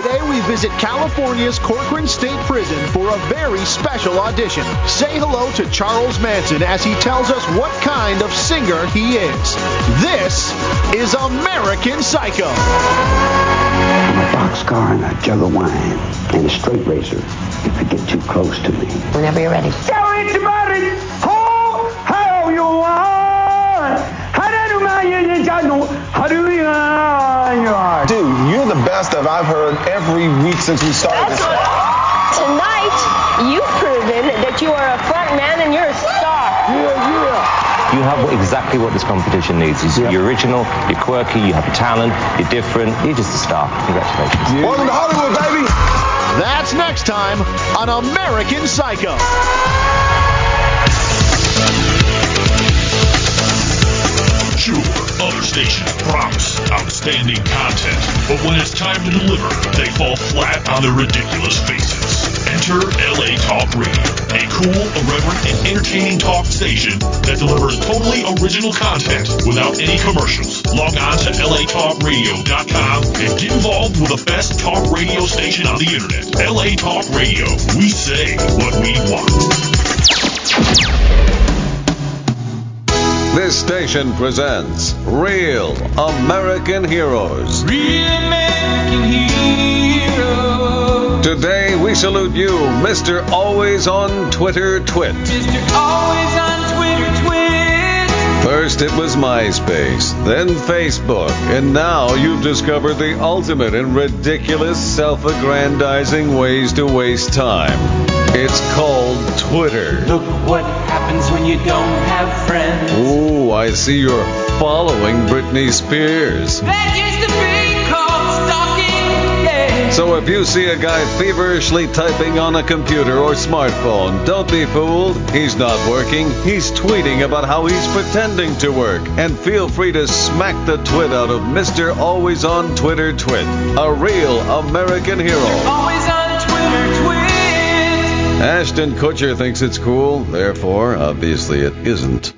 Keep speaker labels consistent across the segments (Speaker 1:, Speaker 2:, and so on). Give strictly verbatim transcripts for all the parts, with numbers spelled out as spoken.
Speaker 1: Today we visit California's Corcoran State Prison for a very special audition. Say hello to Charles Manson as he tells us what kind of singer he is. This is American Psycho.
Speaker 2: I'm a boxcar and a jug of wine and a straight razor if you get too close to me.
Speaker 3: Whenever you're ready.
Speaker 4: Tell anybody how, how you are.
Speaker 5: Dude, you're the best that I've heard every week since we started this.
Speaker 6: Tonight, you've proven that you are a front man and you're a star.
Speaker 4: Yeah, yeah.
Speaker 7: You have exactly what this competition needs. Yep. You're original, you're quirky, you have talent, you're different, you're just a star. Congratulations.
Speaker 5: Yeah. Welcome to Hollywood, baby!
Speaker 1: That's next time on American Psycho.
Speaker 8: Sure, other stations promise outstanding content, but when it's time to deliver, they fall flat on their ridiculous faces. Enter L A Talk Radio, a cool, irreverent, and entertaining talk station that delivers totally original content without any commercials. Log on to L A talk radio dot com and get involved with the best talk radio station on the internet. L A Talk Radio. We say what we want.
Speaker 9: This station presents Real American Heroes.
Speaker 10: Real American Heroes.
Speaker 9: Today we salute you, Mister Always on Twitter Twit.
Speaker 10: Mister Always on Twitter Twit.
Speaker 9: First it was MySpace, then Facebook, and now you've discovered the ultimate in ridiculous, self-aggrandizing ways to waste time. It's called Twitter.
Speaker 10: Look what happens when you don't have friends.
Speaker 9: Ooh, I see you're following Britney Spears.
Speaker 10: That used to be called stalking, yeah.
Speaker 9: So if you see a guy feverishly typing on a computer or smartphone, don't be fooled. He's not working. He's tweeting about how he's pretending to work. And feel free to smack the twit out of Mister Always on Twitter Twit, a real American hero.
Speaker 10: Mister Always on Twitter Twit.
Speaker 9: Ashton Kutcher thinks it's cool, therefore, obviously it isn't.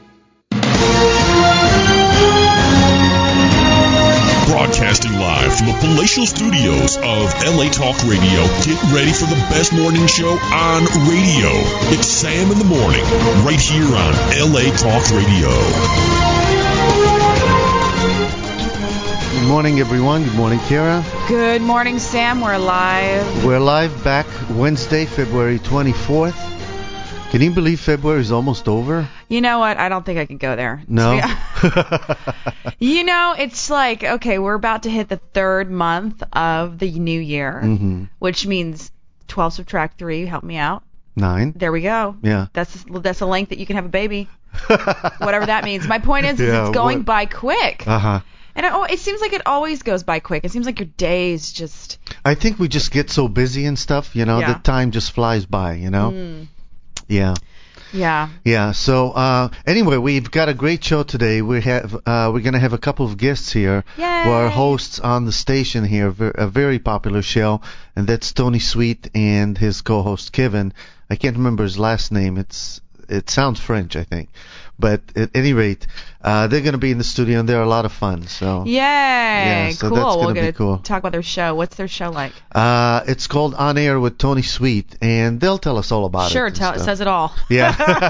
Speaker 8: Broadcasting live from the palatial studios of L A Talk Radio. Get ready for the best morning show on radio. It's Sam in the Morning, right here on L A Talk Radio.
Speaker 11: Good morning, everyone. Good morning, Kara.
Speaker 12: Good morning, Sam. We're live.
Speaker 11: We're live back Wednesday, February twenty-fourth. Can you believe February is almost over?
Speaker 12: You know what? I don't think I can go there.
Speaker 11: No?
Speaker 12: You know, it's like, okay, we're about to hit the third month of the new year,
Speaker 11: mm-hmm.
Speaker 12: which means twelve subtract three. Help me out.
Speaker 11: Nine.
Speaker 12: There we go.
Speaker 11: Yeah.
Speaker 12: That's that's a length that you can have a baby. Whatever that means. My point is,
Speaker 11: yeah,
Speaker 12: is it's going
Speaker 11: what?
Speaker 12: by quick.
Speaker 11: Uh-huh.
Speaker 12: And it, oh, it seems like it always goes by quick. It seems like your days just...
Speaker 11: I think we just get so busy and stuff, you know,
Speaker 12: Yeah.
Speaker 11: the time just flies by, you know?
Speaker 12: Mm.
Speaker 11: Yeah.
Speaker 12: Yeah.
Speaker 11: Yeah. So uh, anyway, we've got a great show today. We have uh, we're gonna have a couple of guests here
Speaker 12: Yay.
Speaker 11: who are hosts on the station here, ver- a very popular show, and that's Tony Sweet and his co-host Kevin. I can't remember his last name. It's it sounds French, I think. But at any rate, uh, they're going to be in the studio, and they're a lot of fun. So
Speaker 12: Yay!
Speaker 11: Yeah, so
Speaker 12: cool.
Speaker 11: that's
Speaker 12: We're
Speaker 11: gonna
Speaker 12: going
Speaker 11: be cool.
Speaker 12: to talk about their show. What's their show like?
Speaker 11: Uh, it's called On Air with Tony Sweet, and they'll tell us all about
Speaker 12: Sure,
Speaker 11: it.
Speaker 12: tell, it says it all.
Speaker 11: Yeah,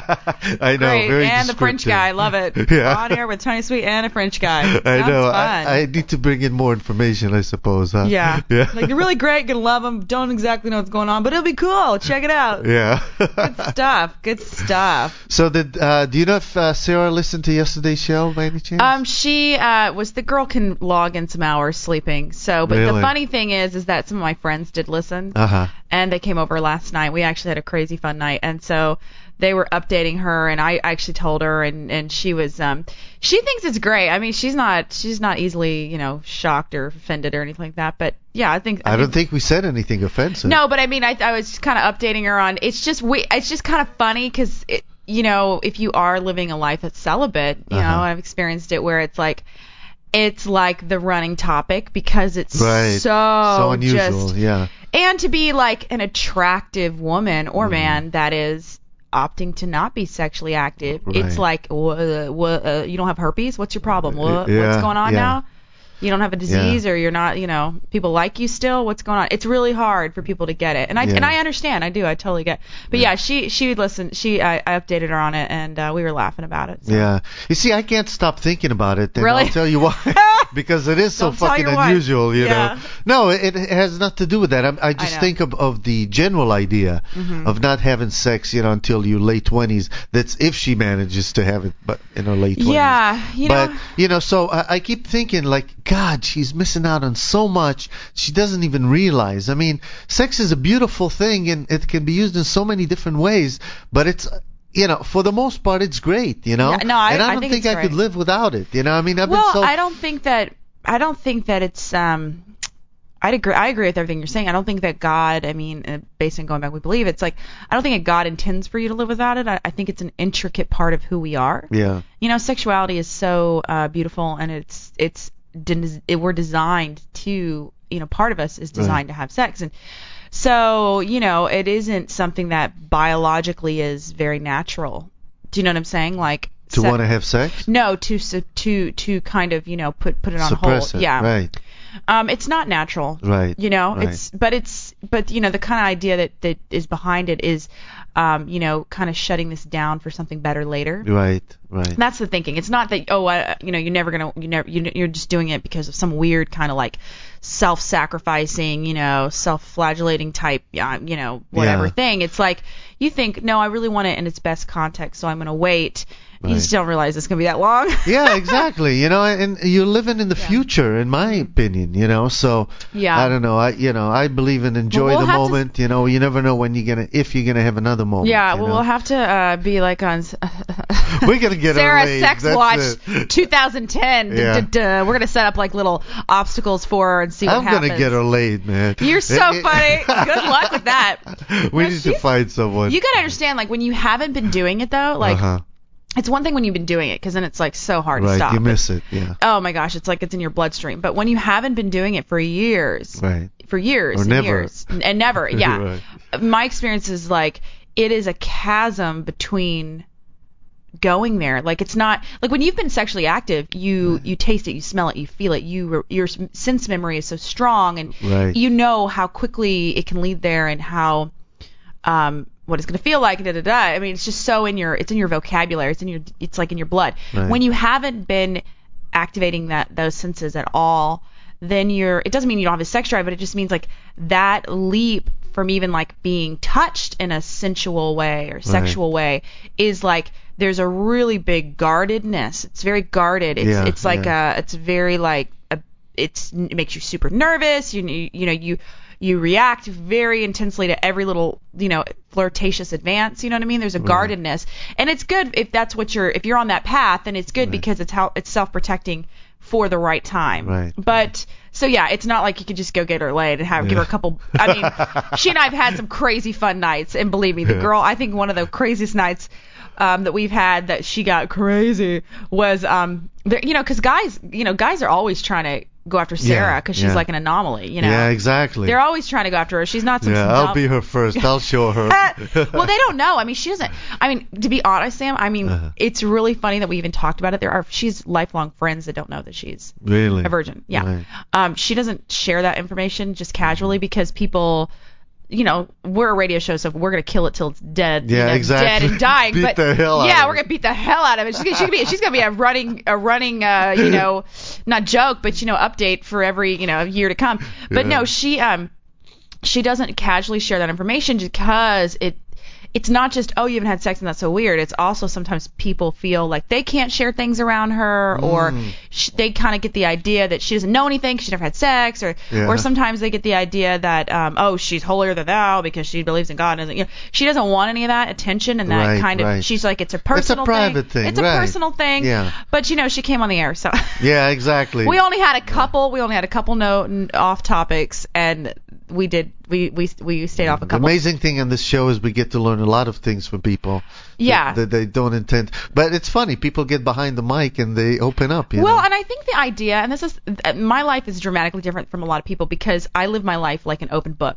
Speaker 11: I know.
Speaker 12: Great.
Speaker 11: Very
Speaker 12: and the French
Speaker 11: descriptive.
Speaker 12: guy, love it.
Speaker 11: Yeah.
Speaker 12: On Air with Tony Sweet and a French guy. Sounds
Speaker 11: I know.
Speaker 12: Fun.
Speaker 11: I, I need to bring in more information, I suppose. Huh?
Speaker 12: Yeah.
Speaker 11: Yeah.
Speaker 12: Like, you're really great. Gonna love them. Don't exactly know what's going on, but it'll be cool. Check it out.
Speaker 11: Yeah.
Speaker 12: Good stuff. Good stuff.
Speaker 11: So did uh, do you know if uh, Sarah listened to yesterday's show by any chance?
Speaker 12: Um, she uh was the girl can log in some hours sleeping. So, but
Speaker 11: Really?
Speaker 12: the funny thing is, is that some of my friends did listen,
Speaker 11: Uh huh.
Speaker 12: and they came over last night. We actually had a crazy fun night, and so they were updating her, and I actually told her, and and she was um she thinks it's great. I mean, she's not she's not easily you know shocked or offended or anything like that. But yeah, I think
Speaker 11: I,
Speaker 12: I
Speaker 11: don't think we said anything offensive.
Speaker 12: No, but I mean, I I was kind of updating her on. It's just we. It's just kind of funny because it. You know, if you are living a life that's celibate, you
Speaker 11: Uh-huh.
Speaker 12: know, I've experienced it where it's like, it's like the running topic because it's
Speaker 11: Right.
Speaker 12: so,
Speaker 11: So unusual.
Speaker 12: just,
Speaker 11: Yeah.
Speaker 12: and to be like an attractive woman or
Speaker 11: Mhm.
Speaker 12: man that is opting to not be sexually active,
Speaker 11: Right.
Speaker 12: it's like, wha- wha- uh, you don't have herpes? What's your problem? What,
Speaker 11: Yeah,
Speaker 12: what's going on
Speaker 11: yeah.
Speaker 12: now? you don't have a disease, yeah. or you're not, you know, people like you still. What's going on? It's really hard for people to get it, and I
Speaker 11: yeah.
Speaker 12: and I understand. I do. I totally get. It. But yeah, yeah she she listened. She I, I updated her on it, and uh, we were laughing about it. So.
Speaker 11: Yeah. You see, I can't stop thinking about it. And
Speaker 12: really?
Speaker 11: I'll tell you why. Because it is so
Speaker 12: Don't
Speaker 11: fucking unusual,
Speaker 12: wife.
Speaker 11: you
Speaker 12: yeah.
Speaker 11: know. No, it, it has nothing to do with that. I, I just
Speaker 12: I
Speaker 11: think of, of the general idea
Speaker 12: mm-hmm.
Speaker 11: of not having sex, you know, until your late twenties. That's if she manages to have it, but in her late twenties.
Speaker 12: Yeah, you
Speaker 11: but,
Speaker 12: know.
Speaker 11: you know, so I, I keep thinking, like, God, she's missing out on so much she doesn't even realize. I mean, sex is a beautiful thing, and it can be used in so many different ways, but it's... You know, for the most part, it's great. You know,
Speaker 12: yeah, no, I,
Speaker 11: and I don't
Speaker 12: I think,
Speaker 11: think
Speaker 12: it's
Speaker 11: I
Speaker 12: great.
Speaker 11: could live without it. You know, I mean, I've
Speaker 12: well,
Speaker 11: been so.
Speaker 12: I don't think that. I don't think that it's. Um, I agree. I agree with everything you're saying. I don't think that God. I mean, uh, based on going back, we believe it's like. I don't think that God intends for you to live without it. I, I think it's an intricate part of who we are.
Speaker 11: Yeah.
Speaker 12: You know, sexuality is so uh, beautiful, and it's it's it, we're designed to. You know, part of us is designed right. to have sex, and. So, you know, it isn't something that biologically is very natural. Do you know what I'm saying? Like
Speaker 11: to
Speaker 12: se-
Speaker 11: want to have sex?
Speaker 12: No, to to to kind of, you know, put put it on
Speaker 11: Suppress
Speaker 12: hold.
Speaker 11: It.
Speaker 12: Yeah.
Speaker 11: Right.
Speaker 12: Um, it's not natural.
Speaker 11: Right.
Speaker 12: You know,
Speaker 11: right.
Speaker 12: it's but it's but you know the kind of idea that that is behind it is, um, you know, kind of shutting this down for something better later.
Speaker 11: Right. Right.
Speaker 12: That's the thinking. It's not that oh, I, you know, you're never gonna you never you, you're just doing it because of some weird kind of like self-sacrificing, you know, self-flagellating type, uh, you know, whatever
Speaker 11: yeah.
Speaker 12: thing. It's like you think, no, I really want it in its best context, so I'm gonna wait.
Speaker 11: Right.
Speaker 12: You just don't realize it's gonna be that long.
Speaker 11: Yeah, exactly. You know, and you're living in the
Speaker 12: yeah.
Speaker 11: future, in my opinion. You know, so
Speaker 12: yeah.
Speaker 11: I don't know. I you know I believe in enjoy
Speaker 12: well, we'll
Speaker 11: the moment. To... You know, you never know when you're gonna if you're gonna have another moment.
Speaker 12: Yeah,
Speaker 11: you
Speaker 12: well,
Speaker 11: know?
Speaker 12: we'll have to uh, be like on.
Speaker 11: We're gonna get
Speaker 12: Sarah
Speaker 11: laid.
Speaker 12: Sex
Speaker 11: That's
Speaker 12: Watch
Speaker 11: it.
Speaker 12: twenty ten.
Speaker 11: Yeah.
Speaker 12: D- d- d- we're gonna set up like little obstacles for her and see what
Speaker 11: I'm
Speaker 12: happens.
Speaker 11: I'm gonna get her laid, man.
Speaker 12: You're so funny. Good luck with that.
Speaker 11: We
Speaker 12: no,
Speaker 11: need to find someone.
Speaker 12: You gotta understand, like when you haven't been doing it though, like.
Speaker 11: Uh-huh.
Speaker 12: It's one thing when you've been doing it, because then it's like so hard
Speaker 11: right,
Speaker 12: to stop.
Speaker 11: You miss it, yeah.
Speaker 12: Oh my gosh, it's like it's in your bloodstream. But when you haven't been doing it for years,
Speaker 11: right.
Speaker 12: for years
Speaker 11: or
Speaker 12: and
Speaker 11: never.
Speaker 12: years, and never, yeah.
Speaker 11: right.
Speaker 12: My experience is like it is a chasm between going there. Like it's not like when you've been sexually active, you right. you taste it, you smell it, you feel it. You your sense memory is so strong, and
Speaker 11: right.
Speaker 12: you know how quickly it can lead there, and how. Um, what it's going to feel like, da da da. I mean, it's just so in your, it's in your vocabulary, it's in your, it's like in your blood.
Speaker 11: Right.
Speaker 12: When you haven't been activating that those senses at all, then you're, it doesn't mean you don't have a sex drive, but it just means like that leap from even like being touched in a sensual way or sexual right. way is like there's a really big guardedness. It's very guarded. It's
Speaker 11: yeah,
Speaker 12: it's like
Speaker 11: yeah.
Speaker 12: a, it's very like a, it's it makes you super nervous. You you know you. You react very intensely to every little, you know, flirtatious advance. You know what I mean? There's a guardedness, and it's good if that's what you're. If you're on that path, then it's good right. because it's how it's self-protecting for the right time.
Speaker 11: Right.
Speaker 12: But so yeah, it's not like you could just go get her laid and have
Speaker 11: yeah.
Speaker 12: give her a couple. I mean, she and I've had some crazy fun nights, and believe me, the
Speaker 11: yeah.
Speaker 12: girl. I think one of the craziest nights. Um, that we've had that she got crazy was, um, you know, because guys, you know, guys are always trying to go after Sarah because
Speaker 11: yeah,
Speaker 12: she's
Speaker 11: yeah.
Speaker 12: like an anomaly, you know.
Speaker 11: Yeah, exactly.
Speaker 12: They're always trying to go after her. She's not some.
Speaker 11: Yeah,
Speaker 12: dumb...
Speaker 11: I'll be her first. I'll show her.
Speaker 12: Well, they don't know. I mean, she doesn't. I mean, to be honest, Sam. I mean,
Speaker 11: uh-huh.
Speaker 12: it's really funny that we even talked about it. There are she's lifelong friends that don't know that she's
Speaker 11: really
Speaker 12: a virgin. Yeah.
Speaker 11: Right.
Speaker 12: Um, she doesn't share that information just casually because people. You know, we're a radio show, so we're gonna kill it till it's dead.
Speaker 11: Yeah,
Speaker 12: you know,
Speaker 11: exactly.
Speaker 12: Dead and dying.
Speaker 11: beat
Speaker 12: but
Speaker 11: the hell out
Speaker 12: yeah,
Speaker 11: of
Speaker 12: we're
Speaker 11: it.
Speaker 12: gonna beat the hell out of it. She's gonna, she's gonna be, she's gonna be a running, a running, uh, you know, not joke, but you know, update for every, you know, year to come. But
Speaker 11: yeah.
Speaker 12: no, she, um, she doesn't casually share that information because it. It's not just, oh, you haven't had sex and that's so weird. It's also sometimes people feel like they can't share things around her, or
Speaker 11: mm.
Speaker 12: sh- they kind of get the idea that she doesn't know anything because she never had sex, or
Speaker 11: yeah.
Speaker 12: or sometimes they get the idea that, um, oh, she's holier than thou because she believes in God. And doesn't, you know, she doesn't want any of that attention and that
Speaker 11: right,
Speaker 12: kind of.
Speaker 11: Right.
Speaker 12: She's like, it's a personal
Speaker 11: it's a private
Speaker 12: thing.
Speaker 11: thing.
Speaker 12: It's a
Speaker 11: right.
Speaker 12: personal thing.
Speaker 11: Yeah.
Speaker 12: But you know, she came on the air, so.
Speaker 11: Yeah, exactly.
Speaker 12: We only had a couple. We only had a couple no off topics, and we did. We we we stayed off a couple.
Speaker 11: The amazing thing on this show is we get to learn a lot of things from people.
Speaker 12: Yeah.
Speaker 11: That, that they don't intend. But it's funny. People get behind the mic and they open up. You
Speaker 12: well,
Speaker 11: know?
Speaker 12: and I think the idea, and this is, my life is dramatically different from a lot of people because I live my life like an open book.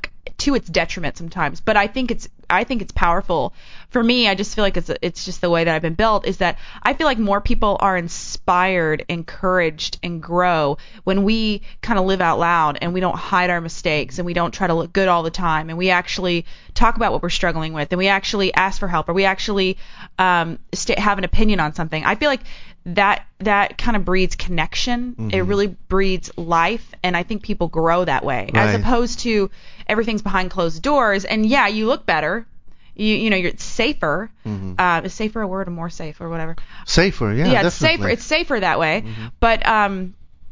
Speaker 12: to its detriment sometimes. But I think it's I think it's powerful. For me, I just feel like it's it's just the way that I've been built, is that I feel like more people are inspired, encouraged, and grow when we kind of live out loud and we don't hide our mistakes and we don't try to look good all the time, and we actually talk about what we're struggling with, and we actually ask for help, or we actually um, st- have an opinion on something. I feel like that that kind of breeds connection. Mm-hmm. It really breeds life, and I think people grow that way,
Speaker 11: right.
Speaker 12: as opposed to everything's behind closed doors. And yeah, you look better. You you know, you're safer. Mm-hmm. Uh, is safer a word, or more safe, or whatever?
Speaker 11: Safer, yeah.
Speaker 12: Yeah,
Speaker 11: definitely.
Speaker 12: it's safer. It's safer that way. Mm-hmm. But um,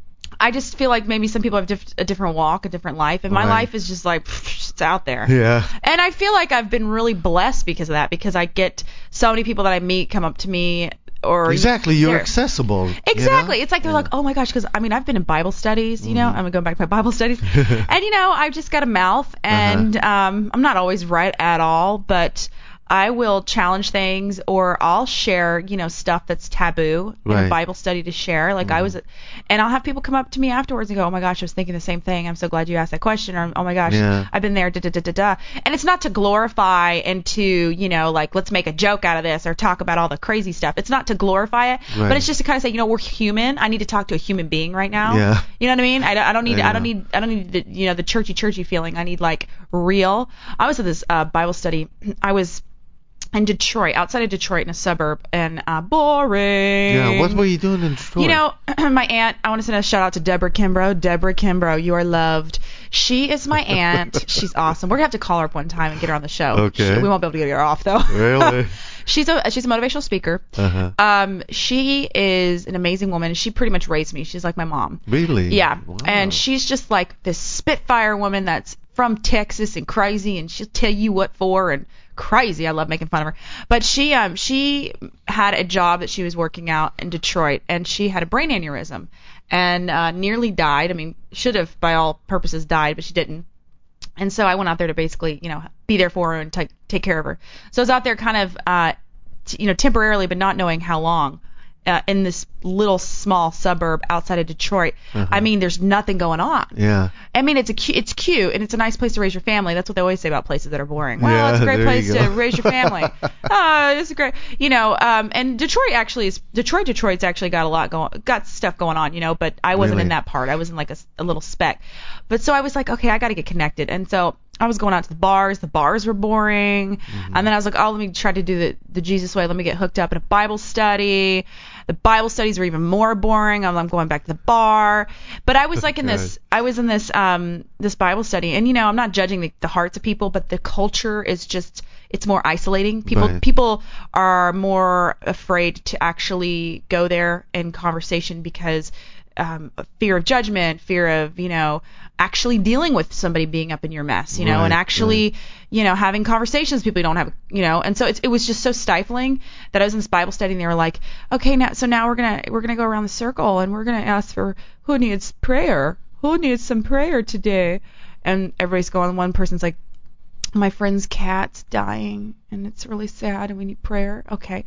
Speaker 12: I just feel like maybe some people have diff- a different walk, a different life, and my
Speaker 11: right.
Speaker 12: life is just like pff, it's out there.
Speaker 11: Yeah.
Speaker 12: And I feel like I've been really blessed because of that, because I get so many people that I meet come up to me. Or
Speaker 11: exactly, you're accessible.
Speaker 12: Exactly.
Speaker 11: You know?
Speaker 12: It's like they're
Speaker 11: yeah.
Speaker 12: like, oh my gosh, because I mean, I've been in Bible studies, you know,
Speaker 11: mm-hmm.
Speaker 12: I'm going back to my Bible studies. And, you know, I've just got a mouth, and uh-huh. um, I'm not always right at all, but I will challenge things, or I'll share, you know, stuff that's taboo in
Speaker 11: right.
Speaker 12: a Bible study to share. Like mm-hmm. I was, and I'll have people come up to me afterwards and go, oh my gosh, I was thinking the same thing. I'm so glad you asked that question. Or, oh my gosh,
Speaker 11: yeah.
Speaker 12: I've been there, da da da da da. And it's not to glorify and to, you know, like, let's make a joke out of this or talk about all the crazy stuff. It's not to glorify it, right. but it's just to kind of say, you know, we're human. I need to talk to a human being right now.
Speaker 11: Yeah.
Speaker 12: You know what I mean? I don't, I don't need,
Speaker 11: I,
Speaker 12: I don't need, I don't need the, you know, the churchy churchy feeling. I need like real. I was at this uh, Bible study. I was in Detroit, outside of Detroit, in a suburb, and uh, boring.
Speaker 11: Yeah, what were you doing in Detroit?
Speaker 12: You know, my aunt, I want to send a shout out to Deborah Kimbrough. Deborah Kimbrough, you are loved. She is my aunt. She's awesome. We're going to have to call her up one time and get her on the show.
Speaker 11: Okay.
Speaker 12: She, we won't be able to get her off, though.
Speaker 11: Really?
Speaker 12: She's a she's a motivational speaker.
Speaker 11: Uh-huh.
Speaker 12: Um, she is an amazing woman. She pretty much raised me. She's like my mom.
Speaker 11: Really?
Speaker 12: Yeah.
Speaker 11: Wow.
Speaker 12: And she's just like this spitfire woman that's from Texas and crazy, and she'll tell you what for, and crazy. I love making fun of her. But she um she had a job that she was working out in Detroit, and she had a brain aneurysm and uh, nearly died. I mean, should have by all purposes died, but she didn't. And so I went out there to basically, you know, be there for her and take take care of her. So I was out there kind of, uh, t- you know, temporarily, but not knowing how long. Uh, in this little small suburb outside of Detroit. Uh-huh. I mean, there's nothing going on.
Speaker 11: Yeah.
Speaker 12: I mean, it's a cu- it's cute, and it's a nice place to raise your family. That's what they always say about places that are boring. Well,
Speaker 11: yeah,
Speaker 12: it's a great place
Speaker 11: you
Speaker 12: to raise your family. Oh, it's a great, you know. Um, and Detroit actually is Detroit. Detroit's actually got a lot going, got stuff going on, you know. But I wasn't
Speaker 11: really?
Speaker 12: in that part. I was in like a, a little speck. But so I was like, okay, I got to get connected, and so I was going out to the bars. The bars were boring. Mm-hmm. And then I was like, oh, let me try to do the, the Jesus way. Let me get hooked up in a Bible study. The Bible studies were even more boring. I'm, I'm going back to the bar. But I was like in this, I was in this, um, this Bible study. And, you know, I'm not judging the, the hearts of people, but the culture is just, it's more isolating. People,
Speaker 11: right.
Speaker 12: people are more afraid to actually go there in conversation because Um, fear of judgment, fear of, you know, actually dealing with somebody being up in your mess, you know,
Speaker 11: right,
Speaker 12: and actually,
Speaker 11: right.
Speaker 12: you know, having conversations people don't have, you know, and so it's, it was just so stifling that I was in this Bible study and they were like, okay, now, so now we're going to, we're going to go around the circle and we're going to ask for who needs prayer, who needs some prayer today. And everybody's going, one person's like, my friend's cat's dying and it's really sad and we need prayer. Okay.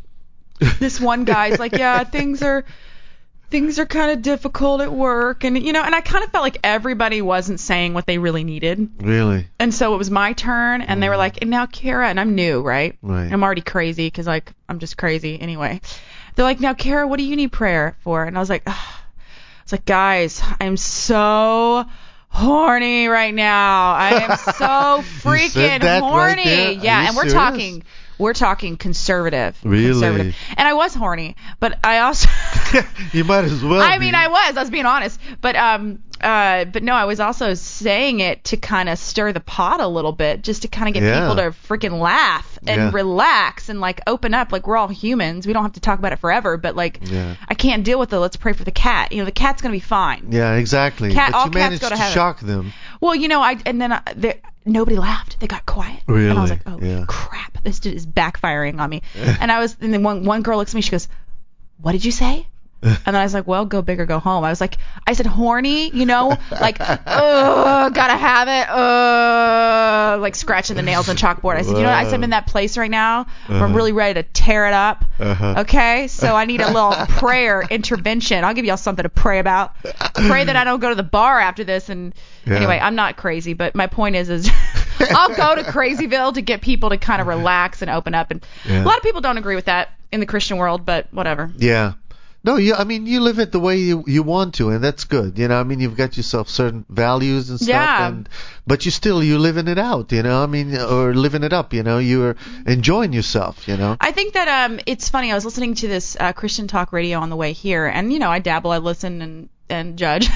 Speaker 12: This one guy's like, yeah, things are, Things are kind of difficult at work, and you know, and I kind of felt like everybody wasn't saying what they really needed.
Speaker 11: Really?
Speaker 12: And so it was my turn, and mm. they were like, and now Kara, and I'm new, right?
Speaker 11: Right.
Speaker 12: I'm already crazy because like I'm just crazy anyway. They're like, now Kara, what do you need prayer for? And I was like, ugh. I was like, guys, I'm so horny right now. I am so freaking horny.
Speaker 11: Right
Speaker 12: yeah, and we're
Speaker 11: serious?
Speaker 12: talking. We're talking conservative.
Speaker 11: Really?
Speaker 12: Conservative. And I was horny, but I also.
Speaker 11: You might as well.
Speaker 12: I
Speaker 11: be.
Speaker 12: mean, I was. I was being honest, but um, uh, but no, I was also saying it to kind of stir the pot a little bit, just to kind of get
Speaker 11: yeah.
Speaker 12: people to freaking laugh and
Speaker 11: yeah.
Speaker 12: relax and like open up. Like we're all humans. We don't have to talk about it forever, but like
Speaker 11: yeah.
Speaker 12: I can't deal with the let's pray for the cat. You know, the cat's gonna be fine.
Speaker 11: Yeah, exactly.
Speaker 12: Cat,
Speaker 11: but
Speaker 12: all
Speaker 11: you
Speaker 12: cats
Speaker 11: managed
Speaker 12: go to
Speaker 11: to
Speaker 12: heaven.
Speaker 11: shock them.
Speaker 12: Well, you know, I and then I, they, nobody laughed. They got quiet.
Speaker 11: Really?
Speaker 12: And I was like, oh
Speaker 11: yeah.
Speaker 12: crap, this dude is backfiring on me. And I was, and then one one girl looks at me. She goes, "What did you say?" And then I was like, well, go big or go home. I was like, I said horny, you know, like, oh, gotta have it, uh, like scratching the nails on chalkboard. I said, you know what, I said, I'm in that place right now where I'm really ready to tear it up.
Speaker 11: Uh-huh.
Speaker 12: Okay, so I need a little prayer intervention. I'll give y'all something to pray about. Pray that I don't go to the bar after this. And yeah. Anyway, I'm not crazy, but my point is, is I'll go to Crazyville to get people to kind of relax and open up. And yeah. a lot of people don't agree with that in the Christian world, but whatever.
Speaker 11: Yeah. No, you, I mean, you live it the way you, you want to, and that's good. You know, I mean, you've got yourself certain values and stuff,
Speaker 12: yeah.
Speaker 11: and, but you still, you're living it out, you know, I mean, or living it up, you know, you're enjoying yourself, you know.
Speaker 12: I think that um, it's funny, I was listening to this uh, Christian talk radio on the way here, and, you know, I dabble, I listen and, and judge.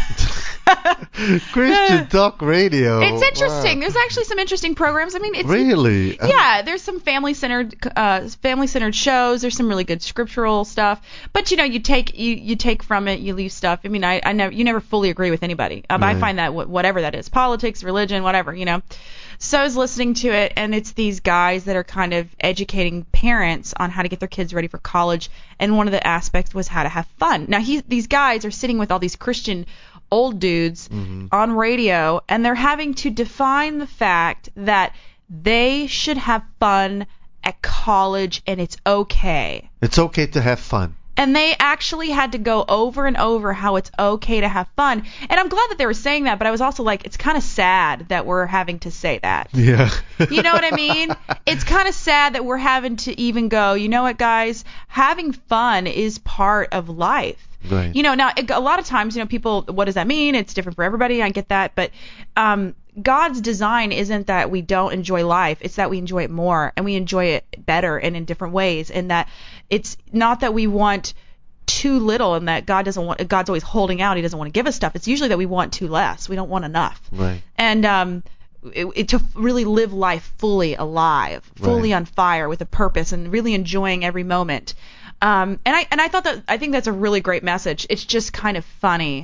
Speaker 11: Christian talk radio.
Speaker 12: It's interesting.
Speaker 11: Wow.
Speaker 12: There's actually some interesting programs. I mean, it's
Speaker 11: really.
Speaker 12: Yeah, there's some family-centered, uh, family-centered shows. There's some really good scriptural stuff. But you know, you take you, you take from it, you leave stuff. I mean, I, I never you never fully agree with anybody. Um, right. I find that w- whatever that is, politics, religion, whatever, you know. So I was listening to it, and it's these guys that are kind of educating parents on how to get their kids ready for college. And one of the aspects was how to have fun. Now, he, these guys are sitting with all these Christian old dudes mm-hmm. on radio, and they're having to define the fact that they should have fun at college, and it's okay.
Speaker 11: It's okay to have fun.
Speaker 12: And they actually had to go over and over how it's okay to have fun. And I'm glad that they were saying that, but I was also like, it's kind of sad that we're having to say that.
Speaker 11: Yeah.
Speaker 12: You know what I mean? It's kind of sad that we're having to even go, you know what, guys? Having fun is part of life.
Speaker 11: Right.
Speaker 12: You know, now, a lot of times, you know, people, what does that mean? It's different for everybody. I get that. But um, God's design isn't that we don't enjoy life. It's that we enjoy it more, and we enjoy it better and in different ways. And that it's not that we want too little, and that God doesn't want, God's always holding out. He doesn't want to give us stuff. It's usually that we want too less. We don't want enough.
Speaker 11: Right.
Speaker 12: And um, it, it, to really live life fully alive, fully
Speaker 11: right.
Speaker 12: on fire with a purpose, and really enjoying every moment. Um, and I and I thought that I think that's a really great message. It's just kind of funny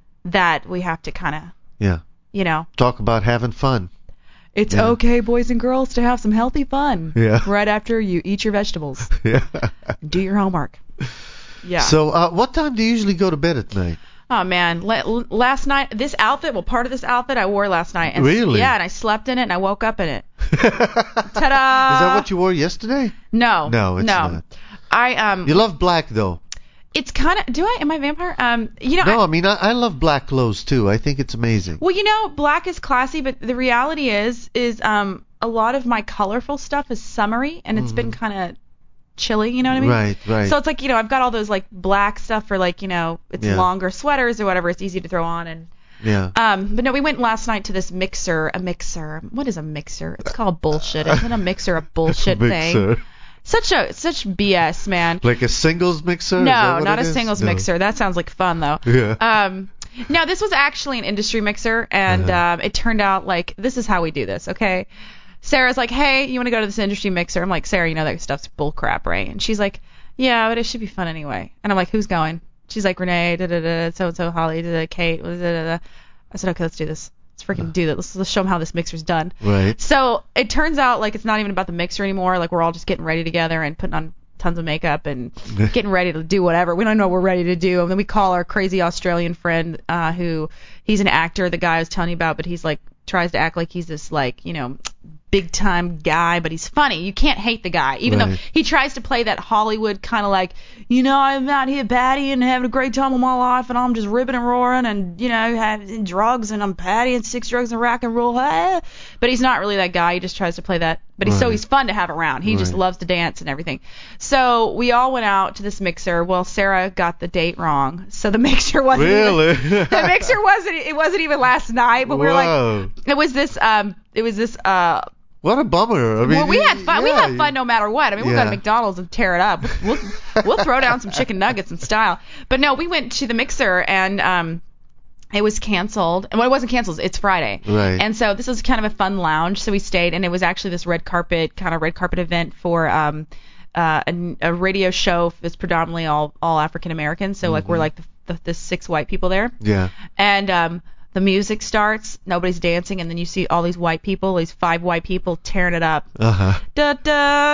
Speaker 12: that we have to kind of
Speaker 11: yeah
Speaker 12: you know
Speaker 11: talk about having fun.
Speaker 12: It's
Speaker 11: yeah.
Speaker 12: okay, boys and girls, to have some healthy fun.
Speaker 11: Yeah.
Speaker 12: Right after you eat your vegetables.
Speaker 11: Yeah.
Speaker 12: Do your homework. Yeah.
Speaker 11: So uh, what time do you usually go to bed at night?
Speaker 12: Oh man, La- last night this outfit, well, part of this outfit I wore last night. And
Speaker 11: really?
Speaker 12: Yeah, and I slept in it and I woke up in it. Ta-da!
Speaker 11: Is that what you wore yesterday?
Speaker 12: No.
Speaker 11: No, it's
Speaker 12: no.
Speaker 11: not.
Speaker 12: I um.
Speaker 11: You love black though.
Speaker 12: It's kind of. Do I? Am I a vampire? Um. You know.
Speaker 11: No,
Speaker 12: I,
Speaker 11: I mean I, I love black clothes too. I think it's amazing.
Speaker 12: Well, you know, black is classy, but the reality is, is um, a lot of my colorful stuff is summery, and it's mm-hmm. been kind of chilly. You know what I mean?
Speaker 11: Right, right.
Speaker 12: So it's like, you know, I've got all those like black stuff for like, you know, it's
Speaker 11: yeah.
Speaker 12: longer sweaters or whatever. It's easy to throw on and.
Speaker 11: Yeah.
Speaker 12: Um, but no, we went last night to this mixer. A mixer. What is a mixer? It's called bullshit. Isn't a mixer a bullshit
Speaker 11: mixer.
Speaker 12: thing? Such a such B S, man.
Speaker 11: Like a singles mixer?
Speaker 12: No, not a
Speaker 11: is?
Speaker 12: singles
Speaker 11: no.
Speaker 12: mixer. That sounds like fun though.
Speaker 11: Yeah.
Speaker 12: Um, no, this was actually an industry mixer, and
Speaker 11: uh-huh.
Speaker 12: um, it turned out like this is how we do this. Okay. Sarah's like, hey, you want to go to this industry mixer? I'm like, Sarah, you know that stuff's bull crap, right? And she's like, yeah, but it should be fun anyway. And I'm like, who's going? She's like, Renee, da da da, so and so, Holly, da da, Kate, da da da. I said, okay, let's do this. Let's freaking do that. Let's, let's show them how this mixer's done.
Speaker 11: Right.
Speaker 12: So it turns out like it's not even about the mixer anymore. Like we're all just getting ready together and putting on tons of makeup and getting ready to do whatever. We don't know what we're ready to do. And then we call our crazy Australian friend uh, who he's an actor, the guy I was telling you about, but he's like tries to act like he's this like, you know, big time guy, but he's funny. You can't hate the guy, even
Speaker 11: right.
Speaker 12: though he tries to play that Hollywood kind of like, you know, I'm out here partying and having a great time of my life, and I'm just ripping and roaring and, you know, having drugs, and I'm partying, six drugs and rock and roll. Ah. But he's not really that guy. He just tries to play that. But he's
Speaker 11: right.
Speaker 12: so he's fun to have around. He
Speaker 11: right.
Speaker 12: just loves to dance and everything. So we all went out to this mixer. Well, Sarah got the date wrong, so the mixer wasn't
Speaker 11: really.
Speaker 12: Even, the mixer wasn't. It wasn't even last night. But we were
Speaker 11: Whoa.
Speaker 12: like, it was this. Um, it was this. Uh.
Speaker 11: What a bummer. I mean,
Speaker 12: well, we had fun.
Speaker 11: Yeah,
Speaker 12: we had fun no matter what. I mean, we'll
Speaker 11: yeah.
Speaker 12: go to McDonald's and tear it up. We'll we'll, we'll throw down some chicken nuggets in style. But no, we went to the mixer and um, it was canceled. Well, it wasn't canceled. It's Friday.
Speaker 11: Right.
Speaker 12: And so this was kind of a fun lounge. So we stayed, and it was actually this red carpet kind of red carpet event for um, uh, a, a radio show. It's predominantly all all African American. So mm-hmm. like we're like the, the the six white people there.
Speaker 11: Yeah.
Speaker 12: And um. The music starts, nobody's dancing, and then you see all these white people, these five white people tearing it up.
Speaker 11: Uh-huh.
Speaker 12: Da da,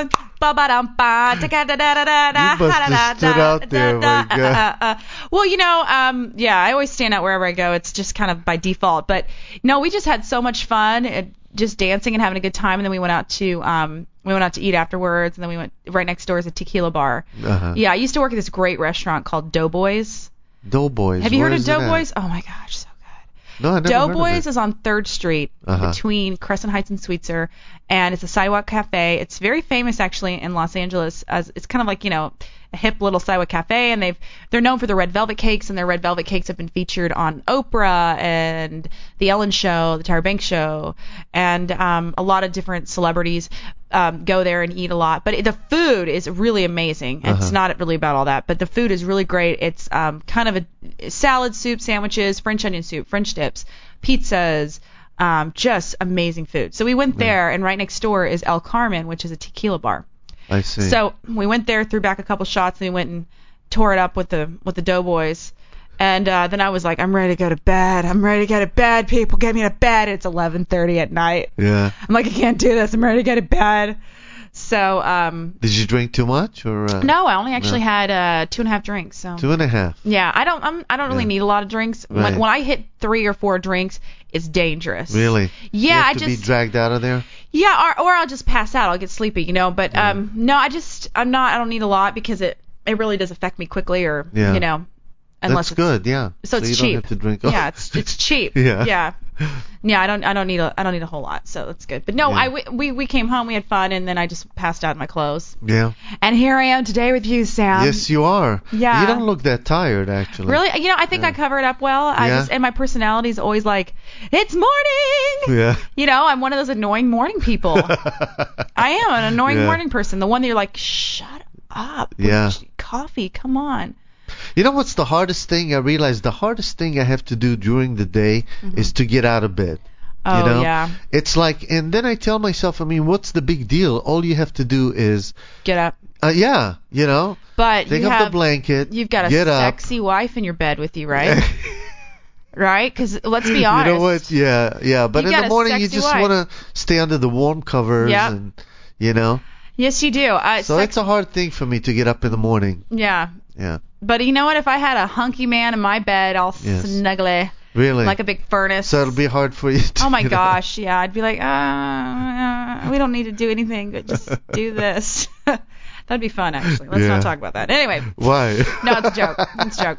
Speaker 12: Ba-ba-dum-ba, da-da-da-da-da-da,
Speaker 11: You must have stood out there, my God.
Speaker 12: uh, uh, well, you know, um, yeah, I always stand out wherever I go. It's just kind of by default. But no, we just had so much fun, uh, just dancing and having a good time. And then we went out to um, we went out to eat afterwards. And then we went right next door is a tequila bar.
Speaker 11: Uh-huh.
Speaker 12: Yeah, I used to work at this great restaurant called Doughboys.
Speaker 11: Doughboys.
Speaker 12: Have you
Speaker 11: Where
Speaker 12: heard of
Speaker 11: is it at?
Speaker 12: Doughboys? Oh my gosh, so
Speaker 11: No, I never
Speaker 12: Doughboys
Speaker 11: heard of it.
Speaker 12: is on third Street
Speaker 11: Uh-huh.
Speaker 12: between Crescent Heights and Sweetser, and it's a sidewalk cafe. It's very famous actually in Los Angeles. As it's kind of like, you know, a hip little sidewalk cafe, and they've they're known for their red velvet cakes, and their red velvet cakes have been featured on Oprah and the Ellen Show, the Tyra Banks Show, and um, a lot of different celebrities um, go there and eat a lot. But the food is really amazing.
Speaker 11: Uh-huh.
Speaker 12: It's not really about all that, but the food is really great. It's um, kind of a salad, soup, sandwiches, French onion soup, French dips, pizzas, um, just amazing food. So we went there, and right next door is El Carmen, which is a tequila bar.
Speaker 11: I see.
Speaker 12: So we went there, threw back a couple shots, and we went and tore it up with the with the Doughboys. And uh, then I was like, I'm ready to go to bed. I'm ready to go to bed. People, get me to bed. It's eleven thirty at night.
Speaker 11: Yeah.
Speaker 12: I'm like, I can't do this. I'm ready to go to bed. So, um,
Speaker 11: Did you drink too much or? Uh,
Speaker 12: no, I only actually
Speaker 11: no.
Speaker 12: had uh, two and a half drinks. So.
Speaker 11: Two and a half.
Speaker 12: Yeah, I don't. I'm, I don't really
Speaker 11: Yeah.
Speaker 12: need a lot of drinks.
Speaker 11: Right.
Speaker 12: When when I hit three or four drinks, it's dangerous.
Speaker 11: Really?
Speaker 12: Yeah,
Speaker 11: you have
Speaker 12: I
Speaker 11: to
Speaker 12: just
Speaker 11: be dragged out of there.
Speaker 12: Yeah, or or I'll just pass out. I'll get sleepy, you know. But um, no, I just I'm not. I don't need a lot because it it really does affect me quickly, or
Speaker 11: Yeah.
Speaker 12: you know, unless
Speaker 11: That's
Speaker 12: it's,
Speaker 11: good. Yeah.
Speaker 12: So it's
Speaker 11: you
Speaker 12: cheap.
Speaker 11: don't have to drink.
Speaker 12: Yeah, it's it's cheap.
Speaker 11: Yeah.
Speaker 12: Yeah. Yeah, I don't I don't need a I don't need a whole lot, so that's good. But no,
Speaker 11: Yeah.
Speaker 12: I we, we we came home, we had fun, and then I just passed out in my clothes.
Speaker 11: Yeah.
Speaker 12: And here I am today with you, Sam.
Speaker 11: Yes, you are.
Speaker 12: Yeah.
Speaker 11: You don't look that tired, actually.
Speaker 12: Really, you know, I think
Speaker 11: Yeah.
Speaker 12: I cover it up well. I
Speaker 11: Yeah.
Speaker 12: just and my personality is always like, it's morning.
Speaker 11: Yeah.
Speaker 12: You know, I'm one of those annoying morning people. I am an annoying
Speaker 11: Yeah.
Speaker 12: morning person. The one that you're like, shut up.
Speaker 11: Yeah.
Speaker 12: Coffee, come on.
Speaker 11: You know what's the hardest thing? I realize the hardest thing I have to do during the day
Speaker 12: Mhm.
Speaker 11: is to get out of bed.
Speaker 12: Oh,
Speaker 11: you know?
Speaker 12: yeah.
Speaker 11: It's like, and then I tell myself, I mean, what's the big deal? All you have to do is,
Speaker 12: Get up.
Speaker 11: uh, yeah, you know,
Speaker 12: But
Speaker 11: take
Speaker 12: you
Speaker 11: up
Speaker 12: have,
Speaker 11: the blanket,
Speaker 12: you've got a
Speaker 11: get up.
Speaker 12: sexy wife in your bed with you, right? Right? Because let's be honest.
Speaker 11: You know what? Yeah, yeah. But
Speaker 12: You
Speaker 11: in
Speaker 12: got
Speaker 11: the
Speaker 12: a
Speaker 11: morning, you
Speaker 12: sexy
Speaker 11: just
Speaker 12: wife.
Speaker 11: want to stay under the warm covers,
Speaker 12: Yep.
Speaker 11: and you know.
Speaker 12: Yes, you do. Uh,
Speaker 11: So
Speaker 12: sex-
Speaker 11: it's a hard thing for me to get up in the morning.
Speaker 12: yeah.
Speaker 11: Yeah.
Speaker 12: But you know what? If I had a hunky man in my bed, all
Speaker 11: Yes.
Speaker 12: snuggly,
Speaker 11: Really.
Speaker 12: like a big furnace.
Speaker 11: So it'll be hard for you to.
Speaker 12: Oh my
Speaker 11: get up.
Speaker 12: gosh, yeah. I'd be like, uh, we don't need to do anything, but just do this. That'd be fun, actually. Let's
Speaker 11: Yeah.
Speaker 12: not talk about that. Anyway.
Speaker 11: Why?
Speaker 12: No, it's a joke. It's a joke.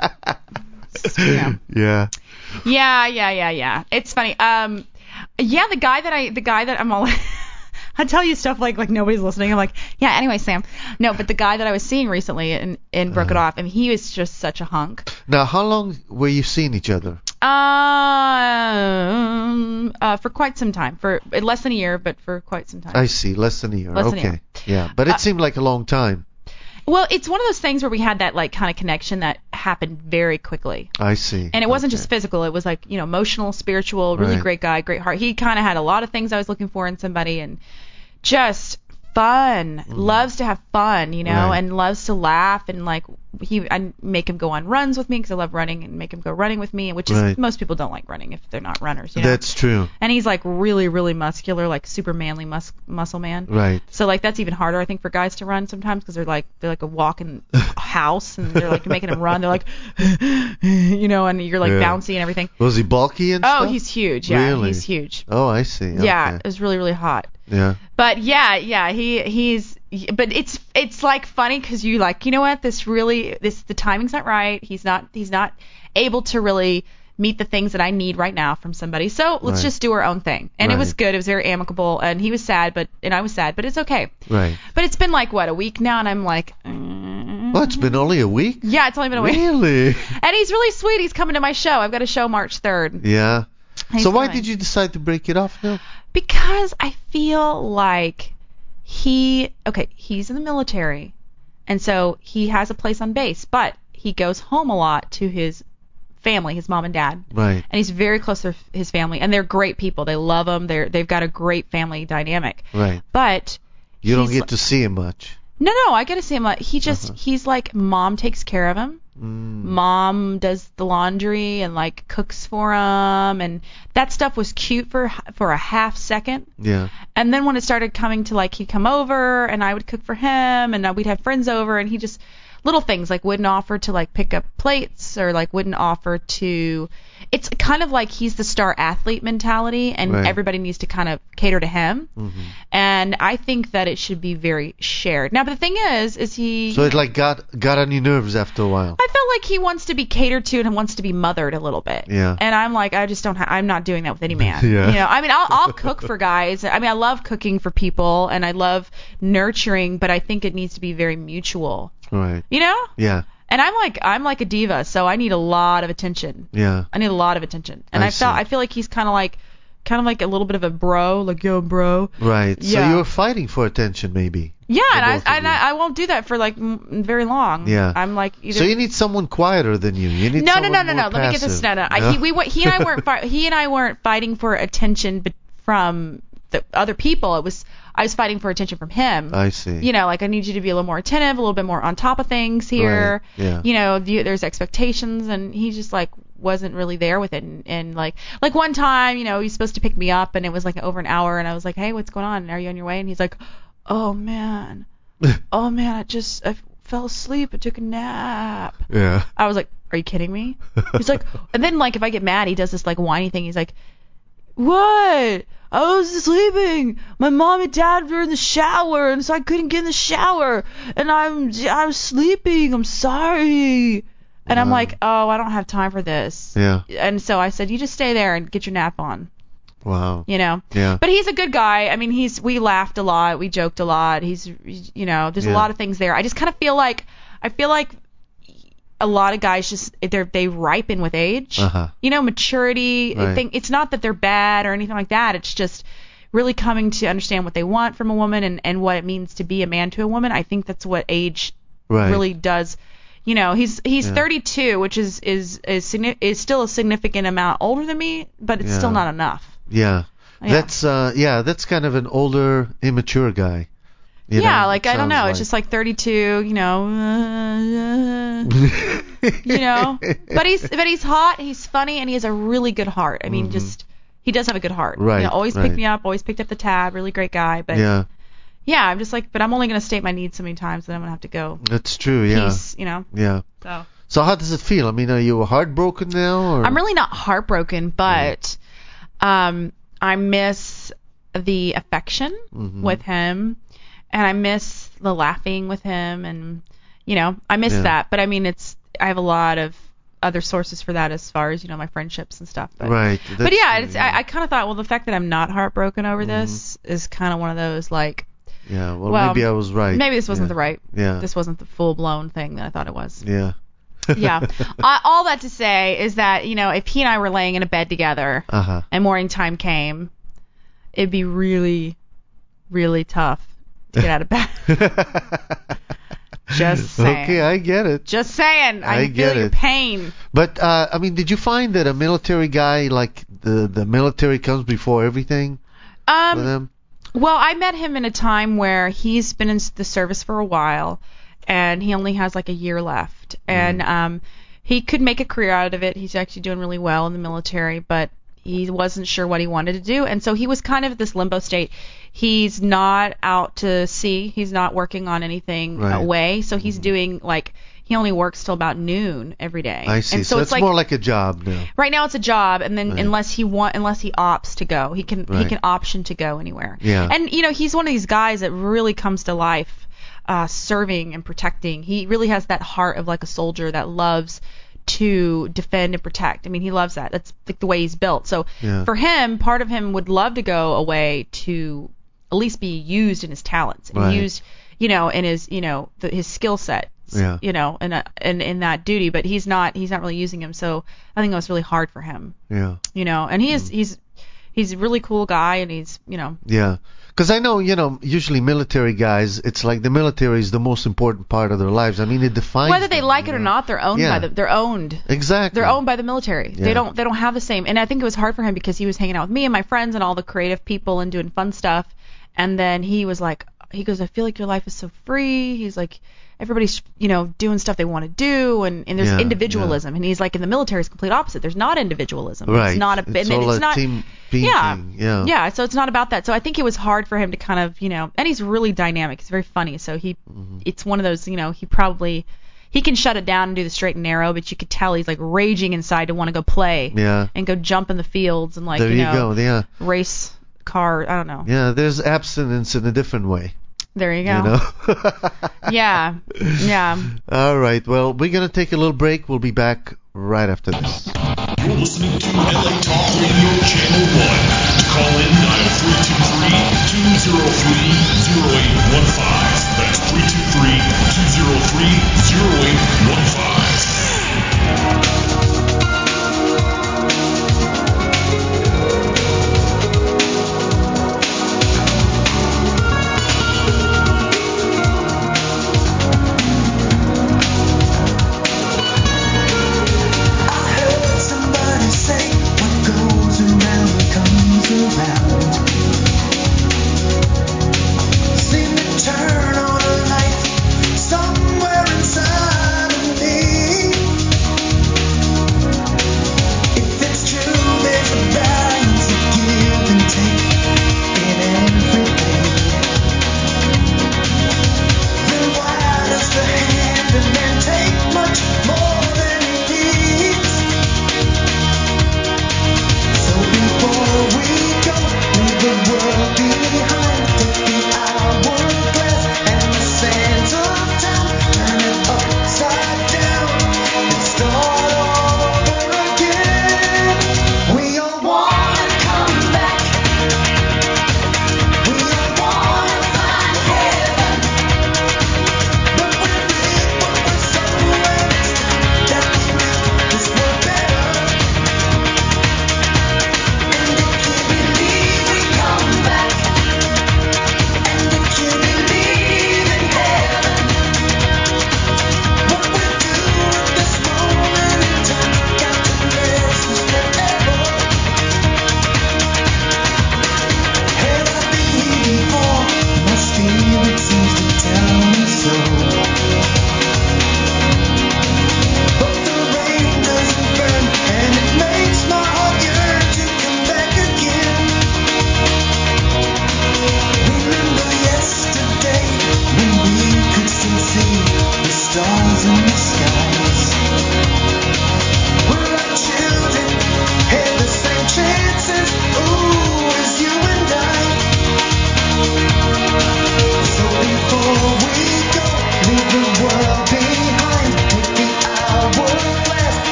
Speaker 12: Yeah.
Speaker 11: Yeah.
Speaker 12: Yeah, yeah, yeah, yeah. It's funny. Um, yeah, the guy that I, the guy that I'm all, I tell you stuff like like nobody's listening. I'm like, yeah. Anyway, Sam. No, but the guy that I was seeing recently in in Broke It Off, and he was just such a hunk.
Speaker 11: Now, how long were you seeing each other?
Speaker 12: Um, uh, for quite some time, for less than a year, but for quite some time.
Speaker 11: I see, less than a year.
Speaker 12: Less than a
Speaker 11: okay.
Speaker 12: year.
Speaker 11: Yeah, but it
Speaker 12: Uh,
Speaker 11: seemed like a long time.
Speaker 12: Well, it's one of those things where we had that like kind of connection that happened very quickly.
Speaker 11: I see.
Speaker 12: And it wasn't
Speaker 11: Okay.
Speaker 12: just physical. It was like, you know, emotional, spiritual, really
Speaker 11: Right.
Speaker 12: great guy, great heart. He kind of had a lot of things I was looking for in somebody, and just fun. Loves to have fun, you know,
Speaker 11: Mm-hmm. Right.
Speaker 12: and loves to laugh, and like he I make him go on runs with me because I love running, and make him go running with me, which is
Speaker 11: Right.
Speaker 12: most people don't like running if they're not runners, you know.
Speaker 11: That's true.
Speaker 12: And he's like really, really muscular, like super manly mus- muscle man.
Speaker 11: Right.
Speaker 12: So like that's even harder, I think, for guys to run sometimes because they're like they're like a walking house, and they're like making him run. They're like, you know, and you're like
Speaker 11: Yeah.
Speaker 12: bouncy and everything.
Speaker 11: Was he bulky and
Speaker 12: Oh,
Speaker 11: stuff?
Speaker 12: he's huge. Yeah,
Speaker 11: Really?
Speaker 12: he's huge.
Speaker 11: Oh, I see.
Speaker 12: Yeah,
Speaker 11: Okay.
Speaker 12: it was really, really hot.
Speaker 11: Yeah.
Speaker 12: But yeah, yeah, he he's but it's it's like funny because you like, you know what, this really this the timing's not right. He's not he's not able to really meet the things that I need right now from somebody. So let's
Speaker 11: Right.
Speaker 12: just do our own thing. And it was
Speaker 11: Right.
Speaker 12: good. It was very amicable, and he was sad, but and I was sad, but it's okay.
Speaker 11: Right.
Speaker 12: But it's been like what a week now, and I'm like, mm.
Speaker 11: Well, it's been only a week.
Speaker 12: Yeah, it's only been a week.
Speaker 11: Really?
Speaker 12: And he's really sweet. He's coming to my show. I've got a show March third.
Speaker 11: Yeah.
Speaker 12: He's
Speaker 11: so why
Speaker 12: coming.
Speaker 11: did you decide to break it off now?
Speaker 12: Because I feel like he, okay, he's in the military, and so he has a place on base, but he goes home a lot to his family, his mom and dad.
Speaker 11: Right.
Speaker 12: And he's very close to his family, and they're great people. They love him. They're they've got a great family dynamic.
Speaker 11: Right.
Speaker 12: But
Speaker 11: You don't
Speaker 12: he's-
Speaker 11: get to see him much.
Speaker 12: No, no, I get to see him. Like, he just
Speaker 11: Uh-huh.
Speaker 12: he's like, mom takes care of him.
Speaker 11: Mm.
Speaker 12: Mom does the laundry and like cooks for him, and that stuff was cute for for a half second.
Speaker 11: Yeah.
Speaker 12: And then when it started coming to like he'd come over and I would cook for him, and we'd have friends over, and he just little things like wouldn't offer to like pick up plates or like wouldn't offer to. It's kind of like he's the star athlete mentality, and
Speaker 11: Right.
Speaker 12: everybody needs to kind of cater to him.
Speaker 11: Mm-hmm.
Speaker 12: And I think that it should be very shared. Now, but the thing is, is he?
Speaker 11: So it like got got on your nerves after a while.
Speaker 12: I felt like he wants to be catered to and wants to be mothered a little bit.
Speaker 11: Yeah.
Speaker 12: And I'm like, I just don't. Ha- I'm not doing that with any man.
Speaker 11: Yeah.
Speaker 12: You know, I mean, I'll I'll cook for guys. I mean, I love cooking for people and I love nurturing, but I think it needs to be very mutual.
Speaker 11: Right.
Speaker 12: You know?
Speaker 11: Yeah.
Speaker 12: And I'm like I'm like a diva, so I need a lot of attention.
Speaker 11: Yeah.
Speaker 12: I need a lot of attention. And
Speaker 11: I
Speaker 12: I, felt
Speaker 11: see.
Speaker 12: I feel like he's kind of like kind of like a little bit of a bro, like yo bro.
Speaker 11: Right.
Speaker 12: Yeah.
Speaker 11: So you're fighting for attention, maybe.
Speaker 12: Yeah,
Speaker 11: The
Speaker 12: and I
Speaker 11: both of
Speaker 12: and
Speaker 11: you.
Speaker 12: I, I won't do that for like m- very long.
Speaker 11: Yeah.
Speaker 12: I'm like either
Speaker 11: So you need someone quieter than you. You need
Speaker 12: no, no,
Speaker 11: someone
Speaker 12: no, no,
Speaker 11: more
Speaker 12: no. Let me get this. No,
Speaker 11: passive.
Speaker 12: no. I, he, we, went- he and I weren't. Fi- he and I weren't fighting for attention, but from the other people, it was. I was fighting for attention from him.
Speaker 11: I see.
Speaker 12: You know, like I need you to be a little more attentive, a little bit more on top of things here.
Speaker 11: Right, yeah.
Speaker 12: You know, the, there's expectations, and he just like wasn't really there with it. And, and like, like one time, you know, he's supposed to pick me up, and it was like over an hour, and I was like, hey, what's going on? Are you on your way? And he's like, oh man, oh man, I just I fell asleep. I took a nap.
Speaker 11: Yeah.
Speaker 12: I was like, are you kidding me? He's like, and then like if I get mad, he does this like whiny thing. He's like, what? I was sleeping. My mom and dad were in the shower, and so I couldn't get in the shower. And I'm I'm sleeping. I'm sorry. And I'm
Speaker 11: Wow.
Speaker 12: like, oh, I don't have time for this.
Speaker 11: Yeah.
Speaker 12: And so I said, you just stay there and get your nap on.
Speaker 11: Wow.
Speaker 12: You know.
Speaker 11: Yeah.
Speaker 12: But he's a good guy. I mean, he's we laughed a lot. We joked a lot. He's, you know, there's
Speaker 11: Yeah.
Speaker 12: a lot of things there. I just kind of feel like I feel like a lot of guys just they they ripen with age.
Speaker 11: Uh-huh.
Speaker 12: You know, maturity. I
Speaker 11: Right.
Speaker 12: think it's not that they're bad or anything like that. It's just really coming to understand what they want from a woman and and what it means to be a man to a woman. I think that's what age
Speaker 11: Right.
Speaker 12: really does. You know, he's he's
Speaker 11: Yeah.
Speaker 12: thirty-two, which is is is signi- is still a significant amount older than me, but it's
Speaker 11: Yeah.
Speaker 12: still not enough.
Speaker 11: Yeah.
Speaker 12: Yeah.
Speaker 11: That's uh yeah, that's kind of an older, immature guy. You
Speaker 12: yeah,
Speaker 11: know,
Speaker 12: like
Speaker 11: it
Speaker 12: I don't
Speaker 11: sounds
Speaker 12: know. It's just like thirty-two, you know. uh, you know. But he's but he's hot, he's funny, and he has a really good heart. I mean, just he does have a good heart.
Speaker 11: Right,
Speaker 12: You know, always
Speaker 11: right.
Speaker 12: picked me up, always picked up the tab. Really great guy. But
Speaker 11: Yeah,
Speaker 12: yeah, I'm just like, but I'm only gonna state my needs so many times that I'm gonna have to go.
Speaker 11: that's true. Yeah.
Speaker 12: Peace, you know.
Speaker 11: Yeah.
Speaker 12: So.
Speaker 11: So how does it feel? I mean, are you heartbroken now? Or?
Speaker 12: I'm really not heartbroken, but um, I miss the affection
Speaker 11: Mhm.
Speaker 12: with him, and I miss the laughing with him, and you know, I miss
Speaker 11: Yeah.
Speaker 12: that. But I mean, it's I have a lot of other sources for that as far as you know my friendships and stuff. But,
Speaker 11: Right.
Speaker 12: But
Speaker 11: that's
Speaker 12: yeah,
Speaker 11: true,
Speaker 12: it's, I, I kind of thought, well, the fact that I'm not heartbroken over
Speaker 11: Mhm.
Speaker 12: this is kind of one of those like,
Speaker 11: Yeah. Well,
Speaker 12: well,
Speaker 11: maybe I was right.
Speaker 12: maybe this wasn't
Speaker 11: Yeah.
Speaker 12: the right,
Speaker 11: Yeah.
Speaker 12: this wasn't the full blown thing that I thought it was.
Speaker 11: Yeah.
Speaker 12: Yeah. uh, all that to say is that, you know, if he and I were laying in a bed together
Speaker 11: Uh huh.
Speaker 12: and morning time came, it'd be really, really tough to get out of bed. Just saying.
Speaker 11: Okay, I get it.
Speaker 12: Just saying. I,
Speaker 11: I
Speaker 12: feel
Speaker 11: get
Speaker 12: your
Speaker 11: it.
Speaker 12: pain.
Speaker 11: But uh, I mean, did you find that a military guy, like the the military, comes before everything for
Speaker 12: Um,
Speaker 11: them?
Speaker 12: well, I met him in a time where he's been in the service for a while, and he only has like a year left. And um, he could make a career out of it. He's actually doing really well in the military, but he wasn't sure what he wanted to do, and so he was kind of at this limbo state. He's not out to sea. He's not working on anything
Speaker 11: Right.
Speaker 12: away, so he's doing like he only works till about noon every day.
Speaker 11: I see.
Speaker 12: And
Speaker 11: so
Speaker 12: so
Speaker 11: it's
Speaker 12: it's like
Speaker 11: more like a job now.
Speaker 12: right now it's a job, and then
Speaker 11: Right.
Speaker 12: unless he want unless he opts to go, he can he
Speaker 11: Right.
Speaker 12: can option to go anywhere.
Speaker 11: Yeah.
Speaker 12: And you know, he's one of these guys that really comes to life uh serving and protecting. He really has that heart of like a soldier that loves to defend and protect. I mean, he loves that. That's like the way he's built. So
Speaker 11: Yeah.
Speaker 12: for him, part of him would love to go away to at least be used in his talents and
Speaker 11: Right.
Speaker 12: used, you know, in his, you know, the, his skill set.
Speaker 11: Yeah.
Speaker 12: You know, in, a, in in that duty, but he's not he's not really using him. So I think it was really hard for him.
Speaker 11: Yeah.
Speaker 12: You know, and he
Speaker 11: Mm.
Speaker 12: is he's he's a really cool guy, and he's you know
Speaker 11: Yeah. Because I know, you know, usually military guys, it's like the military is the most important part of their lives. I mean, it defines
Speaker 12: whether they
Speaker 11: them,
Speaker 12: like
Speaker 11: you
Speaker 12: it or
Speaker 11: know?
Speaker 12: not, they're owned
Speaker 11: Yeah.
Speaker 12: by the they're owned.
Speaker 11: Exactly.
Speaker 12: They're owned by the military.
Speaker 11: Yeah.
Speaker 12: They don't they don't have the same. And I think it was hard for him because he was hanging out with me and my friends and all the creative people and doing fun stuff, and then he was like he goes, I feel like your life is so free. He's like, everybody's, you know, doing stuff they want to do, and, and there's
Speaker 11: Yeah,
Speaker 12: individualism.
Speaker 11: yeah.
Speaker 12: And he's like, in the military, it's complete opposite. There's not individualism.
Speaker 11: Right.
Speaker 12: It's not a,
Speaker 11: It's
Speaker 12: and
Speaker 11: all
Speaker 12: it's
Speaker 11: a
Speaker 12: not,
Speaker 11: team being
Speaker 12: yeah,
Speaker 11: thing, yeah.
Speaker 12: yeah. So it's not about that. So I think it was hard for him to kind of, you know, and he's really dynamic. He's very funny. So he,
Speaker 11: Mm-hmm.
Speaker 12: it's one of those, you know, he probably, he can shut it down and do the straight and narrow, but you could tell he's like raging inside to want to go play.
Speaker 11: Yeah.
Speaker 12: And go jump in the fields and like,
Speaker 11: There
Speaker 12: you
Speaker 11: you
Speaker 12: know,
Speaker 11: go, yeah.
Speaker 12: race car. I don't know.
Speaker 11: Yeah, there's abstinence in a different way.
Speaker 12: There you go.
Speaker 11: You know?
Speaker 12: Yeah. Yeah.
Speaker 11: All right. Well, we're going to take a little break. We'll be back right after this.
Speaker 8: You're listening to L A Talk Radio Channel one. To call in, dial three two three, two oh three, oh eight one five. That's three two three, two oh three, oh eight one five.
Speaker 10: Somebody say, what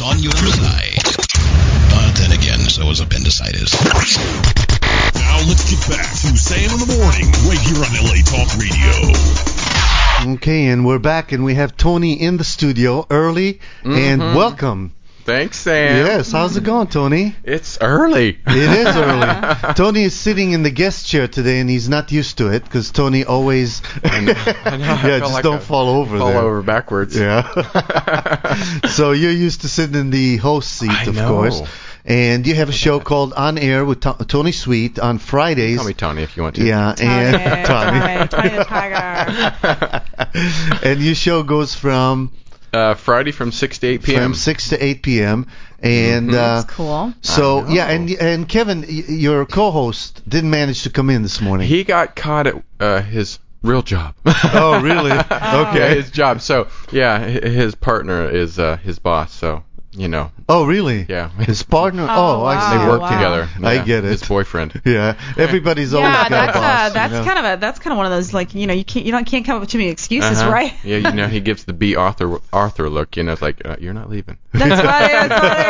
Speaker 3: It's on your side. But then again, so is appendicitis.
Speaker 8: Now let's get back to Sam in the Morning, right here on L A Talk Radio.
Speaker 11: Okay, and we're back, and we have Tony in the studio early,
Speaker 13: Mm-hmm.
Speaker 11: and welcome.
Speaker 13: Thanks, Sam.
Speaker 11: Yes, how's it going, Tony?
Speaker 13: It's early.
Speaker 11: It is early. Tony is sitting in the guest chair today, and he's not used to it because Tony always.
Speaker 13: I know. I know. I
Speaker 11: yeah, just
Speaker 13: like
Speaker 11: don't fall over
Speaker 13: fall
Speaker 11: there.
Speaker 13: Fall over backwards.
Speaker 11: Yeah. So you're used to sitting in the host seat,
Speaker 13: I
Speaker 11: of
Speaker 13: know.
Speaker 11: course. And you have a show called On Air with to- Tony Sweet on Fridays.
Speaker 13: Call me Tony if you want to.
Speaker 11: Yeah,
Speaker 12: Tony,
Speaker 11: and
Speaker 12: Tony, Tony the Tiger.
Speaker 11: And your show goes from
Speaker 13: Uh, Friday from six to eight p.m.
Speaker 11: from six to eight p.m. And
Speaker 13: Mhm.
Speaker 11: uh,
Speaker 12: That's cool.
Speaker 11: So
Speaker 13: I
Speaker 11: yeah,
Speaker 13: know.
Speaker 11: and and Kevin, y- your co-host, didn't manage to come in this morning.
Speaker 13: He got caught at uh, his real job.
Speaker 11: Oh, really?
Speaker 13: Yeah,
Speaker 11: Okay.
Speaker 13: his job. So yeah, hi- his partner is uh, his boss. So you know.
Speaker 11: Oh, really?
Speaker 13: Yeah.
Speaker 11: His partner.
Speaker 12: Oh,
Speaker 11: Oh, I
Speaker 12: wow.
Speaker 11: see.
Speaker 13: They work
Speaker 11: Okay.
Speaker 13: together.
Speaker 11: I
Speaker 13: Yeah,
Speaker 11: get it.
Speaker 13: His boyfriend.
Speaker 11: Yeah. Everybody's always
Speaker 12: Yeah,
Speaker 11: got
Speaker 12: that's
Speaker 11: a boss.
Speaker 12: uh, that's
Speaker 11: you know?
Speaker 12: kind of a that's kind of one of those like you know you can't you don't can't come up with too many excuses,
Speaker 13: Uh-huh.
Speaker 12: right?
Speaker 13: Yeah, you know, he gives the B. Arthur Arthur look. You know, it's like uh, you're not leaving.
Speaker 12: That's funny.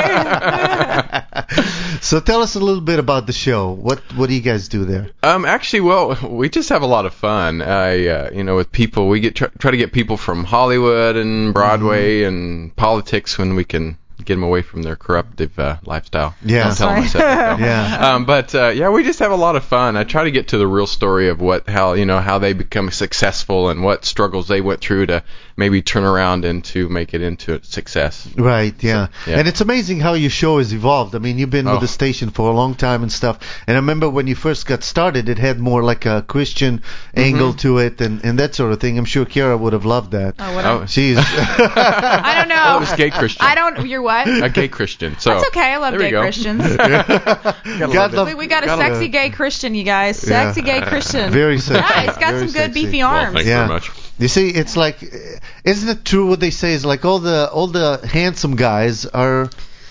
Speaker 12: That's funny.
Speaker 11: So tell us a little bit about the show. What what do you guys do there?
Speaker 13: Um, actually, well, we just have a lot of fun. I, uh, you know, with people, we get try, try to get people from Hollywood and Broadway and politics when we can get them away from their corruptive uh, lifestyle.
Speaker 11: Yeah.
Speaker 13: Don't tell them I said that, though.
Speaker 11: Yeah.
Speaker 13: Um, but uh, yeah, we just have a lot of fun. I try to get to the real story of what, how, you know, how they become successful and what struggles they went through to maybe turn around and to make it into a success.
Speaker 11: Right, yeah.
Speaker 13: yeah.
Speaker 11: And it's amazing how your show has evolved. I mean, you've been
Speaker 13: Oh.
Speaker 11: with the station for a long time and stuff. And I remember when you first got started, it had more like a Christian angle to it and, and that sort of thing. I'm sure Kiara would have loved that.
Speaker 12: Oh, what?
Speaker 13: Oh.
Speaker 11: She's
Speaker 12: I don't know.
Speaker 13: Well, it was gay Christian.
Speaker 12: I don't. You're what?
Speaker 13: A gay Christian. So
Speaker 12: That's okay. I love
Speaker 13: there we
Speaker 12: gay
Speaker 13: go.
Speaker 12: Christians.
Speaker 13: Gotta
Speaker 11: God
Speaker 13: love it.
Speaker 11: love-
Speaker 12: we, we got a
Speaker 11: Gotta-
Speaker 12: sexy gay Christian, you guys. Sexy
Speaker 11: Yeah.
Speaker 12: gay Christian.
Speaker 11: Very sexy.
Speaker 12: Yeah, it's got
Speaker 11: Very
Speaker 12: some good
Speaker 11: sexy.
Speaker 12: beefy
Speaker 13: Well,
Speaker 12: arms.
Speaker 13: thank you
Speaker 11: Yeah.
Speaker 13: very much.
Speaker 11: You see, it's like, isn't it true what they say is like all the all the handsome guys are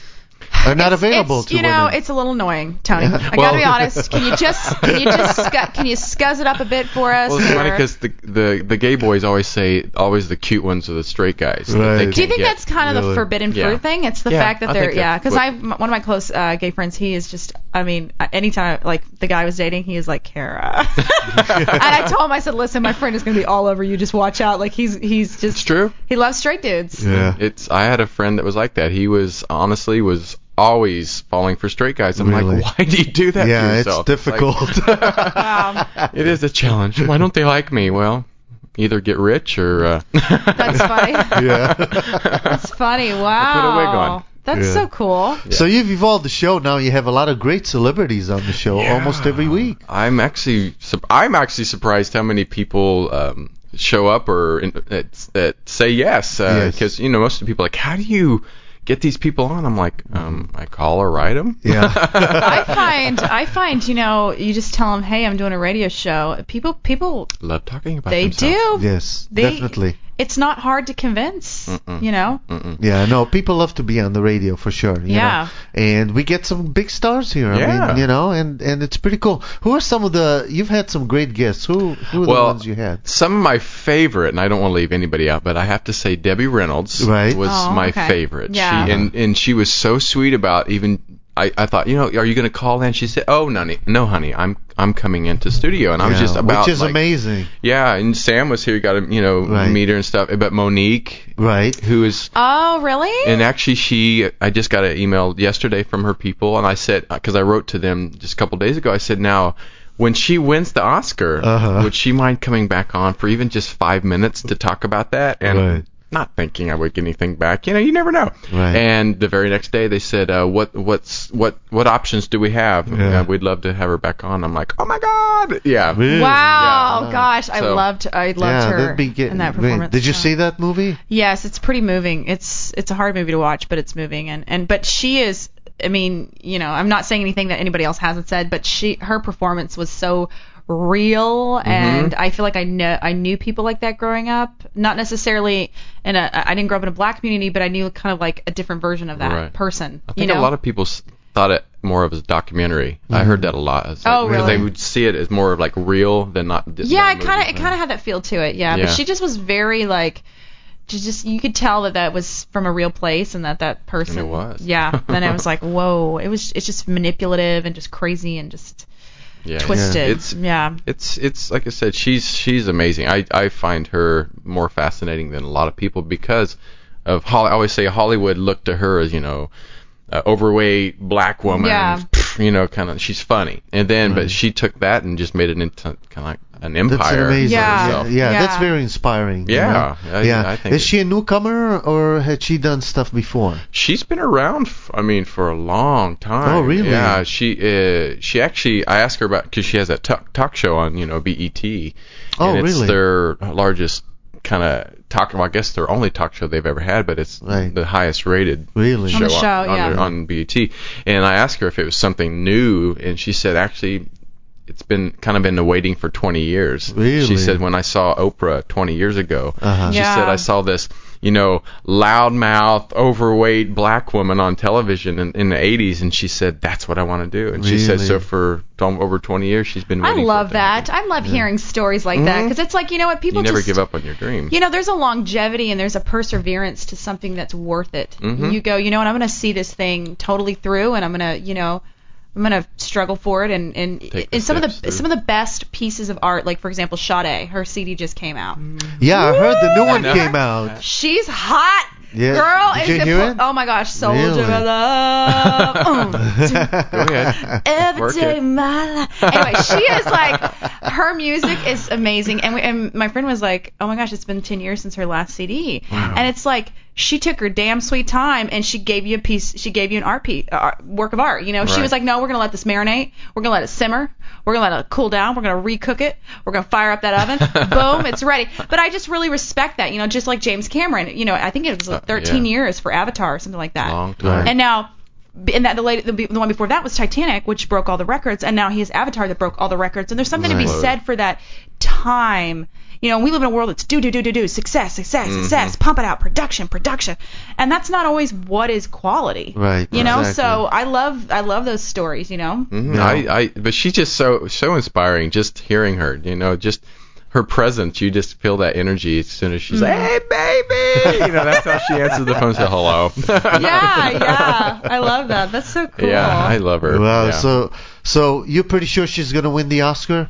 Speaker 11: are not
Speaker 12: It's-
Speaker 11: available
Speaker 12: it's,
Speaker 11: to
Speaker 12: you know,
Speaker 11: women.
Speaker 12: it's a little annoying, Tony.
Speaker 11: Yeah.
Speaker 12: I
Speaker 13: Well-
Speaker 12: gotta be honest. Can you just can you just scu- can you scuzz it up a bit for us?
Speaker 13: Well, it's funny
Speaker 12: or-
Speaker 13: because the, the the gay boys always say always the cute ones are the straight guys. that they
Speaker 11: Right.
Speaker 13: can't
Speaker 12: Do you think
Speaker 13: get.
Speaker 12: that's kind of
Speaker 11: Really?
Speaker 12: the forbidden fruit
Speaker 13: Yeah.
Speaker 12: thing? It's the
Speaker 13: Yeah,
Speaker 12: fact that
Speaker 13: I
Speaker 12: they're
Speaker 13: think
Speaker 12: yeah.
Speaker 13: that's
Speaker 12: Because
Speaker 13: what-
Speaker 12: I one of my close uh, gay friends, he is just. I mean, uh, anytime like the guy I was dating, he is like Kara. And I told him, I said, listen, my friend is gonna be all over you. Just watch out. Like he's he's just.
Speaker 13: It's true.
Speaker 12: He loves straight dudes.
Speaker 11: Yeah.
Speaker 13: It's I had a friend that was like that. He was honestly was always falling for straight guys. I'm
Speaker 11: Really?
Speaker 13: like, why do you do that
Speaker 11: Yeah,
Speaker 13: to
Speaker 11: it's
Speaker 13: yourself?
Speaker 11: difficult.
Speaker 13: Like,
Speaker 12: Wow.
Speaker 13: it is a challenge. Why don't they like me? Well, either get rich or. Uh,
Speaker 12: That's funny.
Speaker 11: Yeah.
Speaker 12: That's funny. Wow.
Speaker 13: put a wig on.
Speaker 12: That's
Speaker 11: Yeah.
Speaker 12: so cool.
Speaker 11: So you've evolved the show. Now you have a lot of great celebrities on the show almost every week.
Speaker 13: I'm actually sup- I'm actually surprised how many people um, show up or in, that, that say yes
Speaker 11: Yes.
Speaker 13: because you know most of the people are like, how do you get these people on? I'm like, um, I call or write them.
Speaker 11: Yeah.
Speaker 12: I find I find you know you just tell them, hey, I'm doing a radio show. People people
Speaker 13: Love talking about
Speaker 12: they
Speaker 13: themselves.
Speaker 12: do.
Speaker 11: Yes,
Speaker 12: They-
Speaker 11: definitely.
Speaker 12: It's not hard to convince.
Speaker 13: Mm-mm.
Speaker 12: You know.
Speaker 13: Mm-mm.
Speaker 11: Yeah, no, people love to be on the radio for sure. You
Speaker 12: Yeah.
Speaker 11: know? And we get some big stars here. I
Speaker 13: Yeah.
Speaker 11: mean, you know, and, and it's pretty cool. Who are some of the, you've had some great guests. Who, who are the
Speaker 13: Well,
Speaker 11: ones you had?
Speaker 13: some of my favorite, and I don't want to leave anybody out, but I have to say Debbie Reynolds
Speaker 11: Right.
Speaker 13: was
Speaker 12: Oh,
Speaker 13: my
Speaker 12: okay.
Speaker 13: favorite.
Speaker 12: Yeah.
Speaker 13: She, and, and she was so sweet about even, I, I thought, you know, are you going to call in? She said, oh, no, no, honey, I'm I'm coming into studio. And I was
Speaker 11: Yeah,
Speaker 13: just about
Speaker 11: Which is
Speaker 13: like,
Speaker 11: amazing.
Speaker 13: Yeah, and Sam was here, got to, you know,
Speaker 11: Right.
Speaker 13: meet her and stuff. But Monique,
Speaker 11: Right.
Speaker 13: who is,
Speaker 12: Oh, really?
Speaker 13: and actually she, I just got an email yesterday from her people, and I said, because I wrote to them just a couple days ago, I said, now, when she wins the Oscar,
Speaker 11: Uh-huh.
Speaker 13: would she mind coming back on for even just five minutes to talk about that? And
Speaker 11: Right.
Speaker 13: not thinking I would get anything back. You know, you never know.
Speaker 11: Right.
Speaker 13: And the very next day they said, uh, what what's what what options do we have?
Speaker 11: Yeah.
Speaker 13: Uh, we'd love to have her back on. I'm like, oh my God. Yeah.
Speaker 11: Really?
Speaker 12: Wow,
Speaker 13: Yeah.
Speaker 12: gosh, I
Speaker 13: So-
Speaker 12: loved I loved
Speaker 11: Yeah,
Speaker 12: her
Speaker 11: that'd be get,
Speaker 12: in that
Speaker 11: great.
Speaker 12: performance.
Speaker 11: Did you
Speaker 12: Yeah.
Speaker 11: see that movie?
Speaker 12: Yes, it's pretty moving. It's it's a hard movie to watch, but it's moving and and but she is I mean, you know, I'm not saying anything that anybody else hasn't said, but she her performance was so real and I feel like I know I knew people like that growing up. Not necessarily in a I didn't grow up in a black community, but I knew kind of like a different version of that
Speaker 13: Right.
Speaker 12: person.
Speaker 13: I think
Speaker 12: you know?
Speaker 13: a lot of people s- thought it more of as a documentary. I heard that a lot. It's like,
Speaker 12: Oh,
Speaker 13: because
Speaker 12: really?
Speaker 13: they would see it as more of like real than not.
Speaker 12: Yeah,
Speaker 13: not a
Speaker 12: it kind of
Speaker 13: movie.
Speaker 12: it kind of had that feel to it. Yeah,
Speaker 13: Yeah.
Speaker 12: but she just was very like just you could tell that that was from a real place and that that person.
Speaker 13: And it was.
Speaker 12: Yeah. Then it was like, whoa. It was. It's just manipulative and just crazy and just.
Speaker 13: Yeah,
Speaker 12: twisted.
Speaker 13: Yeah. It's
Speaker 12: yeah.
Speaker 13: It's it's like I said, she's she's amazing. I I find her more fascinating than a lot of people because of Holly. I always say Hollywood looked to her as, you know, uh, overweight black woman.
Speaker 12: Yeah.
Speaker 13: You know, kind of she's funny, and then
Speaker 11: Right.
Speaker 13: but she took that and just made it into kind of like an empire.
Speaker 11: That's amazing.
Speaker 12: Yeah.
Speaker 11: Yeah, yeah,
Speaker 12: Yeah.
Speaker 11: that's very inspiring. you
Speaker 13: Yeah,
Speaker 11: know?
Speaker 13: I-
Speaker 11: yeah.
Speaker 13: I think
Speaker 11: Is
Speaker 13: it-
Speaker 11: she a newcomer or had she done stuff before?
Speaker 13: She's been around, f- I mean, for a long time.
Speaker 11: Oh, really?
Speaker 13: Yeah, she uh, she actually, I asked her about, because she has that talk, talk show on, you know, B E T.
Speaker 11: Oh,
Speaker 13: and it's
Speaker 11: really?
Speaker 13: their largest kind of talk, well, I guess their only talk show they've ever had, but it's
Speaker 11: Right.
Speaker 13: the highest rated
Speaker 11: Really?
Speaker 13: show
Speaker 12: On the show,
Speaker 13: on,
Speaker 12: yeah.
Speaker 13: their- on B E T. And I asked her if it was something new, and she said, actually, it's been kind of been waiting for twenty years.
Speaker 11: Really?
Speaker 13: She said, when I saw Oprah twenty years ago,
Speaker 11: Uh-huh.
Speaker 13: she
Speaker 12: Yeah.
Speaker 13: said, I saw this, you know, loudmouth, overweight black woman on television in, in the eighties, and she said, that's what I want to do. And she said,
Speaker 11: Really?
Speaker 13: so for tom- over twenty years, she's been
Speaker 12: I
Speaker 13: waiting
Speaker 12: love
Speaker 13: for it to happen.
Speaker 12: that. I love hearing stories like that because it's like, you know what, people
Speaker 13: You never
Speaker 12: just
Speaker 13: give up on your dream.
Speaker 12: You know, there's a longevity and there's a perseverance to something that's worth it.
Speaker 13: Mhm.
Speaker 12: You go, you know what, I'm going to see this thing totally through, and I'm going to, you know, I'm going to struggle for it. And and,
Speaker 13: Take the
Speaker 12: and some of the
Speaker 13: steps through.
Speaker 12: some of the best pieces of art, like for example, Sade, her C D just came out.
Speaker 11: Yeah, I heard the new one
Speaker 13: know.
Speaker 11: came out.
Speaker 12: She's hot.
Speaker 11: Yeah.
Speaker 12: Girl,
Speaker 11: Did
Speaker 12: is
Speaker 11: you
Speaker 12: it
Speaker 11: hear
Speaker 12: po-
Speaker 11: it?
Speaker 12: Oh my gosh, Soldier
Speaker 11: Really?
Speaker 12: of Love. Mm.
Speaker 13: Go ahead.
Speaker 12: Every
Speaker 13: Work
Speaker 12: day
Speaker 13: it.
Speaker 12: of my life. Anyway, she is like, her music is amazing. And, we, and my friend was like, oh my gosh, it's been ten years since her last C D.
Speaker 11: Wow.
Speaker 12: And it's like, she took her damn sweet time and she gave you a piece, she gave you an art piece, uh, work of art. You know, she
Speaker 13: Right.
Speaker 12: was like, no, we're going to let this marinate. We're going to let it simmer. We're going to let it cool down. We're going to recook it. We're going to fire up that oven. Boom, it's ready. But I just really respect that, you know, just like James Cameron. You know, I think it was like thirteen
Speaker 13: yeah.
Speaker 12: years for Avatar or something like that.
Speaker 13: Long time.
Speaker 12: And now, and that the, late, the the one before that was Titanic, which broke all the records, and now he has Avatar that broke all the records. And there's something to be
Speaker 13: Right.
Speaker 12: said for that time. You know, we live in a world that's do do do do do success success
Speaker 13: Mm-hmm.
Speaker 12: success, pump it out, production production, and that's not always what is quality.
Speaker 11: Right.
Speaker 12: You know,
Speaker 11: exactly.
Speaker 12: so I love I love those stories. You know.
Speaker 13: Mhm.
Speaker 11: No.
Speaker 13: I, I, but she's just so so inspiring. Just hearing her, you know, just her presence, you just feel that energy as soon as she's like, "Hey, baby," you know, that's how she answers the phone. Say hello.
Speaker 12: Yeah, yeah, I love that. That's so cool.
Speaker 13: Yeah, I love her.
Speaker 11: Wow.
Speaker 13: Yeah.
Speaker 11: So, so you're pretty sure she's gonna win the Oscar?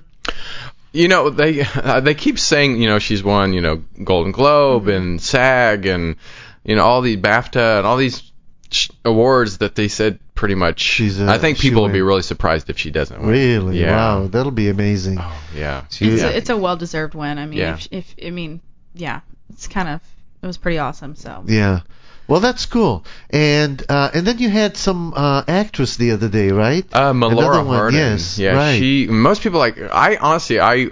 Speaker 13: You know, they uh, they keep saying, you know, she's won, you know, Golden Globe and SAG and, you know, all these BAFTA and all these sh- awards that they said pretty much.
Speaker 11: She's a-
Speaker 13: I think
Speaker 11: she
Speaker 13: people will be
Speaker 11: win.
Speaker 13: really surprised if she doesn't win.
Speaker 11: Really?
Speaker 13: Yeah.
Speaker 11: Wow, that'll be amazing.
Speaker 13: Oh, yeah.
Speaker 12: It's
Speaker 13: yeah.
Speaker 12: a, it's a well deserved win. I mean,
Speaker 13: Yeah.
Speaker 12: if, if I mean, yeah, it's kind of it was pretty awesome. So.
Speaker 11: Yeah. Well, that's cool. And uh, and then you had some uh, actress the other day, right?
Speaker 13: Uh, Melora
Speaker 11: Another one,
Speaker 13: Hardin.
Speaker 11: yes,
Speaker 13: Yeah,
Speaker 11: right.
Speaker 13: she. Most people like. I honestly, I,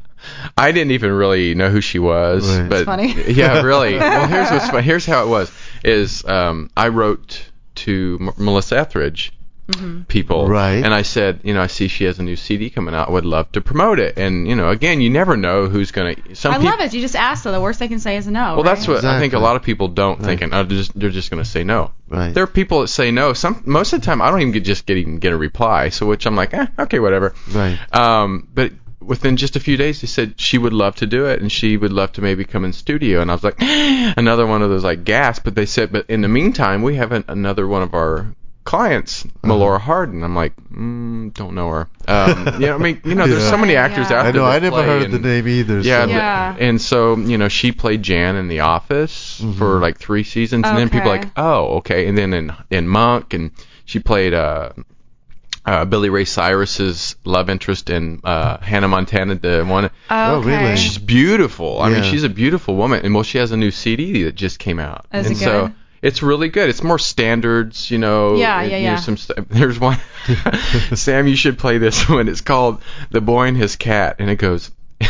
Speaker 13: I didn't even really know who she was.
Speaker 11: Right.
Speaker 13: But
Speaker 12: It's funny.
Speaker 13: yeah, really. Well, here's what's fun. Here's how it was. Is um, I wrote to M- Melissa Etheridge.
Speaker 12: Mm-hmm.
Speaker 13: People,
Speaker 11: Right.
Speaker 13: And I said, you know, I see she has a new C D coming out. I would love to promote it. And you know, again, you never know who's gonna. Some
Speaker 12: I
Speaker 13: people,
Speaker 12: love it. You just ask, so the worst they can say is no.
Speaker 13: Well, that's what I think. A
Speaker 11: Exactly.
Speaker 13: lot of people don't
Speaker 11: Right.
Speaker 13: thinking. Oh, they're just, they're just gonna say no.
Speaker 11: Right.
Speaker 13: There are people that say no. Some most of the time, I don't even get, just get even get a reply. So which I'm like, eh, okay, whatever.
Speaker 11: Right.
Speaker 13: Um, but within just a few days, they said she would love to do it, and she would love to maybe come in studio. And I was like, another one of those like gasps. But they said, but in the meantime, we have an, another one of our clients, Melora Hardin. I'm like, mm, don't know her. Um, you know, I mean, you know, there's
Speaker 11: Yeah.
Speaker 13: so many actors
Speaker 12: Yeah.
Speaker 13: out
Speaker 11: I
Speaker 13: there.
Speaker 11: know.
Speaker 13: that
Speaker 11: I never
Speaker 13: play
Speaker 11: heard
Speaker 13: and-
Speaker 11: the name either.
Speaker 13: Yeah,
Speaker 11: so.
Speaker 12: Yeah.
Speaker 13: but- and so you know, she played Jan in The Office
Speaker 11: Mm-hmm.
Speaker 13: for like three seasons, and then people are
Speaker 12: Okay.
Speaker 13: like, oh, okay, and then in in Monk, and she played uh, uh, Billy Ray Cyrus's love interest in uh, Hannah Montana, the one.
Speaker 11: Oh,
Speaker 12: Okay.
Speaker 11: really?
Speaker 13: She's beautiful. I mean,
Speaker 11: Yeah.
Speaker 13: she's a beautiful woman, and well, she has a new C D that just came out,
Speaker 12: Is
Speaker 13: and
Speaker 12: it
Speaker 13: so.
Speaker 12: good?
Speaker 13: It's really good. It's more standards, you know.
Speaker 12: Yeah,
Speaker 13: and,
Speaker 12: yeah,
Speaker 13: you know,
Speaker 12: yeah.
Speaker 13: some st- there's one. Sam, you should play this one. It's called "The Boy and His Cat," and it goes,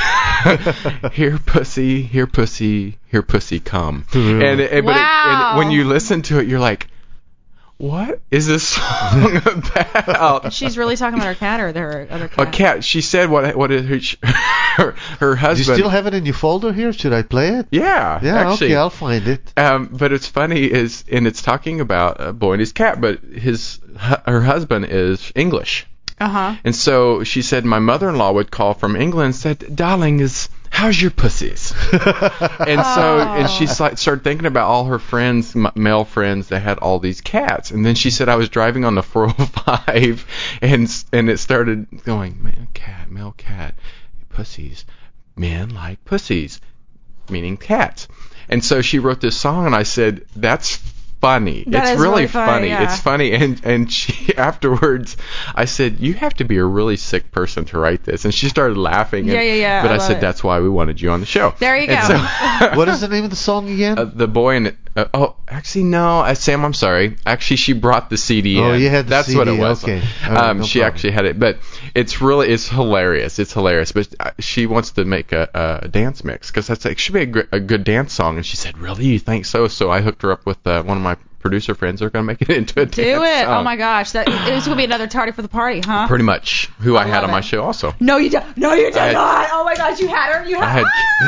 Speaker 13: "Here, pussy, here, pussy, here, pussy, come."
Speaker 11: Really?
Speaker 13: And, it, but it,
Speaker 12: Wow.
Speaker 13: and when you listen to it, you're like, "What is this song about?"
Speaker 12: She's really talking about her cat or her other
Speaker 13: A
Speaker 12: cat?
Speaker 13: cat. She said, "What? What is her? Her, her
Speaker 11: Do
Speaker 13: husband?"
Speaker 11: you still have it in your folder here? Should I play it?
Speaker 13: Yeah,
Speaker 11: Yeah.
Speaker 13: actually.
Speaker 11: Okay, I'll find it.
Speaker 13: Um, but it's funny is, and it's talking about a boy and his cat, but his hu- her husband is English,
Speaker 12: Uh huh.
Speaker 13: and so she said my mother-in-law would call from England and said, "Darling, is how's your pussies? And so, and she like, started thinking about all her friends, m- male friends that had all these cats. And then she said, I was driving on the four oh five, and and it started going, man, cat, male cat, pussies, men like pussies, meaning cats. And so she wrote this song, and I said, that's funny.
Speaker 12: That
Speaker 13: it's
Speaker 12: is
Speaker 13: really,
Speaker 12: really funny,
Speaker 13: funny.
Speaker 12: yeah.
Speaker 13: It's funny. And and she afterwards, I said, you have to be a really sick person to write this. And she started laughing.
Speaker 12: Yeah,
Speaker 13: and,
Speaker 12: yeah, yeah.
Speaker 13: But
Speaker 12: I
Speaker 13: I,
Speaker 12: love
Speaker 13: said,
Speaker 12: it.
Speaker 13: that's why we wanted you on the show.
Speaker 12: There you go.
Speaker 13: And so,
Speaker 11: What is the name of the song again?
Speaker 13: uh, the boy and uh, oh, actually no, uh, Sam, I'm sorry. Actually, she brought the C D in.
Speaker 11: Oh, you had the
Speaker 13: That's
Speaker 11: C D,
Speaker 13: what it was.
Speaker 11: okay. All right,
Speaker 13: um,
Speaker 11: no
Speaker 13: she
Speaker 11: problem.
Speaker 13: actually had it, but it's really it's hilarious. It's hilarious. But uh, she wants to make a, a dance mix because that's like should be a, gr- a good dance song. And she said, really, you think so? So I hooked her up with uh, one of my producer friends. They're gonna make it into a
Speaker 12: Do
Speaker 13: dance
Speaker 12: it.
Speaker 13: song.
Speaker 12: Oh my gosh, that it was gonna be another tardy for the party, huh?
Speaker 13: Pretty much who I,
Speaker 12: I
Speaker 13: had
Speaker 12: love
Speaker 13: on my
Speaker 12: it.
Speaker 13: show also.
Speaker 12: No, you don't. No, you did
Speaker 13: I had-
Speaker 12: not. Oh my gosh, you had her. You
Speaker 13: I
Speaker 12: had.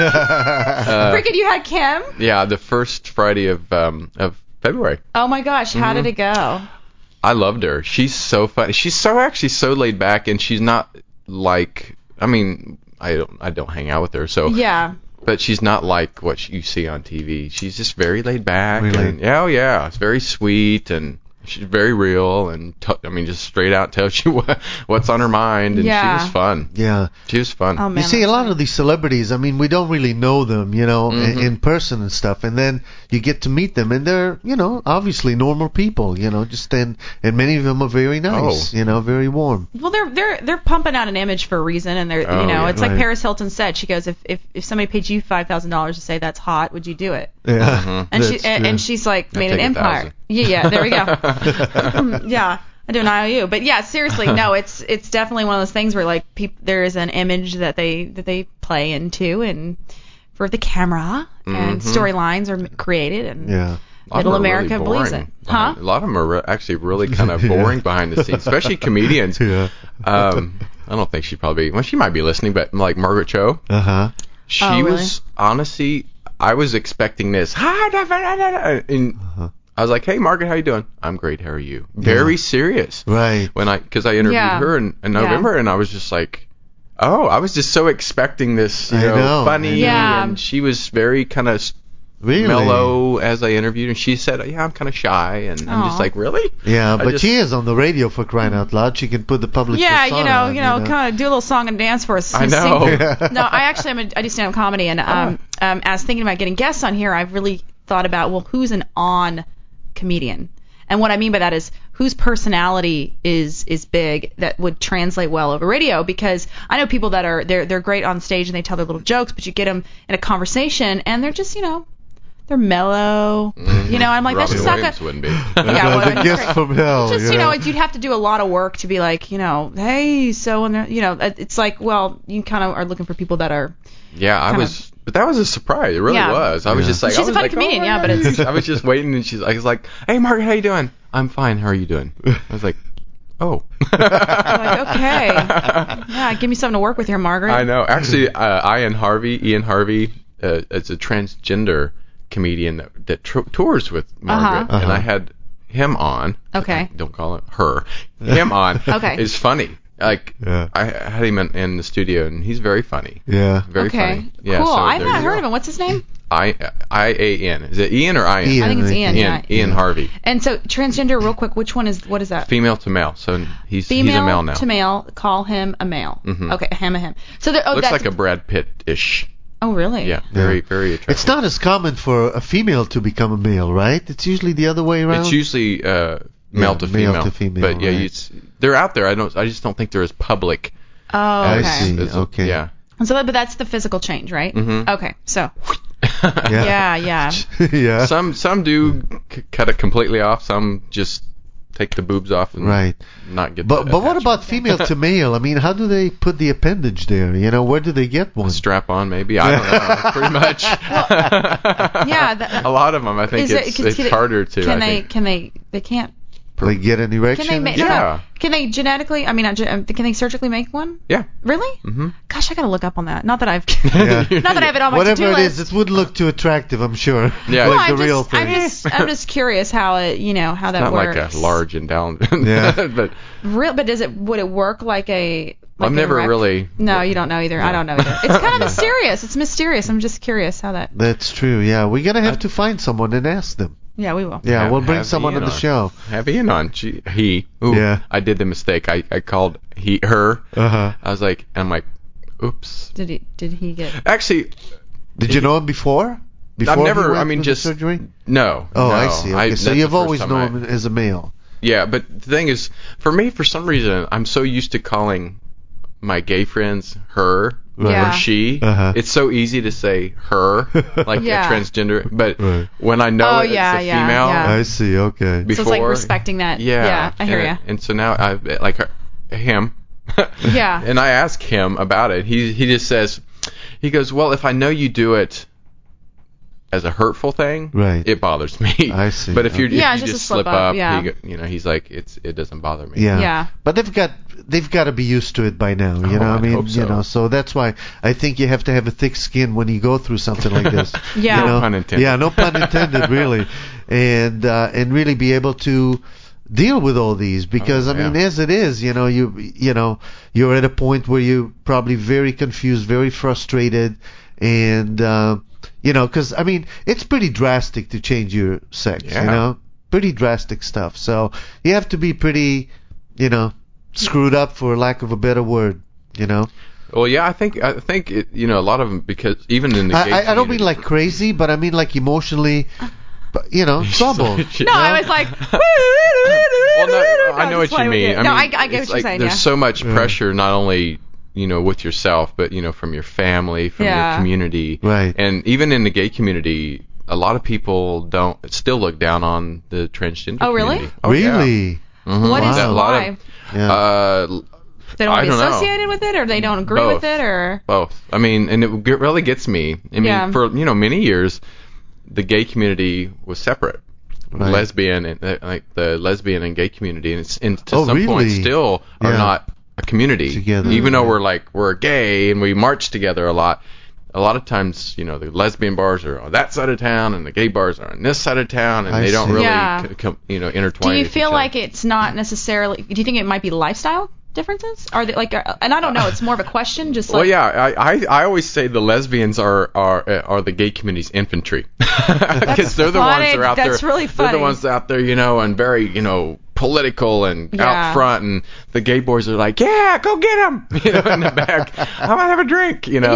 Speaker 13: had uh,
Speaker 12: Freaking, you had Kim.
Speaker 13: yeah, the first Friday of um, of February.
Speaker 12: Oh my gosh, how
Speaker 13: Mm-hmm.
Speaker 12: did it go?
Speaker 13: I loved her. She's so funny. She's so actually so laid back, and she's not like. I mean, I don't. I don't hang out with her, so.
Speaker 12: Yeah.
Speaker 13: But she's not like what you see on T V. She's just very laid back.
Speaker 11: Really?
Speaker 13: And, yeah, oh yeah, it's very sweet, and she's very real, and t- I mean, just straight out tells you what, what's on her mind, and
Speaker 12: Yeah.
Speaker 13: she was fun.
Speaker 11: Yeah.
Speaker 13: She was fun.
Speaker 12: Oh man.
Speaker 11: You see, a lot of these celebrities, I mean, we don't really know them, you know, in,
Speaker 13: Mhm.
Speaker 11: in person and stuff, and then you get to meet them, and they're, you know, obviously normal people, you know, just and and many of them are very nice,
Speaker 13: Oh.
Speaker 11: you know, very warm.
Speaker 12: Well, they're they're they're pumping out an image for a reason, and they're
Speaker 13: Oh,
Speaker 12: you know,
Speaker 13: yeah.
Speaker 12: it's like
Speaker 11: Right.
Speaker 12: Paris Hilton said. She goes, if if if somebody paid you five thousand dollars to say that's hot, would you do it?
Speaker 11: Yeah.
Speaker 13: Mhm.
Speaker 12: And she
Speaker 11: That's
Speaker 12: and,
Speaker 11: true.
Speaker 12: and she's like
Speaker 13: I'd
Speaker 12: made an
Speaker 13: take a
Speaker 12: empire.
Speaker 13: thousand.
Speaker 12: Yeah, yeah. There we go. Yeah, I do an I O U. But yeah, seriously, no, it's it's definitely one of those things where like peop- there is an image that they that they play into, and for the camera, and
Speaker 13: Mhm.
Speaker 12: storylines are m- created, and
Speaker 11: Yeah.
Speaker 13: A lot of
Speaker 12: middle
Speaker 13: them are
Speaker 12: America
Speaker 13: really
Speaker 12: believes
Speaker 13: boring
Speaker 12: it, huh?
Speaker 13: behind- A lot of them are re- actually really kind of
Speaker 11: Yeah.
Speaker 13: boring behind the scenes, especially comedians.
Speaker 11: Yeah.
Speaker 13: Um, I don't think she'd probably. Well, she might be listening, but like Margaret Cho,
Speaker 11: Uh huh.
Speaker 13: she
Speaker 12: Oh, really?
Speaker 13: was honestly. I was expecting this, and
Speaker 11: Uh-huh.
Speaker 13: I was like, "Hey, Margaret, how you doing? I'm great. How are you?" Very serious.
Speaker 11: Right.
Speaker 13: When I, because I interviewed
Speaker 12: Yeah.
Speaker 13: her in, in
Speaker 12: Yeah.
Speaker 13: November, and I was just like, "Oh, I was just so expecting this, you
Speaker 11: I
Speaker 13: know,
Speaker 11: know,
Speaker 13: funny."
Speaker 11: I know.
Speaker 12: Yeah.
Speaker 13: And she was very kind of
Speaker 11: Really?
Speaker 13: mellow as I interviewed, and she said, "Yeah, I'm kind of shy," and I'm just
Speaker 12: Aw.
Speaker 13: like, "Really?"
Speaker 11: Yeah,
Speaker 13: I
Speaker 11: but
Speaker 13: just-
Speaker 11: she is on the radio for crying out loud. She can put the public
Speaker 12: yeah,
Speaker 11: persona
Speaker 12: you know,
Speaker 11: on,
Speaker 12: you know, kind of do a little song and dance for us.
Speaker 13: I
Speaker 12: Sing-
Speaker 13: know.
Speaker 12: No, I actually am a, I do stand-up comedy, and um, um, as thinking about getting guests on here, I've really thought about, well, who's an on comedian? And what I mean by that is whose personality is is big that would translate well over radio, because I know people that are they're they're great on stage and they tell their little jokes, but you get them in a conversation and they're just, you know, they're mellow.
Speaker 13: Mhm.
Speaker 12: You know, I'm like, that's
Speaker 13: Robin
Speaker 12: just not
Speaker 13: Williams
Speaker 12: good.
Speaker 13: wouldn't be.
Speaker 12: Yeah, well,
Speaker 11: the gift from hell.
Speaker 12: Just,
Speaker 11: you
Speaker 12: you know,
Speaker 11: know.
Speaker 12: you'd have to do a lot of work to be like, you know, hey, so, and they're- you know, it- it's like, well, you kind of are looking for people that are.
Speaker 13: Yeah, I
Speaker 12: Kind
Speaker 13: was, but that was a surprise. It really
Speaker 12: Yeah.
Speaker 13: was. I was
Speaker 11: Yeah.
Speaker 13: just like,
Speaker 12: She's
Speaker 13: I
Speaker 12: a
Speaker 13: was
Speaker 12: fun
Speaker 13: like,
Speaker 12: comedian,
Speaker 13: oh,
Speaker 12: yeah, but it's-
Speaker 13: I was just waiting, and she's, I was like, "Hey, Margaret, how you doing?" "I'm fine. How are you doing?" I was like, "Oh."
Speaker 12: I'm like, okay. Yeah, give me something to work with here, Margaret.
Speaker 13: I know. Actually, uh, Ian Harvey, Ian Harvey, uh, is a transgender comedian that, that tr- tours with Margaret,
Speaker 11: Uh-huh.
Speaker 13: and I had him on.
Speaker 12: Okay.
Speaker 13: Don't call it her. Him on.
Speaker 12: Okay.
Speaker 13: Is funny. Like
Speaker 11: Yeah.
Speaker 13: I had him in, in the studio, and he's very funny.
Speaker 11: Yeah.
Speaker 13: Very
Speaker 12: Okay.
Speaker 13: funny. Yeah,
Speaker 12: cool.
Speaker 13: so
Speaker 12: I've
Speaker 13: there
Speaker 12: not
Speaker 13: you
Speaker 12: heard
Speaker 13: go.
Speaker 12: of him. What's his name?
Speaker 13: I I A N. Is it Ian or Ian?
Speaker 11: Ian,
Speaker 12: I think it's
Speaker 11: I
Speaker 12: Ian.
Speaker 11: think.
Speaker 13: Ian,
Speaker 12: Yeah.
Speaker 13: Ian Harvey.
Speaker 12: And so transgender, real quick, which one is, what is that?
Speaker 13: Female to male. So he's
Speaker 12: Female
Speaker 13: he's a male now.
Speaker 12: to male, call him a male.
Speaker 13: Mhm.
Speaker 12: Okay, him a him. So there, oh,
Speaker 13: Looks
Speaker 12: that's,
Speaker 13: like a Brad Pitt-ish.
Speaker 12: oh, really?
Speaker 13: Yeah, very very attractive.
Speaker 11: It's not as common for a female to become a male, right? It's usually the other way around.
Speaker 13: It's usually uh, male
Speaker 11: Yeah,
Speaker 13: to
Speaker 11: male
Speaker 13: female.
Speaker 11: to female,
Speaker 13: But yeah,
Speaker 11: right.
Speaker 13: you, it's, they're out there. I don't. I just don't think they're as public.
Speaker 12: Oh,
Speaker 11: I
Speaker 12: okay.
Speaker 11: see.
Speaker 13: as-
Speaker 11: Okay.
Speaker 13: Yeah.
Speaker 12: And so, that, but that's the physical change, right?
Speaker 13: Mhm.
Speaker 12: Okay, so,
Speaker 11: Yeah.
Speaker 12: yeah, yeah.
Speaker 11: yeah.
Speaker 13: Some some do c- cut it completely off. Some just take the boobs off and
Speaker 11: Right.
Speaker 13: not get.
Speaker 11: But
Speaker 13: the
Speaker 11: but what
Speaker 13: attachment.
Speaker 11: about female to male? I mean, how do they put the appendage there? You know, where do they get one?
Speaker 13: strap on? Maybe I don't know. Pretty much.
Speaker 12: Yeah, the-
Speaker 13: a lot of them. I think
Speaker 12: Is it-
Speaker 13: it's
Speaker 12: can-
Speaker 13: it's
Speaker 12: can-
Speaker 13: harder to.
Speaker 12: Can
Speaker 13: I
Speaker 12: they,
Speaker 13: think.
Speaker 12: can they, they can't,
Speaker 11: Like get an erection?
Speaker 12: can they make,
Speaker 13: Yeah.
Speaker 12: no, no. Can they genetically, I mean, not gen- um, can they surgically make one?
Speaker 13: Yeah.
Speaker 12: Really?
Speaker 13: Mhm.
Speaker 12: Gosh, I gotta look up on that. Not that I've,
Speaker 11: Yeah.
Speaker 12: not that I have it on my
Speaker 11: Whatever
Speaker 12: to-do
Speaker 11: it
Speaker 12: list.
Speaker 11: is, it wouldn't look too attractive, I'm sure.
Speaker 13: Yeah.
Speaker 12: No,
Speaker 11: like
Speaker 12: I'm
Speaker 11: the real
Speaker 12: just,
Speaker 11: thing.
Speaker 12: I'm just, I'm just curious how it, you know, how that
Speaker 13: Not
Speaker 12: works.
Speaker 13: like a large endowment.
Speaker 11: Yeah.
Speaker 13: but
Speaker 12: Real, but does it, would it work like a, Like
Speaker 13: I've
Speaker 12: in a
Speaker 13: never
Speaker 12: wreck?
Speaker 13: really.
Speaker 12: No, you don't know either. I don't know either. It's kind of mysterious. It's mysterious. I'm just curious how that.
Speaker 11: That's true. Yeah, we're gonna have to find someone and ask them.
Speaker 12: Yeah, we will.
Speaker 11: Yeah,
Speaker 13: Have-
Speaker 11: we'll bring
Speaker 13: have
Speaker 11: someone
Speaker 13: Ian
Speaker 11: on the
Speaker 13: on.
Speaker 11: show.
Speaker 13: Have Ian on. She, he. Ooh,
Speaker 11: Yeah.
Speaker 13: I did the mistake. I, I called he her.
Speaker 11: Uh huh.
Speaker 13: I was like, and I'm like, oops.
Speaker 12: Did he? Did he get?
Speaker 13: Actually,
Speaker 11: Did you know him before? Before
Speaker 13: I've never.
Speaker 11: he went
Speaker 13: I mean,
Speaker 11: for the
Speaker 13: just
Speaker 11: surgery.
Speaker 13: no.
Speaker 11: Oh,
Speaker 13: no.
Speaker 11: I see. Okay,
Speaker 13: I,
Speaker 11: so
Speaker 13: that's
Speaker 11: you've
Speaker 13: the first
Speaker 11: always
Speaker 13: time
Speaker 11: known
Speaker 13: I-
Speaker 11: him as a male.
Speaker 13: Yeah, but the thing is, for me, for some reason, I'm so used to calling my gay friends her
Speaker 12: Yeah.
Speaker 13: or she.
Speaker 11: Uh-huh.
Speaker 13: It's so easy to say her, like
Speaker 12: Yeah.
Speaker 13: a transgender. But
Speaker 11: Right.
Speaker 13: when I know
Speaker 12: Oh,
Speaker 13: it's
Speaker 12: yeah,
Speaker 13: a
Speaker 12: yeah,
Speaker 13: female,
Speaker 12: yeah.
Speaker 11: I see. Okay.
Speaker 13: before,
Speaker 12: So it's like respecting that.
Speaker 13: yeah,
Speaker 12: Yeah, I hear
Speaker 13: and,
Speaker 12: ya.
Speaker 13: And so now I like her, him.
Speaker 12: Yeah.
Speaker 13: And I ask him about it. He he just says, he goes, well, if I know you do it as a hurtful thing,
Speaker 11: Right.
Speaker 13: it bothers me.
Speaker 11: I see.
Speaker 13: But if you
Speaker 12: Yeah,
Speaker 13: if you
Speaker 12: just a
Speaker 13: just
Speaker 12: slip
Speaker 13: slip
Speaker 12: up,
Speaker 13: up,
Speaker 12: yeah.
Speaker 13: he go, you know, he's like, it's it doesn't bother me.
Speaker 11: Yeah.
Speaker 12: Yeah.
Speaker 11: But they've got they've got to be used to it by now. You
Speaker 13: Oh,
Speaker 11: know, I
Speaker 13: I
Speaker 11: mean,
Speaker 13: hope so.
Speaker 11: you know, so that's why I think you have to have a thick skin when you go through something like this.
Speaker 12: Yeah.
Speaker 11: You know?
Speaker 13: No pun intended.
Speaker 11: Yeah, no pun intended, really, and uh, and really be able to deal with all these because
Speaker 13: Oh,
Speaker 11: I mean,
Speaker 13: yeah.
Speaker 11: as it is, you know, you you know, you're at a point where you're probably very confused, very frustrated, and uh, you know, because I mean, it's pretty drastic to change your sex.
Speaker 13: Yeah.
Speaker 11: You know, pretty drastic stuff. So you have to be pretty, you know, screwed up for lack of a better word. You know,
Speaker 13: Well, yeah, I think I think it, you know a lot of them because even in the gay
Speaker 11: I, I, I don't mean
Speaker 13: community-
Speaker 11: like crazy, but I mean like emotionally, but, you know, trouble.
Speaker 12: No, I was like.
Speaker 13: Well, no, I know
Speaker 12: just
Speaker 13: what you
Speaker 12: playing with
Speaker 13: mean.
Speaker 12: you.
Speaker 13: I
Speaker 12: no,
Speaker 13: mean,
Speaker 12: I, I get
Speaker 13: it's
Speaker 12: what you're
Speaker 13: like
Speaker 12: saying.
Speaker 13: There's
Speaker 12: Yeah.
Speaker 13: so much
Speaker 11: Yeah.
Speaker 13: pressure, not only you know with yourself, but you know from your family, from
Speaker 12: Yeah.
Speaker 13: your community,
Speaker 11: Right.
Speaker 13: and even in the gay community, a lot of people don't still look down on the transgender.
Speaker 12: Oh, really?
Speaker 13: community. Oh, yeah.
Speaker 11: Really?
Speaker 13: Mhm.
Speaker 12: What is
Speaker 13: That-
Speaker 12: it?
Speaker 13: a lot
Speaker 12: Why?
Speaker 13: of,
Speaker 11: Yeah.
Speaker 13: uh,
Speaker 12: They don't want
Speaker 13: I
Speaker 12: to be
Speaker 13: don't know.
Speaker 12: associated with it, or they don't agree
Speaker 13: Both.
Speaker 12: with it, or.
Speaker 13: Both. I mean, and it get- really gets me. I mean,
Speaker 12: Yeah.
Speaker 13: for you know many years, the gay community was separate.
Speaker 11: Right.
Speaker 13: Lesbian and uh, like the lesbian and gay community, and, it's, and to
Speaker 11: Oh,
Speaker 13: some point
Speaker 11: really?
Speaker 13: still are
Speaker 11: Yeah.
Speaker 13: not a community.
Speaker 11: Together.
Speaker 13: Even though
Speaker 11: Yeah.
Speaker 13: we're like we're gay and we march together a lot. A lot of times, you know, the lesbian bars are on that side of town, and the gay bars are on this side of town, and
Speaker 11: I
Speaker 13: they don't
Speaker 11: see.
Speaker 13: really,
Speaker 12: Yeah.
Speaker 13: c- com- you know, intertwine.
Speaker 12: Do you
Speaker 13: with
Speaker 12: feel
Speaker 13: each
Speaker 12: like
Speaker 13: other.
Speaker 12: it's not necessarily? Do you think it might be lifestyle differences? Are they like? Are, and I don't know. It's more of a question. Just like.
Speaker 13: Well, yeah, I, I I always say the lesbians are are uh, are the gay community's infantry because they're the ones
Speaker 12: funny.
Speaker 13: that are out
Speaker 12: That's
Speaker 13: there.
Speaker 12: really
Speaker 13: They're
Speaker 12: funny.
Speaker 13: the ones out there, you know, and very you know political and
Speaker 12: Yeah.
Speaker 13: out front, and the gay boys are like, yeah, go get them, you know, in the back. I want to have a drink, you know.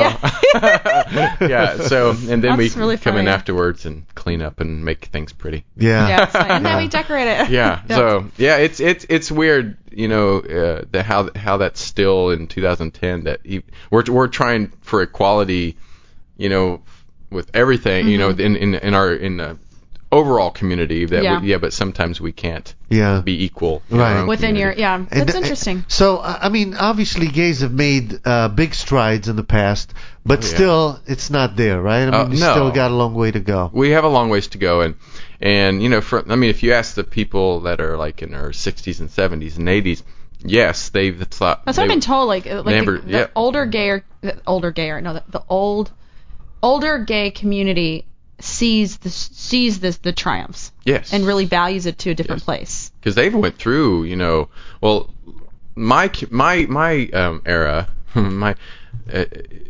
Speaker 12: Yeah.
Speaker 13: Yeah. So and then
Speaker 12: That's
Speaker 13: we
Speaker 12: really
Speaker 13: come in
Speaker 12: funny.
Speaker 13: afterwards and clean up and make things pretty.
Speaker 11: Yeah.
Speaker 12: Yeah, it's fine. And then we decorate it.
Speaker 13: Yeah. So yeah, it's it's it's weird, you know, uh, the how how that's still in two thousand ten that e- we're we're trying for equality, you know, with everything, you know, in in in our in the overall community that
Speaker 12: Yeah.
Speaker 13: we, yeah, but sometimes we can't
Speaker 11: Yeah.
Speaker 13: be equal in our
Speaker 11: Right.
Speaker 13: own
Speaker 12: Within your
Speaker 13: community.
Speaker 12: yeah,
Speaker 11: And,
Speaker 12: that's
Speaker 11: uh,
Speaker 12: interesting.
Speaker 11: So, uh, I mean, obviously, gays have made uh, big strides in the past, but
Speaker 13: Oh, yeah.
Speaker 11: still, it's not there, right? I mean,
Speaker 13: Uh,
Speaker 11: you
Speaker 13: no.
Speaker 11: still got a long way to go.
Speaker 13: We have a long ways to go, and and you know, for, I mean, if you ask the people that are like in their sixties and seventies and eighties, yes, they've thought.
Speaker 12: That's what I've
Speaker 13: they-
Speaker 12: been told. Like, uh, like
Speaker 13: never-
Speaker 12: the, the
Speaker 13: yeah.
Speaker 12: older gayer, the older gayer, no, the, the old, older gay community sees the sees this the triumphs.
Speaker 13: Yes.
Speaker 12: And really values it to a different
Speaker 13: Yes.
Speaker 12: place.
Speaker 13: Because they've went through, you know, well, my my my um, era, my uh,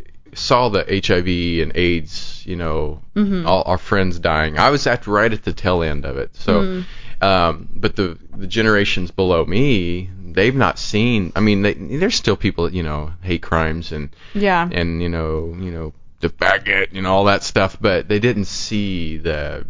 Speaker 13: saw the H I V and AIDS, you know,
Speaker 12: Mhm.
Speaker 13: all our friends dying. I was at right at the tail end of it. So,
Speaker 12: Mm.
Speaker 13: um, but the the generations below me, they've not seen. I mean, they, there's still people, you know, hate crimes and
Speaker 12: Yeah.
Speaker 13: and you know, you know, the faggot, you know, all that stuff, but they didn't see the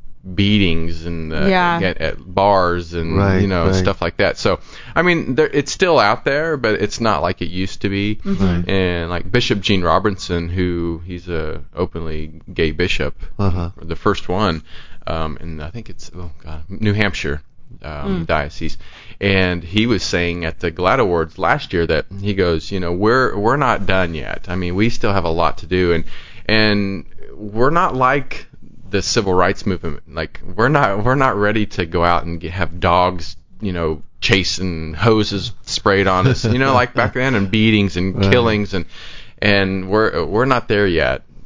Speaker 13: beatings and the,
Speaker 12: Yeah.
Speaker 13: at, at bars and
Speaker 11: Right,
Speaker 13: you know
Speaker 11: right.
Speaker 13: stuff like that. So I mean, there, it's still out there, but it's not like it used to be.
Speaker 11: Right.
Speaker 13: And like Bishop Gene Robertson, who he's a openly gay bishop,
Speaker 11: Uh-huh.
Speaker 13: the first one, um, and I think it's oh god, New Hampshire um,
Speaker 12: Mm.
Speaker 13: diocese, and he was saying at the GLAAD Awards last year that he goes, you know, we're we're not done yet. I mean, we still have a lot to do, and and we're not like the civil rights movement. Like we're not we're not ready to go out and get, have dogs, you know, chasing hoses sprayed on us, you know, like back then, and beatings and
Speaker 11: Right.
Speaker 13: killings, and and we're we're not there yet.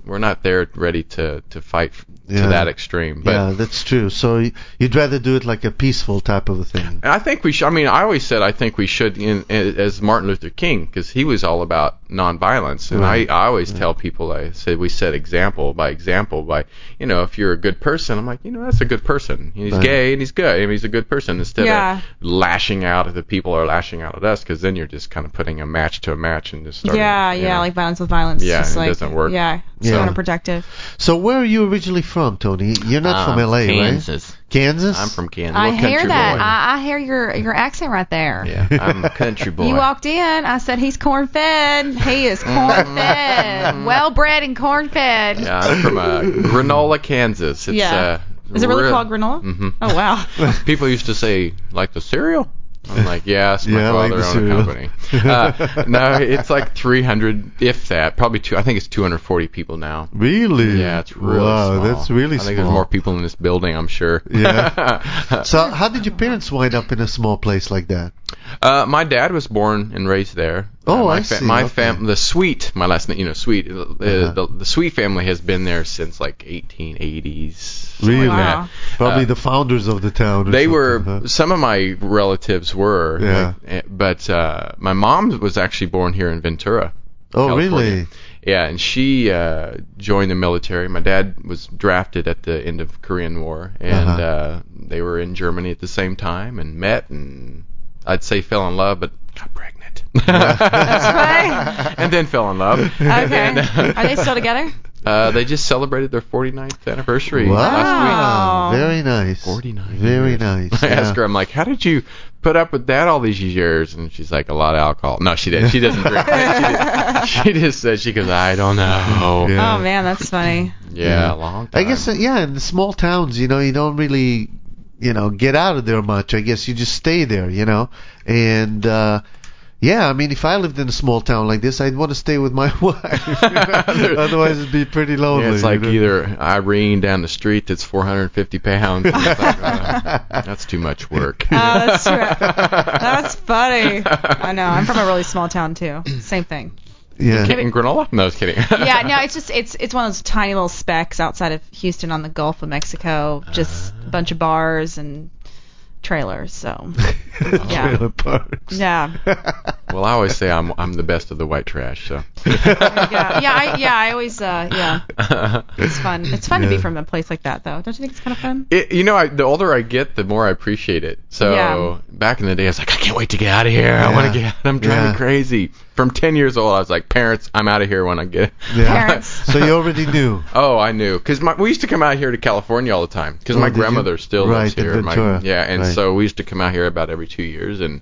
Speaker 13: we're not there ready to to fight to
Speaker 11: Yeah.
Speaker 13: that extreme. But
Speaker 11: yeah, that's true. So y- you'd rather do it like a peaceful type of a thing.
Speaker 13: I think we should. I mean, I always said I think we should, in, as Martin Luther King, because he was all about nonviolence. And
Speaker 11: Right.
Speaker 13: I, I always tell people, I said we set example by example by, you know, if you're a good person, I'm like, you know, that's a good person. He's
Speaker 11: Right.
Speaker 13: gay and he's good. I mean, he's a good person. Instead
Speaker 12: Yeah.
Speaker 13: of lashing out at the people are lashing out at us, because then you're just kind of putting a match to a match and just starting.
Speaker 12: yeah,
Speaker 13: you
Speaker 12: yeah,
Speaker 13: know.
Speaker 12: like violence with violence.
Speaker 13: Yeah,
Speaker 12: just
Speaker 13: it
Speaker 12: like,
Speaker 13: doesn't work.
Speaker 12: Yeah, it's
Speaker 11: Yeah.
Speaker 12: counterproductive.
Speaker 11: So where are you originally from, Tony? You're not from
Speaker 7: Um,
Speaker 11: L A,
Speaker 7: Kansas.
Speaker 11: right? Kansas?
Speaker 13: I'm from Kansas.
Speaker 12: I
Speaker 13: Little
Speaker 12: hear
Speaker 13: country
Speaker 12: that.
Speaker 13: boy.
Speaker 12: I, I hear your your accent right there.
Speaker 13: Yeah, I'm a country boy.
Speaker 12: You walked in. I said he's corn fed. He is corn fed, well bred and corn fed.
Speaker 13: Yeah, I'm from uh, Granola, Kansas. It's,
Speaker 12: Yeah.
Speaker 13: Uh,
Speaker 12: Is it really
Speaker 13: real-
Speaker 12: called granola?
Speaker 13: Mm-hmm.
Speaker 12: Oh wow.
Speaker 13: People used to say, like the cereal? I'm like, yes, my
Speaker 11: Yeah, I like
Speaker 13: father
Speaker 11: the
Speaker 13: owned a
Speaker 11: cereal.
Speaker 13: company. Uh, no, it's like three hundred, if that, probably two. I think it's two hundred forty people now.
Speaker 11: Really?
Speaker 13: Yeah, it's really
Speaker 11: Wow,
Speaker 13: small.
Speaker 11: that's really
Speaker 13: I think
Speaker 11: small.
Speaker 13: there's more people in this building, I'm sure.
Speaker 11: Yeah. So how did your parents wind up in a small place like that?
Speaker 13: Uh, my dad was born and raised there.
Speaker 11: Oh,
Speaker 13: uh, my
Speaker 11: I see,
Speaker 13: My
Speaker 11: okay.
Speaker 13: fam, the Sweet, my last name, you know, Sweet. Uh,
Speaker 11: Uh-huh.
Speaker 13: the, the Sweet family has been there since like eighteen eighties.
Speaker 11: Really?
Speaker 12: Wow.
Speaker 11: Probably
Speaker 13: Uh,
Speaker 11: the founders of the town. Or
Speaker 13: They
Speaker 11: something,
Speaker 13: were
Speaker 11: huh?
Speaker 13: some of my relatives were,
Speaker 11: Yeah.
Speaker 13: like, eh, but uh, my mom was actually born here in Ventura.
Speaker 11: Oh,
Speaker 13: California.
Speaker 11: really?
Speaker 13: Yeah, and she uh, joined the military. My dad was drafted at the end of Korean War, and
Speaker 11: Uh-huh.
Speaker 13: uh, they were in Germany at the same time and met, and I'd say fell in love, but got pregnant.
Speaker 12: That's right.
Speaker 13: And then fell in love.
Speaker 12: Okay.
Speaker 13: And, uh,
Speaker 12: Are they still together?
Speaker 13: Uh, they just celebrated their forty-ninth anniversary
Speaker 11: Wow.
Speaker 13: last week.
Speaker 11: Very nice.
Speaker 13: forty-nine
Speaker 11: Very
Speaker 13: years.
Speaker 11: nice.
Speaker 13: I
Speaker 11: yeah.
Speaker 13: asked her, I'm like, how did you put up with that all these years? And she's like, a lot of alcohol. No, she didn't. She doesn't drink. she, did, she just said, she goes, I don't know.
Speaker 11: Yeah.
Speaker 12: Oh man, that's funny.
Speaker 13: Yeah, a long time.
Speaker 11: I guess, uh, yeah, in the small towns, you know, you don't really, you know, get out of there much. I guess you just stay there, you know. And, uh, yeah, I mean, if I lived in a small town like this, I'd want to stay with my wife. Otherwise, it'd be pretty lonely.
Speaker 13: Yeah, it's like
Speaker 11: you know?
Speaker 13: either Irene down the street that's four hundred fifty pounds. It's like, uh, that's too much work.
Speaker 12: Oh, that's true. That's funny. I know. I'm from a really small town too. Same thing.
Speaker 11: Yeah.
Speaker 13: In granola? No, I was kidding.
Speaker 12: Yeah, no, it's just it's it's one of those tiny little specks outside of Houston on the Gulf of Mexico. Just a bunch of bars and trailers. So yeah,
Speaker 11: Trailer parks.
Speaker 12: yeah.
Speaker 13: Well, I always say I'm I'm the best of the white trash. So.
Speaker 12: There you go. Yeah, I, yeah. I always uh, yeah. It's fun. It's fun to be
Speaker 11: Yeah.
Speaker 12: from a place like that, though. Don't you think it's kind of fun?
Speaker 13: It, you know, I, the older I get, the more I appreciate it. So
Speaker 12: Yeah.
Speaker 13: back in the day, I was like, I can't wait to get out of here. I
Speaker 11: Yeah.
Speaker 13: want to get out. I'm driving
Speaker 11: Yeah.
Speaker 13: crazy. From ten years old, I was like, parents, I'm out of here when I get.
Speaker 11: Yeah.
Speaker 12: Parents.
Speaker 11: So you already knew.
Speaker 13: Oh, I knew, because we used to come out here to California all the time, because
Speaker 11: Oh,
Speaker 13: my
Speaker 11: did you?
Speaker 13: grandmother still
Speaker 11: Right,
Speaker 13: lives
Speaker 11: in
Speaker 13: here. My,
Speaker 11: Ventura.
Speaker 13: yeah, and
Speaker 11: Right.
Speaker 13: so we used to come out here about every two years, and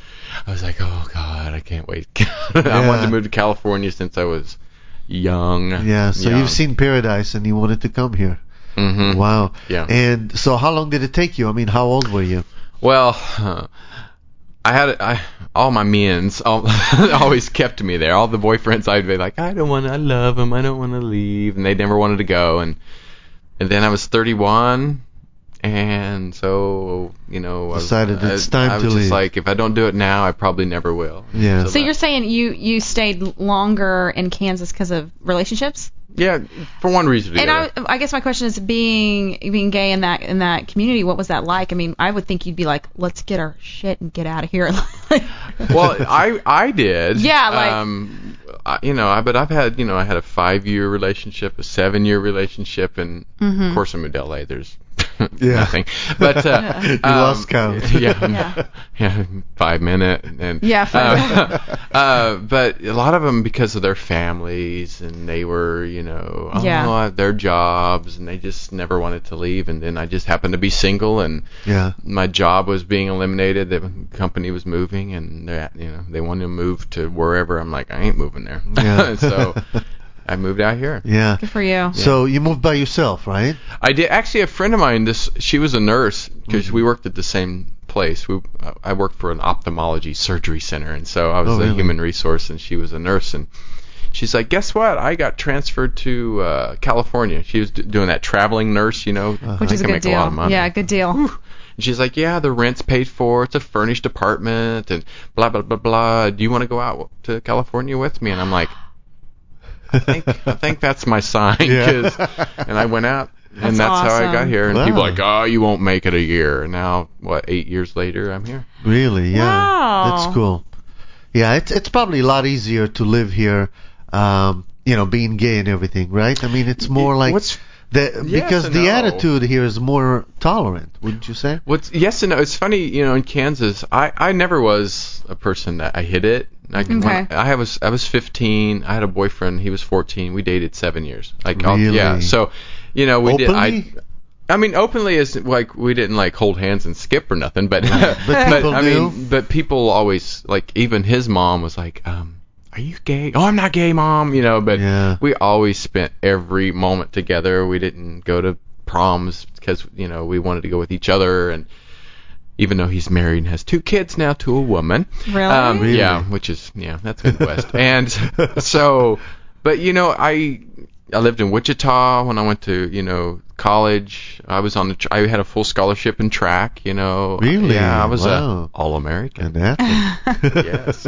Speaker 13: I was like, oh God, I can't wait. I
Speaker 11: Yeah.
Speaker 13: wanted to move to California since I was young.
Speaker 11: Yeah, so
Speaker 13: young.
Speaker 11: you've seen paradise and you wanted to come here.
Speaker 13: Mm-hmm.
Speaker 11: Wow.
Speaker 13: Yeah.
Speaker 11: And so how long did it take you? I mean, how old were you?
Speaker 13: Well, uh, I had I, all my men's all, always kept me there. All the boyfriends, I'd be like, I don't want to, I love them, I don't want to leave, and they never wanted to go. And and then I was thirty-one, and so you know, I was,
Speaker 11: Decided it's
Speaker 13: I,
Speaker 11: time
Speaker 13: I was
Speaker 11: to
Speaker 13: just
Speaker 11: leave.
Speaker 13: like, if I don't do it now, I probably never will.
Speaker 11: Yeah.
Speaker 12: So
Speaker 13: that-
Speaker 12: you're saying you you stayed longer in Kansas because of relationships?
Speaker 13: yeah, for one reason or the
Speaker 12: And
Speaker 13: other.
Speaker 12: I, I guess my question is, being being gay in that in that community, what was that like? I mean, I would think you'd be like, let's get our shit and get out of here.
Speaker 13: Well, I I did.
Speaker 12: Yeah, like-
Speaker 13: Um, I, you know, I but I've had you know I had a five year relationship, a seven year relationship, and
Speaker 12: Mhm.
Speaker 13: of course I moved to L A. There's
Speaker 11: Yeah.
Speaker 13: nothing. But uh,
Speaker 11: You
Speaker 13: um,
Speaker 11: lost count.
Speaker 13: Yeah,
Speaker 12: Yeah.
Speaker 13: yeah, five minute and
Speaker 12: Yeah, five
Speaker 13: uh, uh, but a lot of them because of their families, and they were you know oh,
Speaker 12: Yeah.
Speaker 13: their jobs, and they just never wanted to leave. And then I just happened to be single, and
Speaker 11: Yeah.
Speaker 13: my job was being eliminated. The company was moving, and they you know they wanted to move to wherever. I'm like, I ain't moving there.
Speaker 11: Yeah.
Speaker 13: So I moved out here.
Speaker 11: Yeah.
Speaker 12: Good for you.
Speaker 11: So you moved by yourself, right?
Speaker 13: I did actually. A friend of mine, this she was a nurse because we worked at the same place. We I worked for an ophthalmology surgery center, and so I was
Speaker 11: Oh,
Speaker 13: a
Speaker 11: really?
Speaker 13: human resource, and she was a nurse. And she's like, guess what? I got transferred to uh, California. She was d- doing that traveling nurse, you know,
Speaker 12: Which
Speaker 13: I
Speaker 12: is a
Speaker 13: can
Speaker 12: good
Speaker 13: make a lot of
Speaker 12: deal.
Speaker 13: money.
Speaker 12: Yeah, good deal.
Speaker 13: And she's like, yeah, the rent's paid for. It's a furnished apartment, and blah blah blah blah. Do you want to go out to California with me? And I'm like, I think I think that's my sign.
Speaker 11: Yeah.
Speaker 13: 'Cause, and I went out, and
Speaker 12: That's
Speaker 13: that's how I
Speaker 12: awesome.
Speaker 13: got here. And
Speaker 11: Wow.
Speaker 13: people are like, oh, you won't make it a year. And now, what, eight years later, I'm here.
Speaker 11: Really? Yeah.
Speaker 12: Wow.
Speaker 11: That's cool. Yeah, it's it's probably a lot easier to live here, um, you know, being gay and everything, right? I mean, it's more like
Speaker 13: What's
Speaker 11: the,
Speaker 13: Yes
Speaker 11: because
Speaker 13: and
Speaker 11: the
Speaker 13: no.
Speaker 11: attitude here is more tolerant, wouldn't you say?
Speaker 13: What's yes and no? It's funny, you know, in Kansas, I, I never was a person that I hid it. Like
Speaker 12: Okay.
Speaker 13: when I was I was fifteen. I had a boyfriend. He was fourteen. We dated seven years. Like I'll-
Speaker 11: Really?
Speaker 13: yeah. So, you know, we
Speaker 11: Openly?
Speaker 13: did. I I mean, openly is like we didn't like hold hands and skip or nothing, but
Speaker 11: But people
Speaker 13: I
Speaker 11: knew?
Speaker 13: mean, but people always like even his mom was like, um, "Are you gay?" "Oh, I'm not gay, mom." You know, but
Speaker 11: Yeah.
Speaker 13: we always spent every moment together. We didn't go to proms because you know we wanted to go with each other, and even though he's married and has two kids now to a woman,
Speaker 12: Really?
Speaker 13: um,
Speaker 11: Really?
Speaker 13: yeah, which is yeah, that's Midwest, and so, but you know, I. I lived in Wichita when I went to, you know, college. I was on the, tr- I had a full scholarship in track, you know.
Speaker 11: Really?
Speaker 13: Yeah, I was
Speaker 11: Wow.
Speaker 13: a All-American.
Speaker 11: An athlete.
Speaker 13: Yes.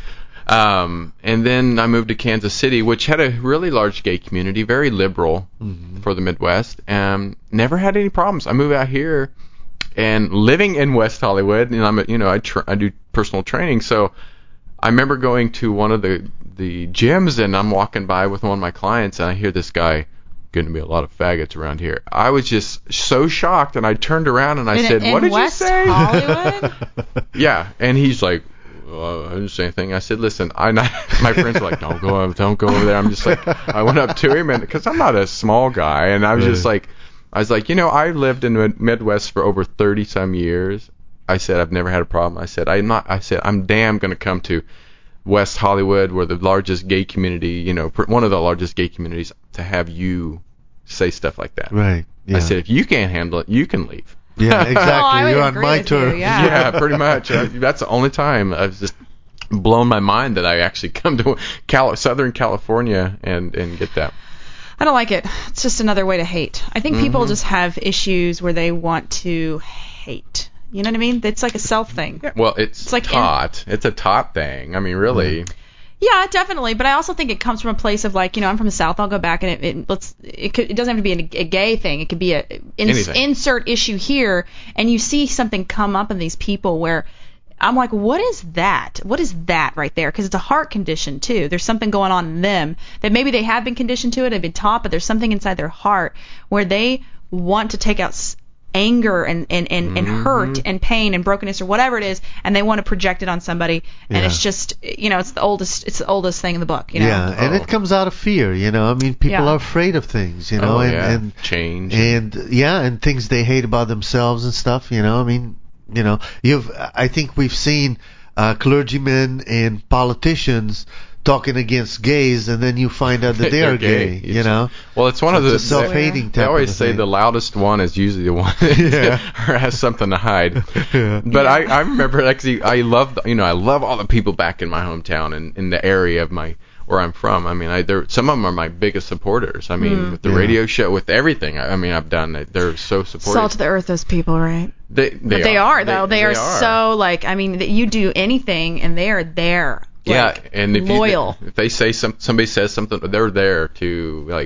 Speaker 13: Um, and then I moved to Kansas City, which had a really large gay community, very liberal
Speaker 11: Mm-hmm.
Speaker 13: for the Midwest, and never had any problems. I moved out here and living in West Hollywood, and I'm, a, you know, I tr- I do personal training, so I remember going to one of the the gyms, and I'm walking by with one of my clients, and I hear this guy, going to be a lot of faggots around here. I was just so shocked, and I turned around and I
Speaker 12: in,
Speaker 13: said,
Speaker 12: in
Speaker 13: "What did
Speaker 12: West
Speaker 13: you say?"
Speaker 12: Hollywood?
Speaker 13: Yeah, and he's like, well, I didn't say anything. I said, "Listen, I." My friends were like, "Don't go, over, don't go over there." I'm just like, I went up to him, and because I'm not a small guy, and I was just
Speaker 11: Right.
Speaker 13: like, I was like, you know, I lived in the Midwest for over thirty some years. I said I've never had a problem. I said I'm not. I said I'm damn gonna come to West Hollywood, where the largest gay community, you know, pr- one of the largest gay communities, to have you say stuff like that.
Speaker 11: Right. Yeah.
Speaker 13: I said, if you can't handle it, you can leave.
Speaker 11: Yeah, exactly.
Speaker 12: Oh, I would
Speaker 11: You're on
Speaker 12: agree
Speaker 11: my
Speaker 12: with you,
Speaker 11: turf.
Speaker 12: yeah.
Speaker 13: Yeah, pretty much. Uh, that's the only time I've just blown my mind that I actually come to Cal- Southern California and, and get that.
Speaker 12: I don't like it. It's just another way to hate. I think people
Speaker 13: Mhm.
Speaker 12: just have issues where they want to hate. You know what I mean? It's like a self thing.
Speaker 13: Yeah, well, it's,
Speaker 12: It's like in-
Speaker 13: taught. It's a taught thing. I mean, really.
Speaker 12: Yeah, definitely. But I also think it comes from a place of like, you know, I'm from the South. I'll go back and it it, let's, it, could, it doesn't have to be a, a gay thing. It could be a ins,
Speaker 13: Anything.
Speaker 12: insert issue here, and you see something come up in these people where I'm like, what is that? What is that right there? Because it's a heart condition too. There's something going on in them that maybe they have been conditioned to it, they've been taught, but there's something inside their heart where they want to take out s- anger and, and, and, and hurt and pain and brokenness or whatever it is, and they want to project it on somebody, and
Speaker 11: Yeah.
Speaker 12: it's just, you know, it's the oldest it's the oldest thing in the book, you know.
Speaker 11: Yeah, and
Speaker 13: Oh.
Speaker 11: it comes out of fear, you know. I mean, people
Speaker 12: Yeah.
Speaker 11: are afraid of things, you know,
Speaker 13: Oh,
Speaker 11: and,
Speaker 13: yeah.
Speaker 11: and
Speaker 13: Change.
Speaker 11: and yeah, and things they hate about themselves and stuff, you know. I mean, you know, you've I think we've seen uh, clergymen and politicians talking against gays, and then you find out that they are gay, you
Speaker 13: It's-
Speaker 11: know.
Speaker 13: Well, it's one
Speaker 11: So
Speaker 13: of the
Speaker 11: it's a self-hating
Speaker 13: They
Speaker 11: type
Speaker 13: always
Speaker 11: of a
Speaker 13: say
Speaker 11: thing.
Speaker 13: the loudest one is usually the one
Speaker 11: Yeah.
Speaker 13: or has something to hide.
Speaker 11: Yeah.
Speaker 13: But I, I remember actually I love you know I love all the people back in my hometown and in the area of my where I'm from. I mean, I they're some of them are my biggest supporters. I mean,
Speaker 12: Mm.
Speaker 13: with the
Speaker 11: Yeah.
Speaker 13: radio show, with everything. I, I mean, I've done it. They're so supportive.
Speaker 12: Salt of the earth, those people, right?
Speaker 13: They, they
Speaker 12: but they are, though. They, are,
Speaker 13: are
Speaker 12: so like, I mean, that you do anything and they are there.
Speaker 13: Yeah,
Speaker 12: like,
Speaker 13: and if
Speaker 12: loyal.
Speaker 13: You, if they say some somebody says something, they're there to like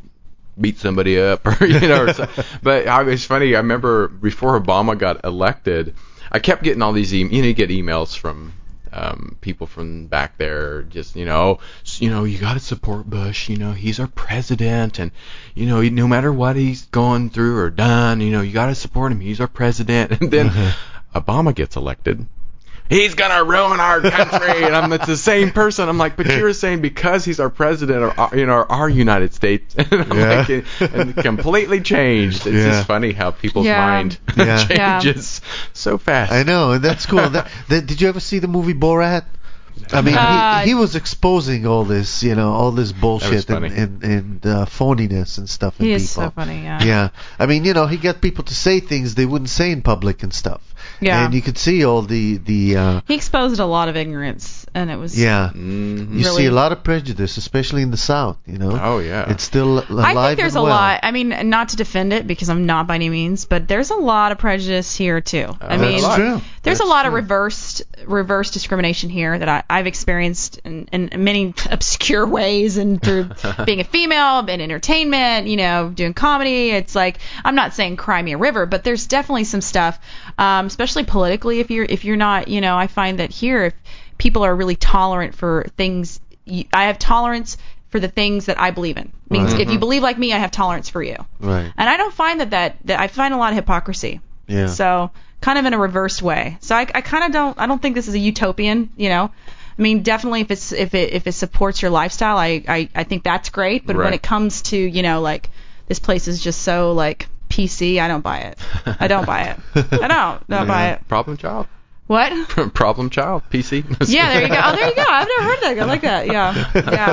Speaker 13: beat somebody up or you know. Or so, but I, it's funny. I remember before Obama got elected, I kept getting all these e- you know you get emails from um, people from back there, just you know you know you got to support Bush. You know he's our president, and you know no matter what he's gone through or done, you know you got to support him. He's our president, and then Obama gets elected. He's gonna ruin our country, and I'm it's the same person. I'm like, but you're saying because he's our president, or our- you know, our United States, and I'm
Speaker 11: Yeah.
Speaker 13: like, and completely changed. It's
Speaker 11: Yeah.
Speaker 13: just funny how people's
Speaker 12: Yeah.
Speaker 13: mind
Speaker 11: Yeah.
Speaker 13: changes so fast.
Speaker 11: I know, and that's cool. that, that, did you ever see the movie Borat? I mean,
Speaker 12: Uh,
Speaker 11: he, he was exposing all this, you know, all this bullshit and
Speaker 13: funny.
Speaker 11: and, and uh, phoniness and stuff in
Speaker 12: He
Speaker 11: people.
Speaker 12: is so funny, yeah.
Speaker 11: Yeah, I mean, you know, he got people to say things they wouldn't say in public and stuff.
Speaker 12: Yeah.
Speaker 11: And you could see all the the. Uh,
Speaker 12: he exposed a lot of ignorance, and it was.
Speaker 11: Yeah.
Speaker 13: Mm-hmm.
Speaker 11: You
Speaker 12: really,
Speaker 11: see a lot of prejudice, especially in the South. You know.
Speaker 13: Oh yeah.
Speaker 11: It's still alive.
Speaker 12: I think there's
Speaker 11: and
Speaker 12: a
Speaker 11: well.
Speaker 12: lot. I mean, not to defend it because I'm not by any means, but there's a lot of prejudice here too.
Speaker 13: Uh,
Speaker 12: I mean,
Speaker 11: that's true.
Speaker 12: there's
Speaker 11: That's
Speaker 12: a lot
Speaker 11: true.
Speaker 12: of reversed reverse discrimination here that I, I've experienced in, in many obscure ways, and through being a female in entertainment, you know, doing comedy. It's like, I'm not saying cry me a river, but there's definitely some stuff, um, especially politically. If you're if you're not, you know, I find that here, if people are really tolerant for things, you, I have tolerance for the things that I believe in. Means
Speaker 11: Right.
Speaker 12: if you believe like me, I have tolerance for you.
Speaker 11: Right.
Speaker 12: And I don't find that that, that I find a lot of hypocrisy.
Speaker 11: Yeah.
Speaker 12: So kind of in a reversed way. So I, I kind of don't I don't think this is a utopian, you know. I mean, definitely if it's if it if it supports your lifestyle, I I, I think that's great. But
Speaker 13: Right.
Speaker 12: when it comes to, you know, like this place is just so like P C, I don't buy it. I don't buy it. I don't don't buy it.
Speaker 13: Problem child.
Speaker 12: What?
Speaker 13: Problem child. P C.
Speaker 12: Yeah, there you go. Oh, there you go. I've never heard that. I like that. Yeah.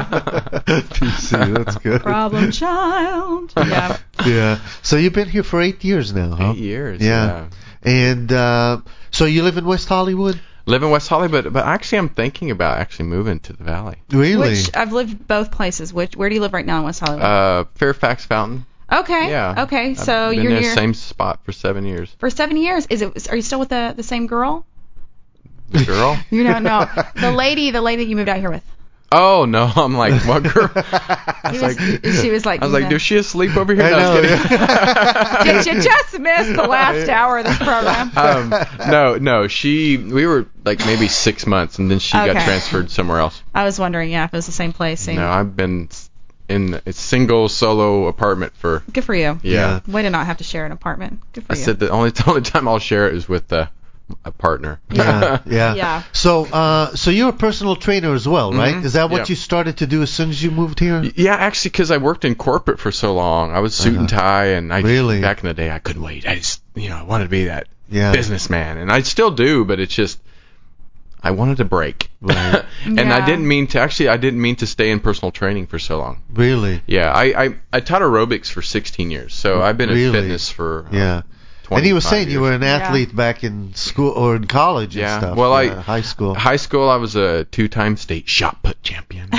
Speaker 12: Yeah.
Speaker 11: P C, that's good.
Speaker 12: Problem child. Yeah.
Speaker 11: Yeah. So you've been here for eight years now, huh?
Speaker 13: Eight years.
Speaker 11: Yeah.
Speaker 13: yeah.
Speaker 11: And uh, so you live in West Hollywood?
Speaker 13: Live in West Hollywood, but, but actually I'm thinking about actually moving to the Valley.
Speaker 11: Really?
Speaker 12: Which I've lived both places. Which where do you live right now in West Hollywood?
Speaker 13: Uh, Fairfax Fountain.
Speaker 12: Okay.
Speaker 13: Yeah.
Speaker 12: Okay. So
Speaker 13: I've been
Speaker 12: you're
Speaker 13: in
Speaker 12: near
Speaker 13: the same spot for seven years.
Speaker 12: for seven years. Is it? Are you still with the the same girl?
Speaker 13: The girl?
Speaker 12: You don't know the lady. The lady that you moved out here with.
Speaker 13: Oh no! I'm like, what girl?
Speaker 12: He was, she was like.
Speaker 13: I was like,
Speaker 12: you know,
Speaker 13: is she asleep over here?
Speaker 11: I
Speaker 13: No, I was
Speaker 11: know,
Speaker 13: kidding.
Speaker 12: Did you just miss the last hour of this program?
Speaker 13: um, no, no. She, we were like maybe six months, and then she got
Speaker 12: Okay.
Speaker 13: transferred somewhere else.
Speaker 12: I was wondering, yeah, if it was the same place. Same.
Speaker 13: No, I've been in a single solo apartment for.
Speaker 12: Good for you.
Speaker 13: Yeah.
Speaker 12: Way to not have to share an apartment. Good for
Speaker 13: I
Speaker 12: you.
Speaker 13: said the only the only time I'll share it is with uh, a partner.
Speaker 11: Yeah, yeah.
Speaker 12: Yeah.
Speaker 11: So, uh, so you're a personal trainer as well, right?
Speaker 13: Mhm.
Speaker 11: Is that what
Speaker 13: Yeah.
Speaker 11: you started to do as soon as you moved here?
Speaker 13: Yeah, actually, because I worked in corporate for so long, I was suit and
Speaker 11: Uh-huh.
Speaker 13: tie, and I
Speaker 11: Really?
Speaker 13: back in the day I couldn't wait. I just, you know, I wanted to be that
Speaker 11: Yeah.
Speaker 13: businessman, and I still do, but it's just I wanted to break.
Speaker 11: Right.
Speaker 13: And
Speaker 12: Yeah.
Speaker 13: I didn't mean to actually. I didn't mean to stay in personal training for so long.
Speaker 11: Really?
Speaker 13: Yeah, I I, I taught aerobics for sixteen years, so I've been
Speaker 11: Really?
Speaker 13: in fitness for uh,
Speaker 11: Yeah. And he was
Speaker 13: twenty-five
Speaker 11: saying you
Speaker 13: years.
Speaker 11: were an athlete back in school or in college
Speaker 13: Yeah.
Speaker 11: and stuff.
Speaker 13: Well, I-
Speaker 11: yeah, high school.
Speaker 13: High school, I was a two-time state shot put champion.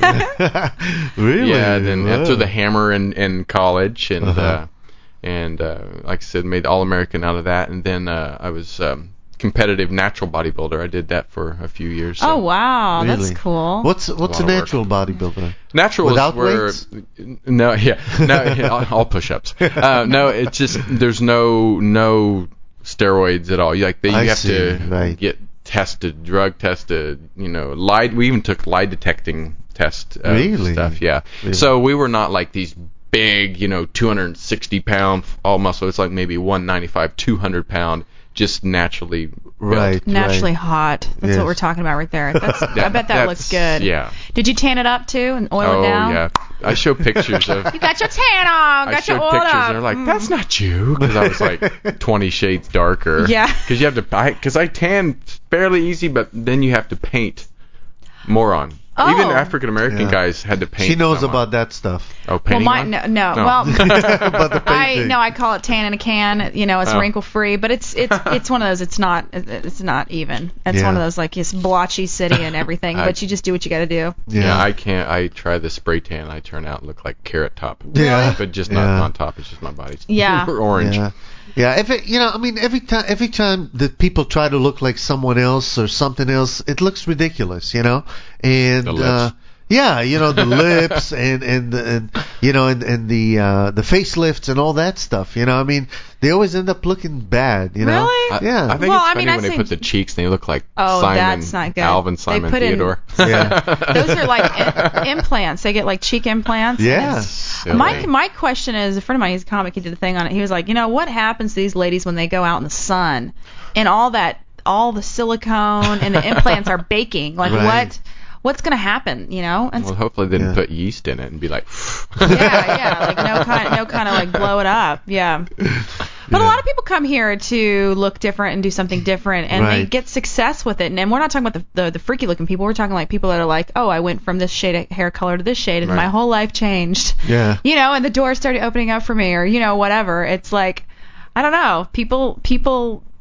Speaker 11: Really?
Speaker 13: Yeah, then
Speaker 11: Whoa.
Speaker 13: after the hammer in, in college, and
Speaker 11: Uh-huh.
Speaker 13: uh, and uh, like I said, made All-American out of that, and then uh, I was um, competitive natural bodybuilder. I did that for a few years. So.
Speaker 12: Oh wow,
Speaker 11: Really?
Speaker 12: that's cool.
Speaker 11: What's what's a,
Speaker 13: lot of work.
Speaker 11: natural bodybuilder?
Speaker 13: Natural
Speaker 11: Without
Speaker 13: is where
Speaker 11: weights?
Speaker 13: no, yeah, no, yeah, all, all push-ups. Uh, no, it's just there's no no steroids at all. You like they, you
Speaker 11: I
Speaker 13: have
Speaker 11: see,
Speaker 13: to
Speaker 11: right.
Speaker 13: get tested, drug tested. You know, lie. We even took lie detecting test uh,
Speaker 11: Really?
Speaker 13: stuff. Yeah.
Speaker 11: Really?
Speaker 13: So we were not like these big, you know, two hundred sixty pound all muscle. It's like maybe one ninety-five, two hundred pound, just naturally built.
Speaker 11: Right.
Speaker 12: Naturally
Speaker 11: right.
Speaker 12: hot. That's
Speaker 11: Yes.
Speaker 12: what we're talking about right there. That's, I bet that
Speaker 13: That's-
Speaker 12: looks good.
Speaker 13: Yeah.
Speaker 12: Did you tan it up too and oil
Speaker 13: Oh
Speaker 12: it down?
Speaker 13: yeah. I show pictures of.
Speaker 12: You got your tan on.
Speaker 13: I
Speaker 12: Got your
Speaker 13: showed
Speaker 12: oil
Speaker 13: pictures,
Speaker 12: up.
Speaker 13: and they're like,
Speaker 12: Mm.
Speaker 13: "That's not you," because I was like twenty shades darker.
Speaker 12: Yeah.
Speaker 13: Because you have to, because I, tan fairly easy, but then you have to paint more on.
Speaker 12: Oh.
Speaker 13: Even African American
Speaker 11: Yeah.
Speaker 13: guys had to paint.
Speaker 11: She knows
Speaker 13: some on.
Speaker 11: about that stuff.
Speaker 13: Oh,
Speaker 12: Well,
Speaker 13: painting
Speaker 12: my
Speaker 13: on?
Speaker 12: no, no.
Speaker 13: No.
Speaker 12: Well,
Speaker 11: about the
Speaker 12: I
Speaker 11: painting.
Speaker 12: no, I call it tan in a can. You know, it's
Speaker 13: Oh.
Speaker 12: wrinkle free, but it's it's it's one of those. It's not it's not even. It's
Speaker 11: Yeah.
Speaker 12: one of those like it's blotchy city and everything,
Speaker 13: I-
Speaker 12: but you just do what you got to do.
Speaker 11: Yeah.
Speaker 13: Yeah, I can't. I try the spray tan. I turn out and look like Carrot Top.
Speaker 11: Yeah.
Speaker 13: But just not
Speaker 11: Yeah.
Speaker 13: on top. It's just my body.
Speaker 12: Yeah.
Speaker 13: Orange.
Speaker 11: Yeah. Yeah, if it, you know, I mean, every time, every time that people try to look like someone else or something else, it looks ridiculous, you know. And
Speaker 13: The lips.
Speaker 11: uh, yeah, you know, the lips and and and you know, and and the uh, the facelifts and all that stuff. You know, I mean, they always end up looking bad. You know.
Speaker 12: Really?
Speaker 13: I,
Speaker 11: Yeah.
Speaker 13: I think
Speaker 12: Well,
Speaker 13: it's
Speaker 12: I
Speaker 13: funny
Speaker 12: mean, I
Speaker 13: when they
Speaker 12: think-
Speaker 13: put the cheeks and they look like
Speaker 12: Oh,
Speaker 13: Simon,
Speaker 12: that's not good.
Speaker 13: Alvin,
Speaker 12: They
Speaker 13: Simon,
Speaker 12: put in-
Speaker 13: Theodore.
Speaker 11: Yeah.
Speaker 12: Those are like i- implants. They get like cheek implants.
Speaker 11: Yeah.
Speaker 13: Silly.
Speaker 12: My my question is, a friend of mine, he's a comic, he did a thing on it. He was like, you know, what happens to these ladies when they go out in the sun and all that, all the silicone and the implants are baking? Like,
Speaker 11: Right.
Speaker 12: what, what's gonna happen? You know? And
Speaker 13: Well, hopefully they didn't
Speaker 11: Yeah.
Speaker 13: put yeast in it and be like.
Speaker 12: yeah, yeah, like no kind, no kind of like blow it up. Yeah. But a lot of people come here to look different and do something different, and they
Speaker 11: Right.
Speaker 12: get success with it. And, and we're not talking about the, the the freaky looking people. We're talking like people that are like, oh, I went from this shade of hair color to this shade, and
Speaker 13: Right.
Speaker 12: my whole life changed.
Speaker 11: Yeah.
Speaker 12: You know, and the doors started opening up for me, or you know, whatever. It's like, I don't know. People, people.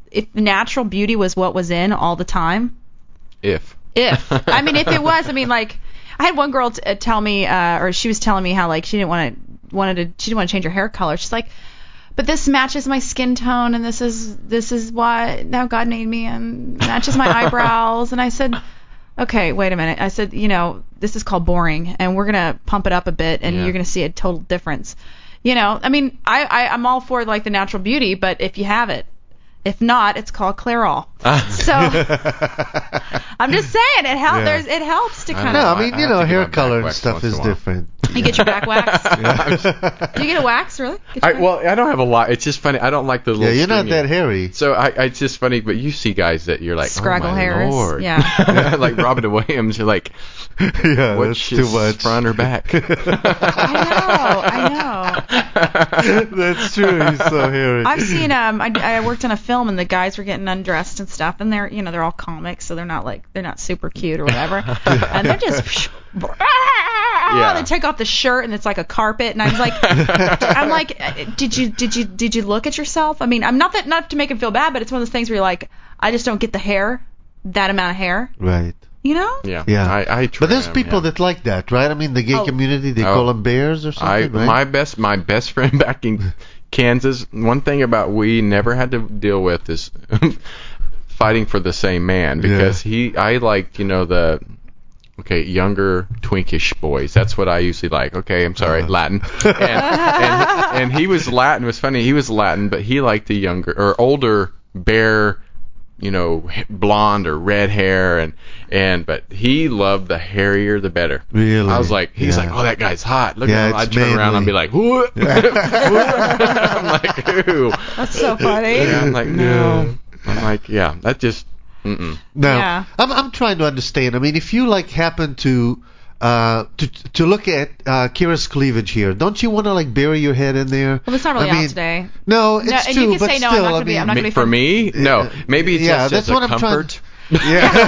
Speaker 12: if natural beauty was what was in all the time.
Speaker 13: If.
Speaker 12: If. I mean, if it was, I mean, like, I had one girl t- uh, tell me, uh, or she was telling me how, like, she didn't want to, wanted to, she didn't want to change her hair color. She's like, but this matches my skin tone, and this is, this is why, now God made me, and matches my eyebrows. And I said, okay, wait a minute. I said, you know, this is called boring, and we're going to pump it up a bit, and
Speaker 13: Yeah.
Speaker 12: you're going to see a total difference. You know, I mean, I, I, I'm all for, like, the natural beauty, but if you have it. If not, it's called Clairol. So I'm just saying it helps.
Speaker 11: Yeah.
Speaker 12: There's it helps to kind
Speaker 11: No,
Speaker 12: of.
Speaker 11: I mean, you know, hair color and stuff is different.
Speaker 12: You get your back wax. Do you get a wax, really? Get your
Speaker 13: I, well, I don't have a lot. It's just funny. I don't like the little.
Speaker 11: Yeah, you're not
Speaker 13: stringy-
Speaker 11: that hairy.
Speaker 13: So I, I, it's just funny, but you see guys that you're like,
Speaker 12: Scraggle
Speaker 13: oh my
Speaker 12: hairs,
Speaker 13: Lord.
Speaker 12: yeah.
Speaker 13: Like Robin Williams, you're like,
Speaker 11: yeah,
Speaker 13: what's
Speaker 11: that's too much.
Speaker 13: front or back?
Speaker 12: I know, I know.
Speaker 11: That's true. He's so hairy.
Speaker 12: I've seen um I, I worked on a film and the guys were getting undressed and stuff, and they're you know they're all comics, so they're not like they're not super cute or whatever, and they're just
Speaker 13: Yeah.
Speaker 12: they take off the shirt and it's like a carpet, and I'm like I'm like did you did you did you look at yourself? I mean, I'm not that not to make him feel bad, but it's one of those things where you're like, I just don't get the hair, that amount of hair,
Speaker 11: Right.
Speaker 12: you know?
Speaker 13: Yeah.
Speaker 11: Yeah.
Speaker 13: I, I try
Speaker 11: But there's
Speaker 13: them,
Speaker 11: people
Speaker 13: yeah.
Speaker 11: that like that, right? I mean, the gay
Speaker 12: Oh.
Speaker 11: community, they
Speaker 13: Oh.
Speaker 11: call them bears or
Speaker 13: I
Speaker 11: something, right?
Speaker 13: my best my best friend back in Kansas. One thing about we never had to deal with is fighting for the same man, because
Speaker 11: Yeah.
Speaker 13: he I liked you know the okay younger twinkish boys. That's what I usually like. Okay, I'm sorry,
Speaker 11: Uh-huh.
Speaker 13: Latin. And, and and he was Latin. It was funny. He was Latin, but he liked the younger or older bare. You know, blonde or red hair, and and but he loved the hairier the better.
Speaker 11: Really?
Speaker 13: I was like, he's
Speaker 11: Yeah.
Speaker 13: like, oh, that guy's hot. Look
Speaker 11: Yeah,
Speaker 13: at him. I'd
Speaker 11: it's
Speaker 13: turn around and
Speaker 11: manly.
Speaker 13: be like, what? I'm like, ooh.
Speaker 12: That's so funny.
Speaker 13: Yeah, I'm like, no. I'm like, yeah, that just, mm-mm.
Speaker 11: Now,
Speaker 12: Yeah.
Speaker 11: I'm I'm trying to understand. I mean, if you like happen to uh to to look at uh Kira's cleavage here, don't you want to like bury your head in there?
Speaker 12: Well, it's not really
Speaker 11: I mean,
Speaker 12: out today.
Speaker 11: No, it's
Speaker 12: No, and
Speaker 11: true,
Speaker 12: you can
Speaker 11: but
Speaker 12: say,
Speaker 11: still,
Speaker 12: no, I'm not
Speaker 11: I
Speaker 12: gonna be-
Speaker 11: mean,
Speaker 12: I'm not gonna
Speaker 13: Me-
Speaker 12: be
Speaker 13: for
Speaker 12: fun-
Speaker 13: me, no. Maybe it's
Speaker 11: yeah,
Speaker 13: just
Speaker 11: that's
Speaker 13: as
Speaker 11: what
Speaker 13: a
Speaker 11: I'm
Speaker 13: comfort.
Speaker 11: trying.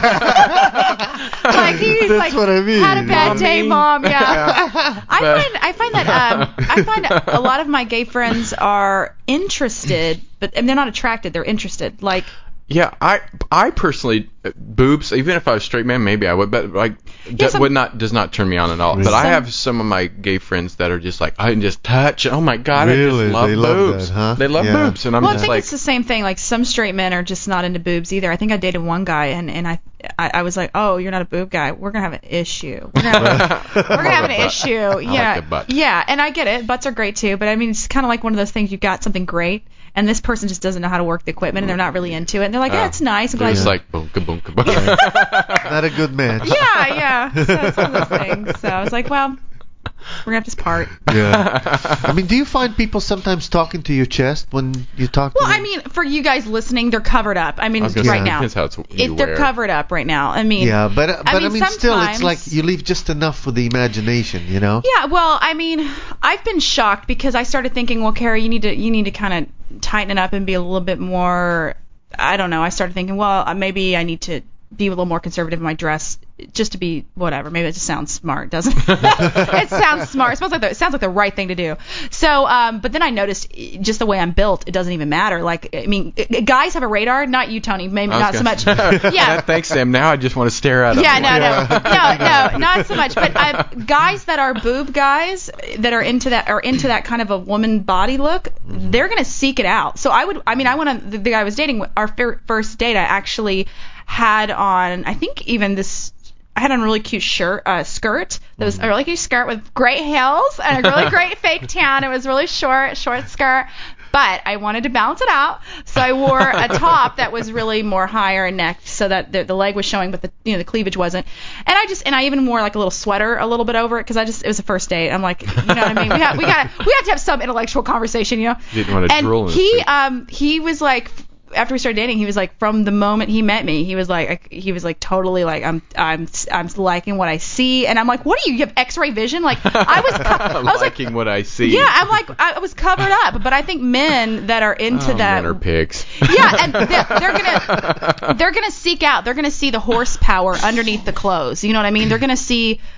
Speaker 11: Yeah,
Speaker 12: Like he's
Speaker 11: That's
Speaker 12: like
Speaker 11: what I mean.
Speaker 12: had a bad
Speaker 13: Mommy.
Speaker 12: day, mom. Yeah.
Speaker 13: Yeah.
Speaker 12: I
Speaker 13: But-
Speaker 12: find I find that um I find a lot of my gay friends are interested, but and they're not attracted. They're interested. Like
Speaker 13: Yeah, I I personally uh, boobs. Even if I was a straight man, maybe I would, but like that
Speaker 12: some-
Speaker 13: would not does not turn me on at all. But I
Speaker 12: Some-
Speaker 13: have some of my gay friends that are just like I can just touch. Oh my god, I
Speaker 11: Really?
Speaker 13: just love
Speaker 11: They love
Speaker 13: boobs.
Speaker 11: that, huh?
Speaker 13: They love
Speaker 11: Yeah.
Speaker 13: boobs, and I'm
Speaker 12: well, I
Speaker 13: just
Speaker 12: think
Speaker 13: like,
Speaker 12: it's the same thing. Like some straight men are just not into boobs either. I think I dated one guy, and and I I, I was like, oh, you're not a boob guy. We're gonna have an issue. We're gonna have, we're gonna have an
Speaker 13: butt.
Speaker 12: issue. Yeah,
Speaker 13: like the butt.
Speaker 12: yeah. And I get it. Butts are great too, but I mean, it's kind of like one of those things. You got something great, and this person just doesn't know how to work the equipment, and they're not really into it. And they're like, yeah,
Speaker 13: Uh,
Speaker 12: it's nice. I'm
Speaker 13: they're
Speaker 12: like,
Speaker 13: just like boom, boom, boom.
Speaker 11: not a good match.
Speaker 12: yeah, yeah. So it's one of those things. So I was like, well, we're gonna have to part.
Speaker 11: Yeah. I mean, do you find people sometimes talking to your chest when you talk
Speaker 12: Well,
Speaker 11: to them?
Speaker 12: I mean, for you guys listening, they're covered up. I mean,
Speaker 13: I was gonna
Speaker 12: right
Speaker 13: say,
Speaker 12: now,
Speaker 13: depends how it's you
Speaker 12: it, they're
Speaker 13: wear.
Speaker 12: covered up right now. I mean,
Speaker 11: yeah, but uh, but I
Speaker 12: mean,
Speaker 11: mean, still, it's
Speaker 12: sometimes-
Speaker 11: like you leave just enough for the imagination, you know?
Speaker 12: Yeah, well, I mean, I've been shocked because I started thinking, well, Carrie, you need to you need to kind of tighten it up and be a little bit more. I don't know. I started thinking, well, uh, maybe I need to be a little more conservative in my dress, just to be whatever. Maybe it just sounds smart, doesn't it? It sounds smart. It sounds like the, it sounds like the right thing to do. So, um, but then I noticed just the way I'm built, it doesn't even matter. Like, I mean, guys have a radar, not you, Tony. Maybe
Speaker 13: I
Speaker 12: not
Speaker 13: was
Speaker 12: so much.
Speaker 13: gonna-
Speaker 12: Yeah.
Speaker 13: Thanks, Sam. Now I just want to stare at them.
Speaker 12: Yeah, no,
Speaker 13: Like,
Speaker 12: no, no, no, not so much. But uh, guys that are boob guys that are into that are into that kind of a woman body look, they're gonna seek it out. So I would, I mean, I went on the, the guy I was dating. Our fir- first date, I actually had on, I think even this. I had on a really cute shirt, uh, skirt. That was a really cute skirt with great heels and a really great fake tan. It was really short, short skirt. But I wanted to balance it out, so I wore a top that was really more higher necked, so that the, the leg was showing, but the you know the cleavage wasn't. And I just and I even wore like a little sweater a little bit over it because I just it was a first date. I'm like, you know what I mean? We got we got we had to have some intellectual conversation, you know.
Speaker 13: Didn't want to
Speaker 12: And
Speaker 13: drool in his
Speaker 12: he
Speaker 13: food.
Speaker 12: um he was like. After we started dating, he was like, from the moment he met me, he was like, he was like totally like, I'm, I'm, I'm liking what I see, and I'm like, what are you? You have X-ray vision? Like, I was, co- I was like,
Speaker 13: liking what I see.
Speaker 12: yeah, I'm like, I was covered up, but I think men that are into
Speaker 13: Oh,
Speaker 12: that,
Speaker 13: men are pigs.
Speaker 12: yeah, and they're, they're gonna, they're gonna seek out, they're gonna see the horsepower underneath the clothes. You know what I mean? They're gonna see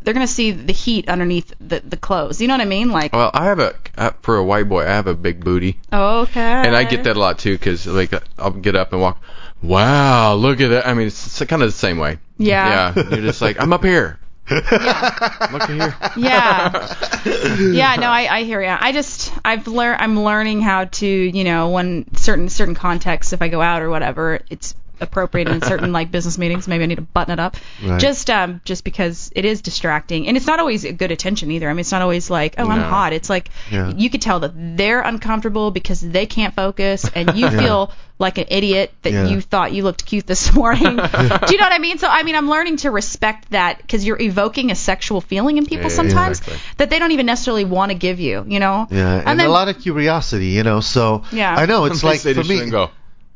Speaker 12: they're gonna see the heat underneath the the clothes. You know what I mean? Like.
Speaker 13: Well, I have a uh, for a white boy, I have a big booty.
Speaker 12: Okay.
Speaker 13: And I get that a lot too, because like I'll get up and walk. Wow, look at that. I mean, it's, it's kind of the same way.
Speaker 12: Yeah.
Speaker 13: Yeah. You're just like, I'm up here.
Speaker 12: Yeah.
Speaker 13: Look at here.
Speaker 12: Yeah. Yeah. No, I, I hear you. I just I've learned I'm learning how to, you know, when certain certain contexts, if I go out or whatever, it's appropriate in certain like business meetings. Maybe I need to button it up.
Speaker 11: Right.
Speaker 12: Just um just because it is distracting, and it's not always a good attention either. I mean, it's not always like, oh, I'm
Speaker 13: No.
Speaker 12: hot. It's like
Speaker 11: Yeah.
Speaker 12: you could tell that they're uncomfortable because they can't focus, and you
Speaker 11: Yeah.
Speaker 12: feel like an idiot that
Speaker 11: Yeah.
Speaker 12: you thought you looked cute this morning. Do you know what I mean? So I mean, I'm learning to respect that, because you're evoking a sexual feeling in people
Speaker 13: Yeah,
Speaker 12: sometimes
Speaker 13: exactly.
Speaker 12: that they don't even necessarily want to give you. You know?
Speaker 11: Yeah, and,
Speaker 12: And then-
Speaker 11: a lot of curiosity, you know. So
Speaker 12: Yeah.
Speaker 11: I know it's
Speaker 13: Sometimes
Speaker 11: like
Speaker 13: they
Speaker 11: for
Speaker 13: just
Speaker 11: me.
Speaker 13: shouldn't go.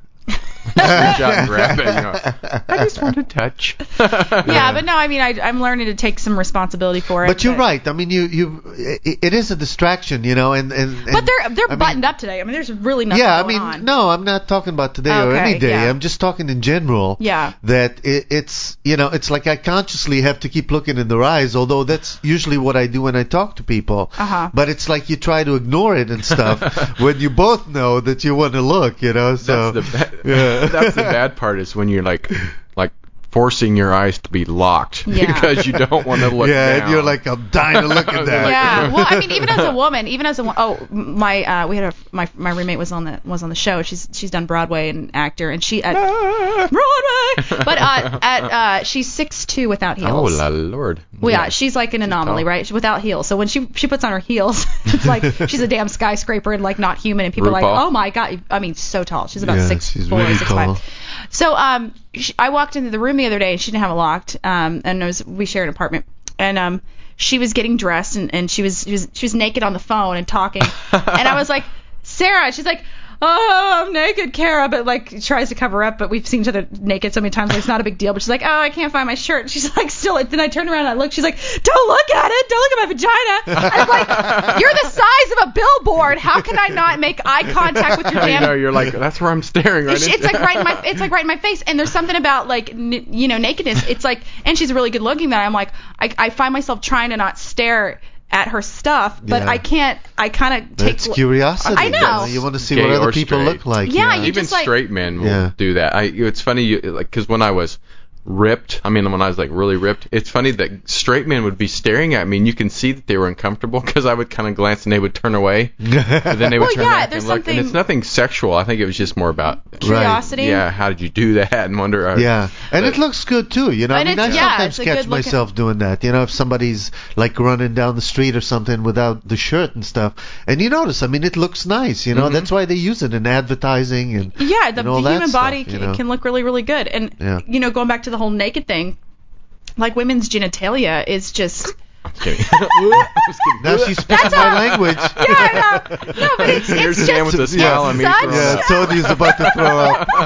Speaker 13: Reach out and grab it. You know. I just want to touch.
Speaker 12: Yeah, but no, I mean, I, I'm learning to take some responsibility for it.
Speaker 11: But you're right. I mean, you you it, it is a distraction, you know, and and, and
Speaker 12: But they're they're
Speaker 11: I mean,
Speaker 12: buttoned up today. I mean, there's really nothing
Speaker 11: yeah, I
Speaker 12: going
Speaker 11: mean,
Speaker 12: on.
Speaker 11: no, I'm not talking about today or
Speaker 12: Okay,
Speaker 11: any day.
Speaker 12: yeah.
Speaker 11: I'm just talking in general.
Speaker 12: Yeah.
Speaker 11: That it, it's, you know, it's like I consciously have to keep looking in their eyes, although that's usually what I do when I talk to people.
Speaker 12: Uh-huh.
Speaker 11: But it's like you try to ignore it and stuff when you both know that you want to look, you know. So
Speaker 13: That's the ba-
Speaker 11: yeah.
Speaker 13: that's the bad part, is when you're like like forcing your eyes to be locked
Speaker 12: Yeah.
Speaker 13: because you don't want to look
Speaker 11: yeah,
Speaker 13: down.
Speaker 11: and you're like, I'm dying to look at that.
Speaker 12: Yeah, well, I mean, even as a woman, even as a wo- oh, my uh, we had a my my roommate was on the was on the show. She's she's done Broadway and actor, and she at Broadway, but uh, at uh, she's six two without
Speaker 13: Oh
Speaker 12: heels.
Speaker 13: la lord.
Speaker 12: Well, yeah, she's like an anomaly,
Speaker 13: tall.
Speaker 12: right? Without heels. So when she she puts on her heels, it's like she's a damn skyscraper and like not human. And people are
Speaker 13: RuPaul.
Speaker 12: like, oh my god, I mean, so tall. She's about
Speaker 11: Yeah,
Speaker 12: six
Speaker 11: she's
Speaker 12: four,
Speaker 11: really
Speaker 12: six
Speaker 11: tall.
Speaker 12: five. So um, sh I walked into the room the other day and she didn't have it locked. Um, and it was we shared an apartment, and um, she was getting dressed and, and she was she was she was naked on the phone and talking, and I was like, Sarah. She's like, oh, I'm naked, Kara, but like tries to cover up, but we've seen each other naked so many times, like it's not a big deal. But she's like, oh, I can't find my shirt. She's like, still. Then I turn around and I look. She's like, don't look at it. Don't look at my vagina. I was like, you're the size of a billboard. How can I not make eye contact with your
Speaker 13: I
Speaker 12: damn?
Speaker 13: know, you're like, that's where I'm staring right
Speaker 12: It's,
Speaker 13: into.
Speaker 12: it's like right in my it's like right in my face, and there's something about like n- you know nakedness. It's like, and she's really good looking that I'm like I, I find myself trying to not stare at her stuff, but
Speaker 11: Yeah.
Speaker 12: I can't. I kind of take.
Speaker 11: It's curiosity.
Speaker 12: I know.
Speaker 11: You, know, you want to see
Speaker 13: Gay
Speaker 11: what other
Speaker 13: or
Speaker 11: people
Speaker 13: straight.
Speaker 11: look like.
Speaker 12: Yeah,
Speaker 11: you know?
Speaker 12: you
Speaker 13: Even
Speaker 12: just, like-
Speaker 13: straight men will
Speaker 11: Yeah.
Speaker 13: do that. I it's funny you like because when I was ripped, I mean when I was like really ripped, it's funny that straight men would be staring at me and you can see that they were uncomfortable because I would kind of glance and they would turn away, but then they would
Speaker 12: Well,
Speaker 13: turn
Speaker 12: yeah,
Speaker 13: back
Speaker 12: there's
Speaker 13: and look. And
Speaker 12: something-
Speaker 13: it's nothing sexual. I think it was just more about
Speaker 12: Curiosity.
Speaker 13: yeah, how did you do that and wonder. uh,
Speaker 11: Yeah, and
Speaker 13: but-
Speaker 11: it looks good too. You know, I
Speaker 12: And
Speaker 11: mean, I
Speaker 12: it's- yeah,
Speaker 11: sometimes
Speaker 12: it's a
Speaker 11: catch
Speaker 12: good looking-
Speaker 11: myself doing that. You know, if somebody's like running down the street or something without the shirt and stuff, and you notice, I mean, it looks nice. You know,
Speaker 13: Mhm.
Speaker 11: that's why they use it in advertising and
Speaker 12: Yeah, the,
Speaker 11: and all
Speaker 12: the
Speaker 11: that
Speaker 12: human
Speaker 11: stuff,
Speaker 12: body
Speaker 11: you
Speaker 12: can,
Speaker 11: know?
Speaker 12: can look really, really good. And,
Speaker 11: Yeah.
Speaker 12: you know, going back to the whole naked thing, like women's genitalia is just.
Speaker 13: I'm kidding. I'm just kidding.
Speaker 11: Now she's speaking
Speaker 12: That's
Speaker 11: my
Speaker 12: a-
Speaker 11: language.
Speaker 12: Yeah, I know. No, but it's,
Speaker 13: Here's
Speaker 12: it's
Speaker 13: a man
Speaker 12: just.
Speaker 13: with a smile on me.
Speaker 12: such-
Speaker 13: throwing
Speaker 11: Yeah,
Speaker 13: up.
Speaker 11: Tony's about to throw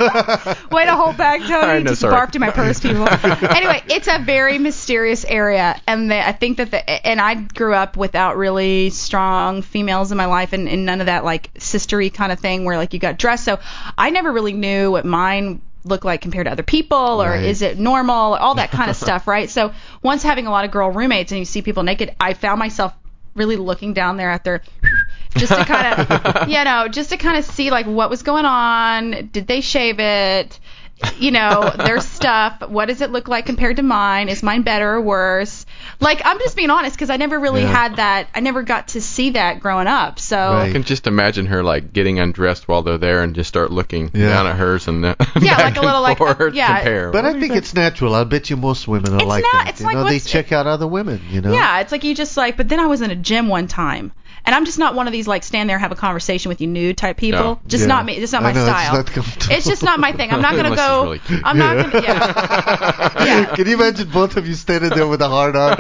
Speaker 11: up.
Speaker 12: Way to hold back, Tony.
Speaker 13: I know,
Speaker 12: Just
Speaker 13: sorry.
Speaker 12: barked in my purse, people. Anyway, it's a very mysterious area, and the, I think that the and I grew up without really strong females in my life, and, and none of that like sistery kind of thing where like you got dressed. So I never really knew what mine look like compared to other people, or
Speaker 11: Right.
Speaker 12: is it normal, all that kind of stuff, right? So once having a lot of girl roommates and you see people naked, I found myself really looking down there at their just to kind of you know just to kind of see like what was going on. Did they shave it? You know, their stuff. What does it look like compared to mine? Is mine better or worse? Like, I'm just being honest because I never really
Speaker 11: Yeah.
Speaker 12: had that. I never got to see that growing up. So
Speaker 11: Right.
Speaker 13: I can just imagine her like getting undressed while they're there and just start looking
Speaker 11: Yeah.
Speaker 13: down at hers and then
Speaker 12: Yeah,
Speaker 13: back
Speaker 12: like a little,
Speaker 13: and
Speaker 12: like, uh,
Speaker 13: forth,
Speaker 12: yeah.
Speaker 13: compare.
Speaker 11: But
Speaker 13: What
Speaker 11: I
Speaker 13: is
Speaker 11: think
Speaker 13: that?
Speaker 11: it's natural. I bet you most women are
Speaker 12: It's
Speaker 11: like
Speaker 12: not-
Speaker 11: that.
Speaker 12: it's
Speaker 11: you
Speaker 12: like
Speaker 11: know, they
Speaker 12: what's-
Speaker 11: check out other women. You know.
Speaker 12: yeah, it's like you just like. But then I was in a gym one time. And I'm just not one of these like stand there have a conversation with you nude type people.
Speaker 13: No.
Speaker 12: Just
Speaker 11: Yeah.
Speaker 12: not me. Just not
Speaker 11: I
Speaker 12: my
Speaker 11: know, it's
Speaker 12: style.
Speaker 11: not comfortable.
Speaker 12: It's just not my thing. I'm not gonna
Speaker 13: Unless
Speaker 12: go.
Speaker 13: she's really cute.
Speaker 12: I'm
Speaker 11: Yeah.
Speaker 12: not gonna. Yeah. Yeah.
Speaker 11: Can you imagine both of you standing there with a hard on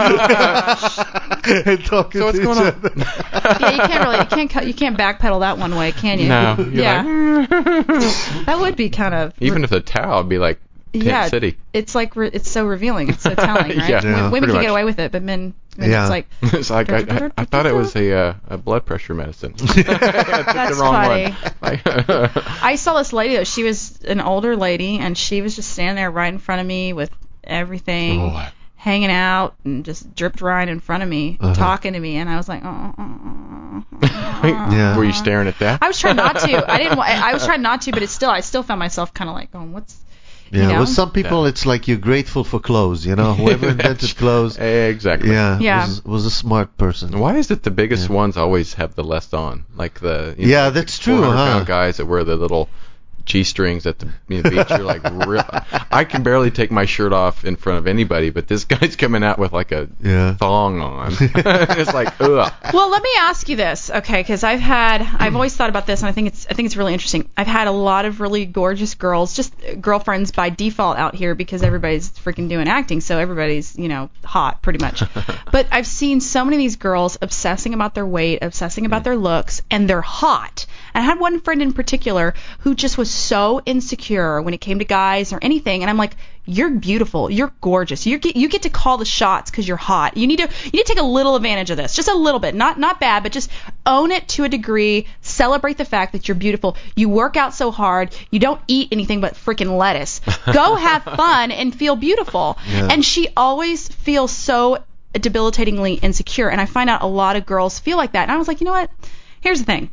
Speaker 11: and talking
Speaker 13: So what's
Speaker 11: to
Speaker 13: going
Speaker 11: each
Speaker 13: on?
Speaker 11: other?
Speaker 12: Yeah, you can't really. You can't. cut- You can't backpedal that one way, can you?
Speaker 13: No, you're
Speaker 12: Yeah.
Speaker 13: like,
Speaker 12: That would be kind of.
Speaker 13: even if the towel would be like Tent
Speaker 12: yeah,
Speaker 13: City.
Speaker 12: it's like re- it's so revealing. It's so telling, right?
Speaker 13: Yeah,
Speaker 11: Yeah,
Speaker 12: Women
Speaker 13: pretty
Speaker 12: can
Speaker 13: much.
Speaker 12: get away with it, but men, men
Speaker 11: Yeah.
Speaker 12: it's like.
Speaker 13: It's like I, I, I thought it was a uh, a blood pressure medicine. I took
Speaker 12: That's
Speaker 13: the wrong
Speaker 12: funny.
Speaker 13: one. Like,
Speaker 12: I saw this lady though. She was an older lady, and she was just standing there right in front of me with everything.
Speaker 13: Oh.
Speaker 12: hanging out and just drip drying in front of me,
Speaker 11: Uh-huh.
Speaker 12: talking to me, and I was like, oh, oh, oh, oh.
Speaker 11: Yeah.
Speaker 13: Were you staring at that?
Speaker 12: I was trying not to. I didn't. wa- I was trying not to, but it's still. I still found myself kind of like going, what's.
Speaker 11: Yeah,
Speaker 12: You know?
Speaker 11: with some people it's like you're grateful for clothes, you know. Whoever invented clothes,
Speaker 13: Exactly.
Speaker 11: yeah,
Speaker 12: Yeah.
Speaker 11: Was, was a smart person.
Speaker 13: Why is it the biggest
Speaker 11: Yeah.
Speaker 13: ones always have the less on? Like the you
Speaker 11: Yeah,
Speaker 13: know,
Speaker 11: that's true,
Speaker 13: four hundred
Speaker 11: huh?
Speaker 13: pound guys that wear the little G-strings at the you know, beach. You're like, real, I can barely take my shirt off in front of anybody, but this guy's coming out with like a
Speaker 11: Yeah.
Speaker 13: thong on. It's like, ugh.
Speaker 12: Well, let me ask you this, okay? Because I've had, I've always thought about this, and I think it's, I think it's really interesting. I've had a lot of really gorgeous girls, just girlfriends by default out here because everybody's freaking doing acting, so everybody's, you know, hot pretty much. But I've seen so many of these girls obsessing about their weight, obsessing about their looks, and they're hot. And I had one friend in particular who just was so insecure when it came to guys or anything, and I'm like, you're beautiful, you're gorgeous, you get you get to call the shots because you're hot. You need to you need to take a little advantage of this, just a little bit, not not bad, but just own it to a degree. Celebrate the fact that you're beautiful. You work out so hard, you don't eat anything but freaking lettuce. Go have fun and feel beautiful.
Speaker 11: Yeah.
Speaker 12: And she always feels so debilitatingly insecure, and I find out a lot of girls feel like that. And I was like, you know what? Here's the thing.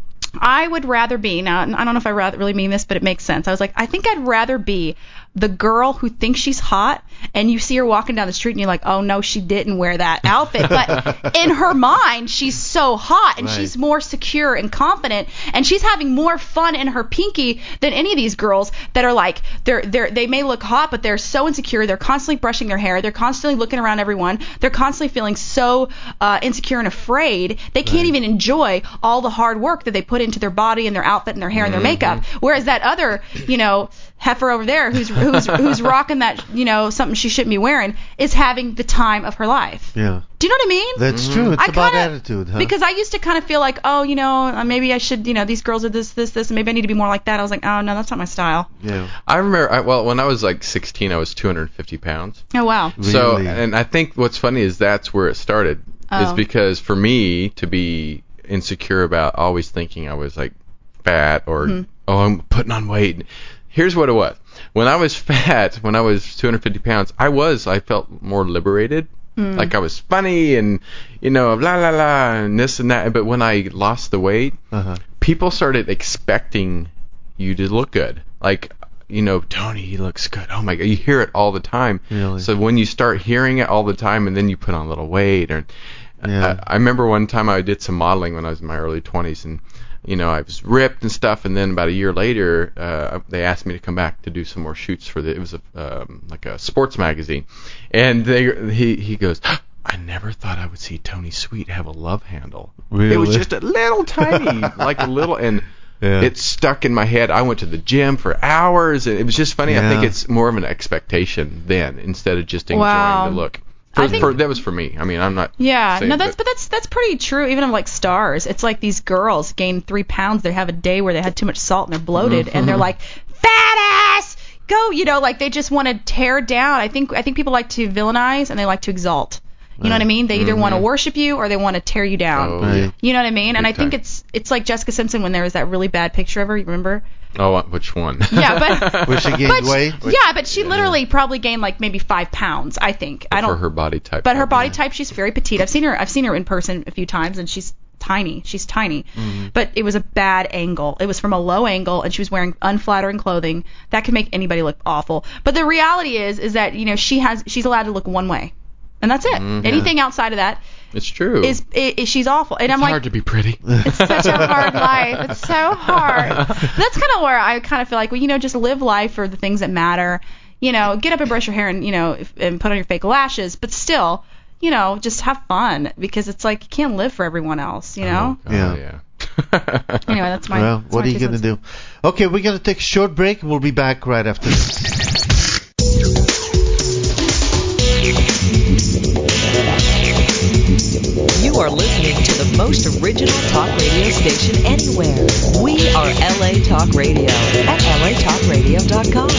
Speaker 12: I would rather be, now I don't know if I rather really mean this, but it makes sense. I was like, I think I'd rather be the girl who thinks she's hot and you see her walking down the street and you're like, oh no, she didn't wear that outfit. But in her mind, she's so hot and
Speaker 11: Right.
Speaker 12: she's more secure and confident and she's having more fun in her pinky than any of these girls that are like, they're, they're, they may look hot, but they're so insecure. They're constantly brushing their hair. They're constantly looking around everyone. They're constantly feeling so uh, insecure and afraid. They can't
Speaker 11: Right.
Speaker 12: even enjoy all the hard work that they put into their body and their outfit and their hair and their makeup. Whereas that other, you know, heifer over there who's who's who's rocking that, you know, something she shouldn't be wearing is having the time of her life.
Speaker 11: Yeah.
Speaker 12: Do you know what I mean?
Speaker 11: That's true. It's
Speaker 12: I
Speaker 11: about
Speaker 12: kinda-
Speaker 11: attitude, huh?
Speaker 12: Because I used to kind of feel like, oh, you know, uh, maybe I should, you know, these girls are this, this, this, and maybe I need to be more like that. I was like, oh, no, that's not my style.
Speaker 11: Yeah.
Speaker 13: I remember, I, well, when I was like sixteen, I was two hundred fifty pounds.
Speaker 12: Oh, wow.
Speaker 13: So,
Speaker 11: Really?
Speaker 13: and I think what's funny is that's where it started. Is
Speaker 12: Oh.
Speaker 13: because for me to be insecure about always thinking I was like fat or
Speaker 12: Mhm.
Speaker 13: oh I'm putting on weight. Here's what it was. When I was fat, when I was two hundred fifty pounds, I was I felt more liberated.
Speaker 12: Mm.
Speaker 13: Like I was funny and you know la la la and this and that. But when I lost the weight,
Speaker 11: Uh-huh.
Speaker 13: people started expecting you to look good. Like, you know, Tony, he looks good. Oh my God, you hear it all the time.
Speaker 11: Really?
Speaker 13: So when you start hearing it all the time, and then you put on a little weight, or
Speaker 11: Yeah.
Speaker 13: I, I remember one time I did some modeling when I was in my early twenties, and you know I was ripped and stuff. And then about a year later, uh, they asked me to come back to do some more shoots for the. It was a um, like a sports magazine, and they he he goes. I never thought I would see Tony Sweet have a love handle.
Speaker 11: Really?
Speaker 13: It was just a little tiny, like a little, and
Speaker 11: Yeah.
Speaker 13: it stuck in my head. I went to the gym for hours, and it was just funny. I think
Speaker 11: Yeah.
Speaker 13: it's more of an expectation then, instead of just enjoying
Speaker 12: Wow.
Speaker 13: the look. For,
Speaker 12: I think-
Speaker 13: for, that was for me. I mean, I'm not.
Speaker 12: Yeah,
Speaker 13: saying
Speaker 12: no, that's
Speaker 13: that-
Speaker 12: but that's that's pretty true. Even of like stars, it's like these girls gain three pounds. They have a day where they had too much salt and they're bloated, and they're like, fat ass, go, you know, like they just want to tear down. I think I think people like to villainize and they like to exalt. You know what I mean? They either want to worship you or they want to tear you down.
Speaker 13: Oh,
Speaker 11: Right.
Speaker 13: yeah.
Speaker 12: You know what I mean? And
Speaker 13: Big
Speaker 12: I think
Speaker 13: time.
Speaker 12: it's it's like Jessica Simpson when there was that really bad picture of her. You remember?
Speaker 13: Oh, uh, which one?
Speaker 12: Yeah, but
Speaker 11: Where she gained
Speaker 12: but she-
Speaker 11: weight?
Speaker 12: yeah, but she literally probably gained like maybe five pounds. I think. I don't.
Speaker 13: For her body type.
Speaker 12: But her body type, she's very petite. I've seen her. I've seen her in person a few times, and she's tiny. She's tiny.
Speaker 11: Mm-hmm.
Speaker 12: But it was a bad angle. It was from a low angle, and she was wearing unflattering clothing that could make anybody look awful. But the reality is, is that you know she has she's allowed to look one way, and that's it.
Speaker 13: Mhm.
Speaker 12: Anything outside of that
Speaker 13: It's true.
Speaker 12: is, is she's awful. And
Speaker 13: it's
Speaker 12: I'm like,
Speaker 13: hard to be pretty.
Speaker 12: it's such a hard life. It's so hard. That's kind of where I kind of feel like, well, you know, just live life for the things that matter. You know, get up and brush your hair and, you know, if, and put on your fake lashes. But still, you know, just have fun because it's like you can't live for everyone else, you know?
Speaker 13: Oh,
Speaker 11: Yeah.
Speaker 13: yeah.
Speaker 12: Anyway, that's my.
Speaker 11: Well,
Speaker 12: that's
Speaker 11: what
Speaker 12: my
Speaker 11: are you
Speaker 12: two
Speaker 11: going to
Speaker 12: cents.
Speaker 11: do? Okay, we're going to take a short break, and we'll be back right after this.
Speaker 14: You are listening to the most original talk radio station anywhere. We are L A Talk Radio at L A talk radio dot com.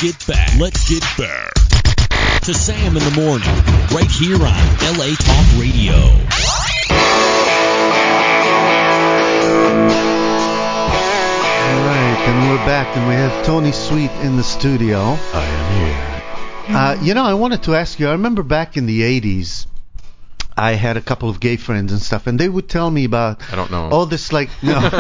Speaker 8: get back. Let's get back to Sam in the morning, right here on L A Talk Radio.
Speaker 11: All right, and we're back, and we have Tony Sweet in the studio.
Speaker 13: I am here.
Speaker 11: Uh, you know, I wanted to ask you, I remember back in the eighties, I had a couple of gay friends and stuff, and they would tell me about
Speaker 13: I don't know
Speaker 11: all this, like, no.
Speaker 13: Do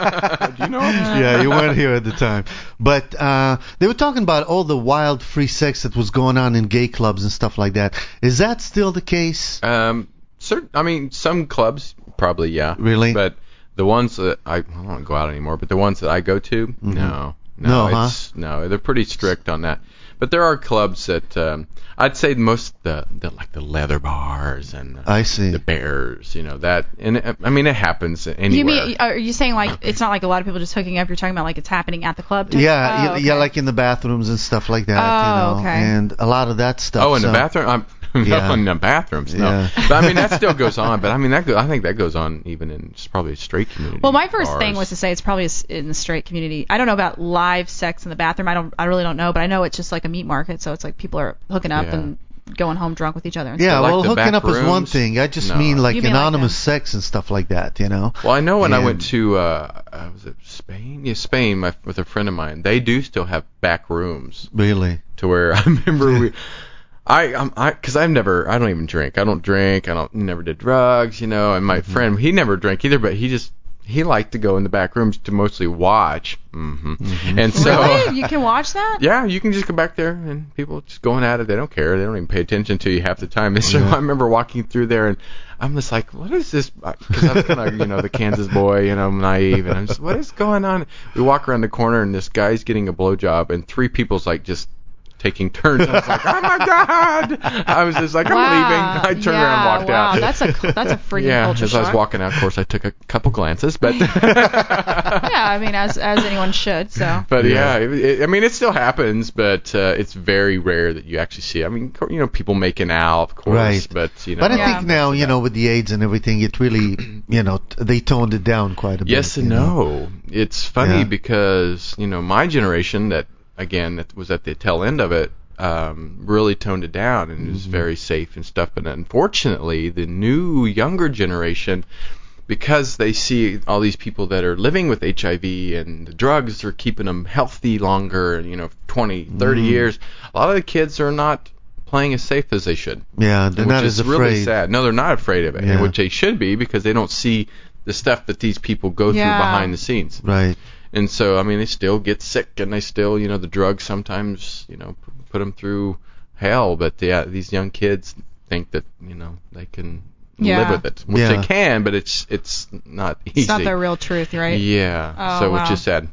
Speaker 13: you know him?
Speaker 11: Yeah, you weren't here at the time. But uh, they were talking about all the wild free sex that was going on in gay clubs and stuff like that. Is that still the case?
Speaker 13: Um, certain, I mean, some clubs, probably, yeah.
Speaker 11: Really?
Speaker 13: But the ones that I, I don't want to go out anymore, but the ones that I go to, mm-hmm. no.
Speaker 11: No,
Speaker 13: no,
Speaker 11: huh?
Speaker 13: it's, no, they're pretty strict on that. But there are clubs that um, I'd say most the, the like the leather bars and the,
Speaker 11: I see.
Speaker 13: the bears, you know that, and it, I mean it happens anywhere.
Speaker 12: You mean are you saying like it's not like a lot of people just hooking up? You're talking about like it's happening at the club? Type?
Speaker 11: Yeah,
Speaker 12: oh,
Speaker 11: yeah,
Speaker 12: okay.
Speaker 11: yeah, like in the bathrooms and stuff like that.
Speaker 12: Oh,
Speaker 11: you know,
Speaker 12: okay.
Speaker 11: And a lot of that stuff.
Speaker 13: Oh, in
Speaker 11: so.
Speaker 13: the bathroom. I'm,
Speaker 11: Yeah.
Speaker 13: No, in the bathrooms, no.
Speaker 11: Yeah.
Speaker 13: But I mean that still goes on. But I mean that go, I think that goes on even in it's probably a straight community.
Speaker 12: Well, my first
Speaker 13: bars.
Speaker 12: thing was to say it's probably in the straight community. I don't know about live sex in the bathroom. I don't. I really don't know. But I know it's just like a meat market. So it's like people are hooking up
Speaker 13: Yeah.
Speaker 12: and going home drunk with each other. And
Speaker 11: Yeah,
Speaker 12: stuff.
Speaker 13: like
Speaker 11: well,
Speaker 13: the
Speaker 11: hooking
Speaker 13: back
Speaker 11: up is one
Speaker 13: rooms?
Speaker 11: thing. I just
Speaker 13: No.
Speaker 11: mean like
Speaker 12: You mean like
Speaker 11: anonymous
Speaker 12: that?
Speaker 11: sex and stuff like that, you know.
Speaker 13: Well, I know when
Speaker 11: And-
Speaker 13: I went to uh, uh, was it Spain? Yeah, Spain. My, with a friend of mine, they do still have back rooms.
Speaker 11: Really?
Speaker 13: To where I remember we. I, I'm, I, cause I've never, I don't even drink. I don't drink. I don't, never did drugs, you know. And my
Speaker 11: Mm-hmm.
Speaker 13: friend, he never drank either, but he just, he liked to go in the back rooms to mostly watch. Mm-hmm.
Speaker 11: Mm-hmm.
Speaker 13: And so,
Speaker 12: Really? You can watch that?
Speaker 13: yeah, you can just go back there and people just going at it. They don't care. They don't even pay attention to you half the time. And so
Speaker 11: Yeah.
Speaker 13: I remember walking through there and I'm just like, what is this? Because I'm kind of, you know, the Kansas boy, and I'm naive, and I'm just, what is going on? We walk around the corner and this guy's getting a blowjob, and three people's like just taking turns. I was like, oh my god! I was just like, I'm
Speaker 12: Wow.
Speaker 13: leaving. I turned
Speaker 12: yeah,
Speaker 13: around and walked
Speaker 12: wow.
Speaker 13: out.
Speaker 12: That's a that's a freaking
Speaker 13: yeah,
Speaker 12: culture
Speaker 13: as I was
Speaker 12: shock.
Speaker 13: walking out, of course, I took a couple glances, but
Speaker 12: Yeah, I mean, as as anyone should. So.
Speaker 13: but
Speaker 11: Yeah.
Speaker 13: yeah, it, it, I mean, it still happens, but uh, it's very rare that you actually see. I mean, co- you know, people making out, of course,
Speaker 11: Right.
Speaker 13: but you know.
Speaker 11: But I
Speaker 12: Yeah.
Speaker 11: think now, you know, with the AIDS and everything, it really, you know, t- they toned it down quite a bit.
Speaker 13: Yes and
Speaker 11: you know?
Speaker 13: no. It's funny
Speaker 11: Yeah.
Speaker 13: because, you know, my generation that, again, that was at the tail end of it, um, really toned it down and
Speaker 11: Mm-hmm.
Speaker 13: was very safe and stuff. But unfortunately, the new, younger generation, because they see all these people that are living with H I V and the drugs are keeping them healthy longer, you know, twenty, thirty
Speaker 11: Mm.
Speaker 13: years, a lot of the kids are not playing as safe as they should.
Speaker 11: Yeah, they're
Speaker 13: which
Speaker 11: not
Speaker 13: is
Speaker 11: as
Speaker 13: really
Speaker 11: afraid.
Speaker 13: sad. No, they're not afraid of it,
Speaker 11: Yeah.
Speaker 13: which they should be because they don't see the stuff that these people go
Speaker 12: Yeah.
Speaker 13: through behind the scenes.
Speaker 11: Right.
Speaker 13: And so, I mean, they still get sick, and they still, you know, the drugs sometimes, you know, p- put them through hell. But yeah, these young kids think that, you know, they can
Speaker 12: Yeah.
Speaker 13: live with it, which
Speaker 11: Yeah.
Speaker 13: they can, but it's it's not easy.
Speaker 12: It's not the real truth, right?
Speaker 13: Yeah.
Speaker 12: Oh,
Speaker 13: so
Speaker 12: wow.
Speaker 13: which is sad.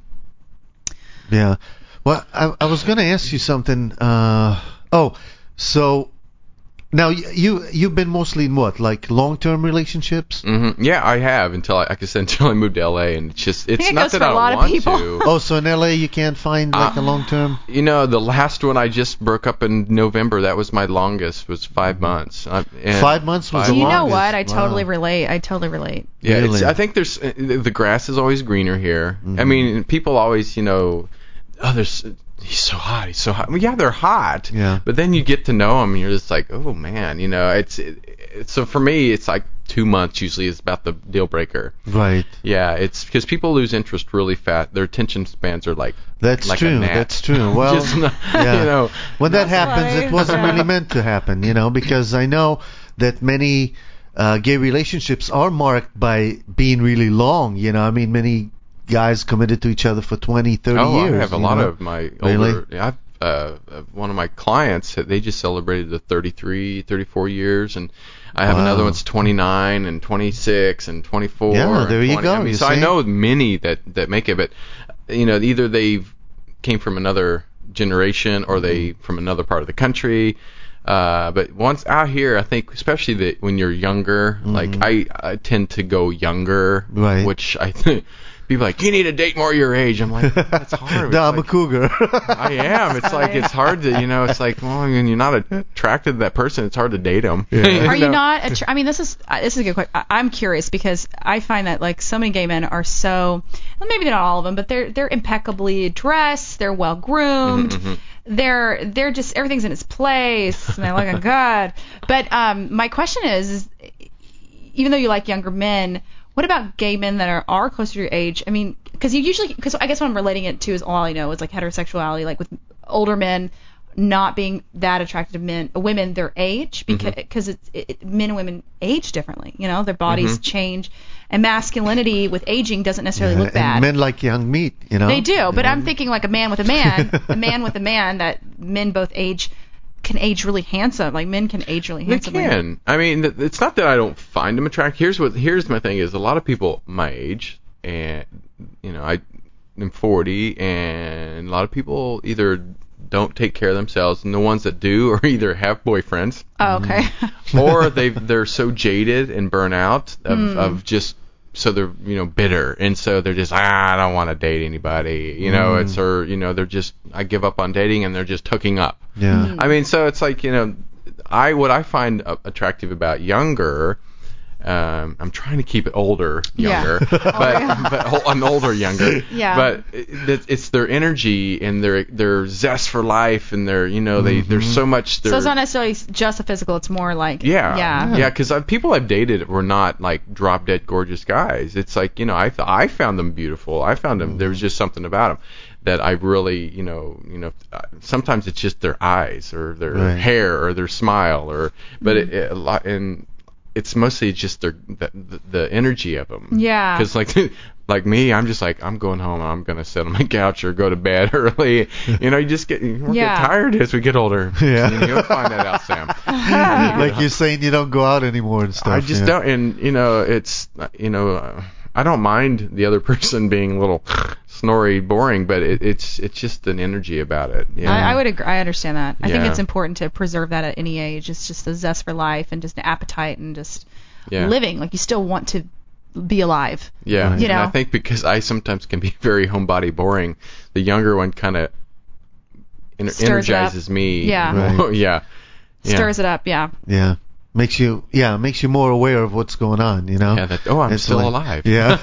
Speaker 11: Yeah. Well, I, I was going to ask you something. Uh, oh, so now you, you you've been mostly in what, like long-term relationships?
Speaker 13: hmm Yeah, I have until I, like I said, until I moved to L A, and it's just it's
Speaker 12: think it
Speaker 13: not
Speaker 12: goes
Speaker 13: that
Speaker 12: for a
Speaker 13: I
Speaker 12: lot of
Speaker 13: want
Speaker 12: people.
Speaker 13: to.
Speaker 11: Oh, so in L A you can't find like
Speaker 13: Uh,
Speaker 11: a long-term?
Speaker 13: You know, the last one I just broke up in November. That was my longest. Was five months. I, and
Speaker 11: Five months was
Speaker 12: Do
Speaker 11: the
Speaker 12: you know
Speaker 11: longest.
Speaker 12: what? I totally
Speaker 11: Wow.
Speaker 12: relate. I totally relate.
Speaker 13: Yeah, it's,
Speaker 11: Really?
Speaker 13: I think there's uh, the grass is always greener here. I
Speaker 11: Mhm.
Speaker 13: mean, people always, you know, oh, there's he's so hot, he's so hot. Well, yeah, they're hot.
Speaker 11: Yeah.
Speaker 13: But then you get to know them, and you're just like, oh man, you know, it's it, it, so for me, it's like two months usually is about the deal breaker.
Speaker 11: Right.
Speaker 13: Yeah, it's because people lose interest really fast. Their attention spans are like
Speaker 11: That's
Speaker 13: like
Speaker 11: true.
Speaker 13: A gnat.
Speaker 11: That's true. Well,
Speaker 13: Just not-
Speaker 11: yeah.
Speaker 13: you know,
Speaker 11: when that
Speaker 12: That's
Speaker 11: happens,
Speaker 12: funny.
Speaker 11: it wasn't
Speaker 12: Yeah.
Speaker 11: really meant to happen, you know, because I know that many uh, gay relationships are marked by being really long. You know, I mean, many guys committed to each other for twenty, thirty
Speaker 13: oh,
Speaker 11: years.
Speaker 13: I have a
Speaker 11: you
Speaker 13: lot
Speaker 11: know?
Speaker 13: of my
Speaker 11: Really?
Speaker 13: older. Yeah, I've, uh, uh, one of my clients, they just celebrated the thirty-three, thirty-four years, and I have
Speaker 11: Wow.
Speaker 13: another one's twenty-nine and twenty-six and twenty-four.
Speaker 11: Yeah,
Speaker 13: and
Speaker 11: there you
Speaker 13: twenty.
Speaker 11: go,
Speaker 13: I mean,
Speaker 11: you
Speaker 13: so I
Speaker 11: see?
Speaker 13: know many that that make it, but you know, either they came from another generation or they
Speaker 11: Mm-hmm.
Speaker 13: from another part of the country. Uh, but once out here, I think, especially that when you're younger, like I, I tend to go younger,
Speaker 11: Mm-hmm. Right.
Speaker 13: which I think people are like, you need to date more your age. I'm like, that's hard.
Speaker 11: No,
Speaker 13: It's
Speaker 11: I'm
Speaker 13: like,
Speaker 11: a cougar.
Speaker 13: I am. It's like it's hard to, you know, it's like, well, when you're not attracted to that person, it's hard to date them.
Speaker 12: Are you not? Attr- I mean, this is uh, this is a good question. I- I'm curious because I find that like so many gay men are so, well, maybe not all of them, but they're they're impeccably dressed, they're well groomed.
Speaker 13: Mhm, mhm.
Speaker 12: they're they're just everything's in its place and they're looking good. But um, my question is, is, even though you like younger men, what about gay men that are, are closer to your age? I mean, because you usually, because I guess what I'm relating it to is all I know is like heterosexuality, like with older men not being that attracted to men, women their age, because mm-hmm. cause it's it, men and women age differently. You know, their bodies mm-hmm. change, and masculinity with aging doesn't necessarily
Speaker 11: yeah,
Speaker 12: look bad.
Speaker 11: And men like young meat, you know.
Speaker 12: They do, but
Speaker 11: know?
Speaker 12: I'm thinking like a man with a man, a man with a man, that men both age can age really handsome. Like men can age really handsomely.
Speaker 13: They can. I mean, it's not that I don't find them attractive. Here's what. Here's my thing: is a lot of people my age, and you know, I am forty, and a lot of people either don't take care of themselves, and the ones that do are either have boyfriends.
Speaker 12: Oh, okay.
Speaker 13: or they they're so jaded and burnt out of, mm. of just. So they're, you know, bitter, and so they're just, ah, I don't want to date anybody, you know, mm. it's, or, you know, they're just, I give up on dating, and they're just hooking up.
Speaker 11: Yeah.
Speaker 12: Mm.
Speaker 13: I mean, so it's like, you know, I, what I find uh, attractive about younger, um, I'm trying to keep it older, younger,
Speaker 12: yeah.
Speaker 13: but, oh, yeah. but an older, younger,
Speaker 12: yeah.
Speaker 13: but it, it's their energy and their, their zest for life, and their, you know, they, mm-hmm. there's so much.
Speaker 12: So it's not necessarily just a physical, it's more like,
Speaker 13: yeah,
Speaker 12: yeah,
Speaker 13: yeah, because yeah, people I've dated were not like drop dead gorgeous guys. It's like, you know, I th- I found them beautiful. I found them. Mm-hmm. There was just something about them that I really, you know, you know, sometimes it's just their eyes or their right. hair or their smile, or, but mm-hmm. it, it, a lot and. It's mostly just their the, the, the energy of them.
Speaker 12: Yeah.
Speaker 13: Because like like me, I'm just like, I'm going home. I'm gonna sit on my couch or go to bed early. You know, you just get you
Speaker 12: yeah.
Speaker 13: get tired as we get older.
Speaker 11: Yeah.
Speaker 13: You know, you'll find that out, Sam.
Speaker 11: Like you're saying, you don't go out anymore and stuff.
Speaker 13: I just
Speaker 11: yeah.
Speaker 13: don't. And you know, it's you know, uh, I don't mind the other person being a little snory, boring, but it, it's it's just an energy about it. You know?
Speaker 12: I, I would agree. I understand that. I
Speaker 13: yeah.
Speaker 12: think it's important to preserve that at any age. It's just the zest for life and just an appetite and just
Speaker 13: yeah.
Speaker 12: living. Like you still want to be alive.
Speaker 13: Yeah,
Speaker 12: you know.
Speaker 13: And I think because I sometimes can be very homebody boring, the younger one kind of ener- energizes me.
Speaker 12: Yeah.
Speaker 13: Right. yeah.
Speaker 12: Stirs
Speaker 13: yeah.
Speaker 12: it up. Yeah.
Speaker 11: Yeah. Makes you, yeah, makes you more aware of what's going on, you know.
Speaker 13: Yeah. That, oh, I'm
Speaker 11: it's
Speaker 13: still
Speaker 11: like,
Speaker 13: alive.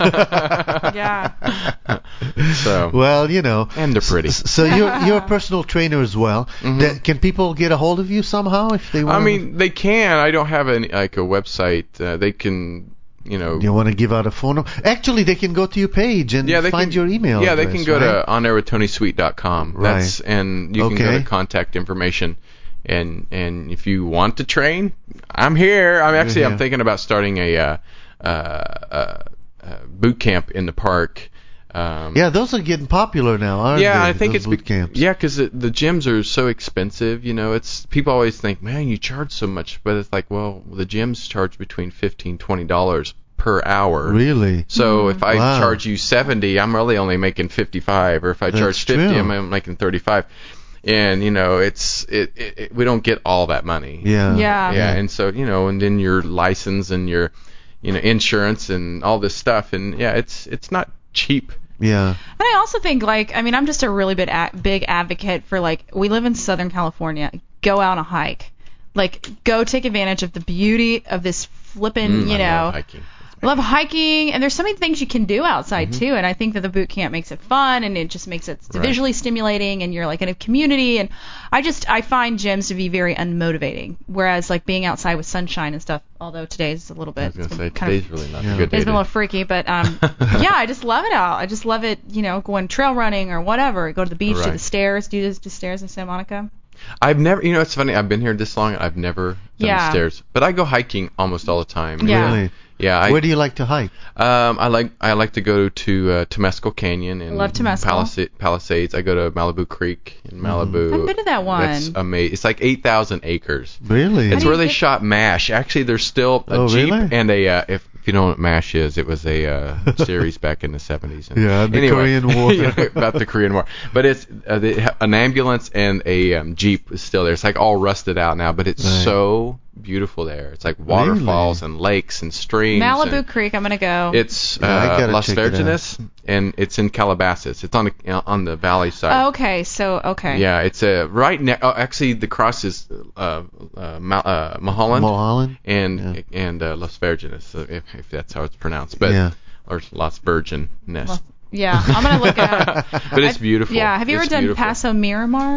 Speaker 11: Yeah.
Speaker 12: yeah.
Speaker 13: So.
Speaker 11: Well, you know.
Speaker 13: And they're pretty.
Speaker 11: So you're you're a personal trainer as well.
Speaker 13: Mm-hmm.
Speaker 11: That, can people get a hold of you somehow if they want?
Speaker 13: I mean, they can. I don't have any like a website. Uh, they can. You know,
Speaker 11: you want to give out a phone number? Actually, they can go to your page and
Speaker 13: yeah, they
Speaker 11: find
Speaker 13: can,
Speaker 11: your email.
Speaker 13: Yeah,
Speaker 11: address,
Speaker 13: they can go
Speaker 11: right?
Speaker 13: to on air with tony sweet dot com.
Speaker 11: Right.
Speaker 13: That's and you
Speaker 11: okay.
Speaker 13: can go to contact information. And and if you want to train, I'm here. I'm actually
Speaker 11: yeah.
Speaker 13: I'm thinking about starting a uh, uh, uh, uh, boot camp in the park. Um,
Speaker 11: yeah, those are getting popular now, aren't
Speaker 13: yeah,
Speaker 11: they?
Speaker 13: I think
Speaker 11: those
Speaker 13: it's
Speaker 11: boot
Speaker 13: be-
Speaker 11: camps.
Speaker 13: yeah, because the, the gyms are so expensive. You know, it's people always think, man, you charge so much, but it's like, well, the gyms charge between fifteen, twenty dollars per hour.
Speaker 11: Really?
Speaker 13: So
Speaker 12: mm.
Speaker 13: if I
Speaker 11: wow.
Speaker 13: charge you seventy, I'm really only making fifty-five, or if I
Speaker 11: That's
Speaker 13: charge fifty,
Speaker 11: true.
Speaker 13: I'm making thirty-five. And you know, it's it, it, it we don't get all that money.
Speaker 11: Yeah.
Speaker 12: Yeah.
Speaker 13: Yeah, and so you know, and then your license and your, you know, insurance and all this stuff, and yeah, it's it's not cheap.
Speaker 11: Yeah.
Speaker 12: And I also think like I mean I'm just a really big a- big advocate for like we live in Southern California. Go out on a hike. Like go take advantage of the beauty of this flippin',
Speaker 13: Mm,
Speaker 12: you
Speaker 13: I
Speaker 12: know.
Speaker 13: love hiking.
Speaker 12: I love hiking, and there's so many things you can do outside
Speaker 13: Mm-hmm.
Speaker 12: too, and I think that the boot camp makes it fun, and it just makes it
Speaker 13: Right.
Speaker 12: visually stimulating, and you're like in a community, and I just I find gyms to be very unmotivating, whereas like being outside with sunshine and stuff, although today's a little bit
Speaker 13: I was gonna say
Speaker 12: kind
Speaker 13: today's
Speaker 12: of,
Speaker 13: really not
Speaker 11: yeah.
Speaker 13: a good day.
Speaker 12: it's been
Speaker 13: to-
Speaker 12: a little freaky, but um yeah, I just love it out. I just love it, you know, going trail running or whatever, go to the beach, do
Speaker 13: Right.
Speaker 12: the stairs, do the, the stairs in Santa Monica.
Speaker 13: I've never, you know, it's funny. I've been here this long. I've never done
Speaker 12: Yeah.
Speaker 13: the stairs, but I go hiking almost all the time.
Speaker 12: Yeah.
Speaker 11: Really?
Speaker 13: Yeah. I,
Speaker 11: Where do you like to hike?
Speaker 13: Um, I like I like to go to uh, Temescal Canyon and
Speaker 12: Love Temescal.
Speaker 13: Palisa- Palisades. I go to Malibu Creek in Malibu.
Speaker 12: I've been to that one.
Speaker 13: That's amazing. It's like eight thousand acres.
Speaker 11: Really?
Speaker 13: It's
Speaker 12: do
Speaker 13: where
Speaker 12: you
Speaker 13: they
Speaker 12: get-
Speaker 13: shot MASH. Actually, there's still a
Speaker 11: Oh,
Speaker 13: Jeep
Speaker 11: really?
Speaker 13: and a. Uh, if, if you know what MASH is, it was a uh, series back in the seventies. And
Speaker 11: Yeah, the
Speaker 13: anyway,
Speaker 11: Korean War.
Speaker 13: yeah, about the Korean War. But it's uh, they ha- an ambulance and a um, Jeep is still there. It's like all rusted out now, but it's
Speaker 11: Right.
Speaker 13: so beautiful there. It's like waterfalls
Speaker 11: Really?
Speaker 13: and lakes and streams.
Speaker 12: Malibu
Speaker 13: and
Speaker 12: Creek, I'm gonna go.
Speaker 13: It's
Speaker 11: Yeah, I
Speaker 13: uh,
Speaker 11: gotta
Speaker 13: Las
Speaker 11: check it out.
Speaker 13: Virgenes, and it's in Calabasas. It's on the on the valley side.
Speaker 12: Oh, okay, so okay.
Speaker 13: Yeah, it's a right ne- oh, actually the cross is uh, uh, Ma- uh, Mulholland,
Speaker 11: Mulholland?
Speaker 13: and
Speaker 11: Yeah.
Speaker 13: and uh, Las Virgenes, so if, if that's how it's pronounced, but
Speaker 11: Yeah.
Speaker 13: or Las Virgenes.
Speaker 12: Well, yeah, I'm gonna look at it.
Speaker 13: But it's beautiful.
Speaker 12: Yeah, have you
Speaker 13: It's
Speaker 12: ever done
Speaker 13: beautiful.
Speaker 12: Paso Miramar?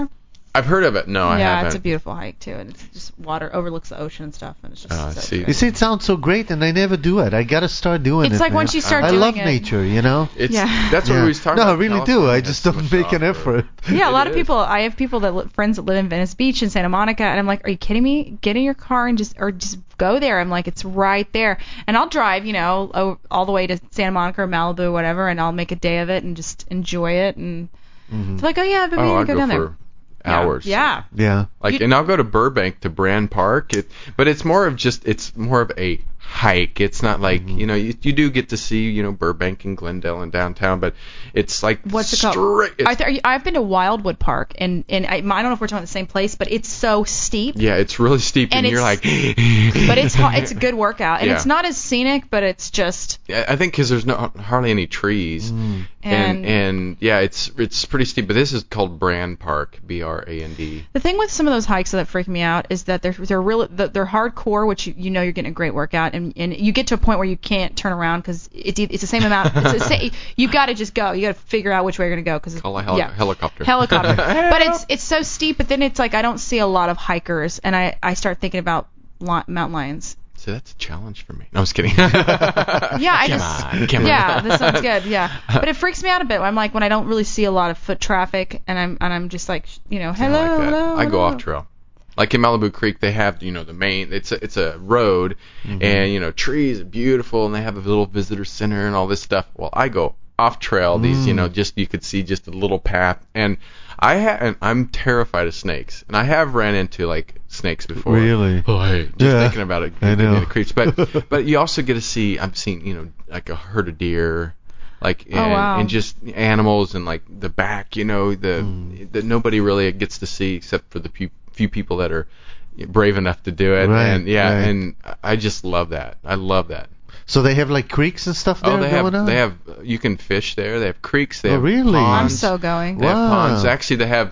Speaker 13: I've heard of it. No, I
Speaker 12: yeah,
Speaker 13: haven't.
Speaker 12: it's a beautiful hike too, and it's just water overlooks the ocean and stuff, and it's just.
Speaker 13: Oh, I
Speaker 12: so
Speaker 13: see.
Speaker 12: good.
Speaker 11: You see, it sounds so great, and I never do it. I gotta start doing
Speaker 12: It's
Speaker 11: it.
Speaker 12: like
Speaker 11: man.
Speaker 12: once you start
Speaker 11: I
Speaker 12: doing
Speaker 11: love
Speaker 12: it-
Speaker 11: nature, you know.
Speaker 13: It's
Speaker 12: Yeah.
Speaker 13: that's what
Speaker 11: Yeah.
Speaker 13: we was talking
Speaker 11: No,
Speaker 13: about.
Speaker 11: I really do.
Speaker 13: California
Speaker 11: I
Speaker 13: has
Speaker 11: just
Speaker 13: so
Speaker 11: don't
Speaker 13: much
Speaker 11: make an
Speaker 13: off-road.
Speaker 11: effort.
Speaker 12: Yeah, a
Speaker 13: It
Speaker 12: lot of
Speaker 13: is.
Speaker 12: people. I have people that li- friends that live in Venice Beach and Santa Monica, and I'm like, are you kidding me? Get in your car and just or just go there. I'm like, it's right there, and I'll drive, you know, o- all the way to Santa Monica or Malibu, or whatever, and I'll make a day of it and just enjoy it. And
Speaker 11: Mhm.
Speaker 12: it's like, oh yeah, I've been
Speaker 13: Oh,
Speaker 12: meaning
Speaker 13: I
Speaker 12: to go,
Speaker 13: go
Speaker 12: down
Speaker 13: for
Speaker 12: there.
Speaker 13: hours.
Speaker 12: Yeah.
Speaker 11: Yeah.
Speaker 13: Like,
Speaker 12: You-
Speaker 13: and I'll go to Burbank to Brand Park. It, but it's more of just, it's more of a hike. It's not like,
Speaker 11: Mm-hmm.
Speaker 13: you know, you, you do get to see, you know, Burbank and Glendale and downtown, but it's like
Speaker 12: What's it
Speaker 13: straight.
Speaker 12: called?
Speaker 13: it's-
Speaker 12: I th- I've been to Wildwood Park, and and I, I don't know if we're talking about the same place, but it's so steep.
Speaker 13: yeah, it's really steep, and,
Speaker 12: And
Speaker 13: you're like.
Speaker 12: it's- But it's ha- it's a good workout, and
Speaker 13: Yeah.
Speaker 12: it's not as scenic, but it's just.
Speaker 13: I think because there's no hardly any trees,
Speaker 11: Mm.
Speaker 13: and,
Speaker 12: And-
Speaker 13: and yeah, it's it's pretty steep. But this is called Brand Park, B R A N D.
Speaker 12: The thing with some of those hikes that freak me out is that they're they're really they're hardcore, which you, you know you're getting a great workout, and, and you get to a point where you can't turn around because it's it's the same amount. It's the same, you've got to just go. You got to figure out which way you're gonna go because
Speaker 13: Call a heli-
Speaker 12: yeah.
Speaker 13: helicopter.
Speaker 12: Helicopter. But it's it's so steep. But then it's like I don't see a lot of hikers, and I I start thinking about li- mountain lions.
Speaker 13: So that's a challenge for me. No, I was kidding.
Speaker 12: Yeah, I
Speaker 13: Come
Speaker 12: just
Speaker 13: on, come on.
Speaker 12: yeah, this sounds good. Yeah, but it freaks me out a bit. I'm like when I don't really see a lot of foot traffic, and I'm and I'm just like you know hello,
Speaker 13: like that.
Speaker 12: hello.
Speaker 13: I go
Speaker 12: hello.
Speaker 13: off trail. Like in Malibu Creek, they have you know the main. It's a, it's a road,
Speaker 11: Mm-hmm.
Speaker 13: and you know trees are beautiful, and they have a little visitor center and all this stuff. Well, I go off trail. These you
Speaker 11: Mm.
Speaker 13: know just you could see just a little path, and I ha- and I'm terrified of snakes, and I have ran into like snakes before.
Speaker 11: Really?
Speaker 13: Oh, hey, just
Speaker 11: Yeah,
Speaker 13: thinking about it,
Speaker 11: I
Speaker 13: gives me
Speaker 11: know.
Speaker 13: the creeps. But but you also get to see. I've seen you know like a herd of deer. Like and,
Speaker 12: Oh, wow.
Speaker 13: and just animals and like the back, you know, the
Speaker 11: Mm.
Speaker 13: that nobody really gets to see except for the few, few people that are brave enough to do it.
Speaker 11: Right,
Speaker 13: and yeah,
Speaker 11: right.
Speaker 13: and I just love that. I love that.
Speaker 11: So they have like creeks and stuff there
Speaker 13: Oh, they
Speaker 11: going
Speaker 13: have
Speaker 11: on?
Speaker 13: they have you can fish there. They have creeks. They
Speaker 11: Oh,
Speaker 13: have
Speaker 11: really?
Speaker 12: I'm
Speaker 13: ponds.
Speaker 12: so going.
Speaker 13: They have
Speaker 11: Wow.
Speaker 13: ponds. Actually, they have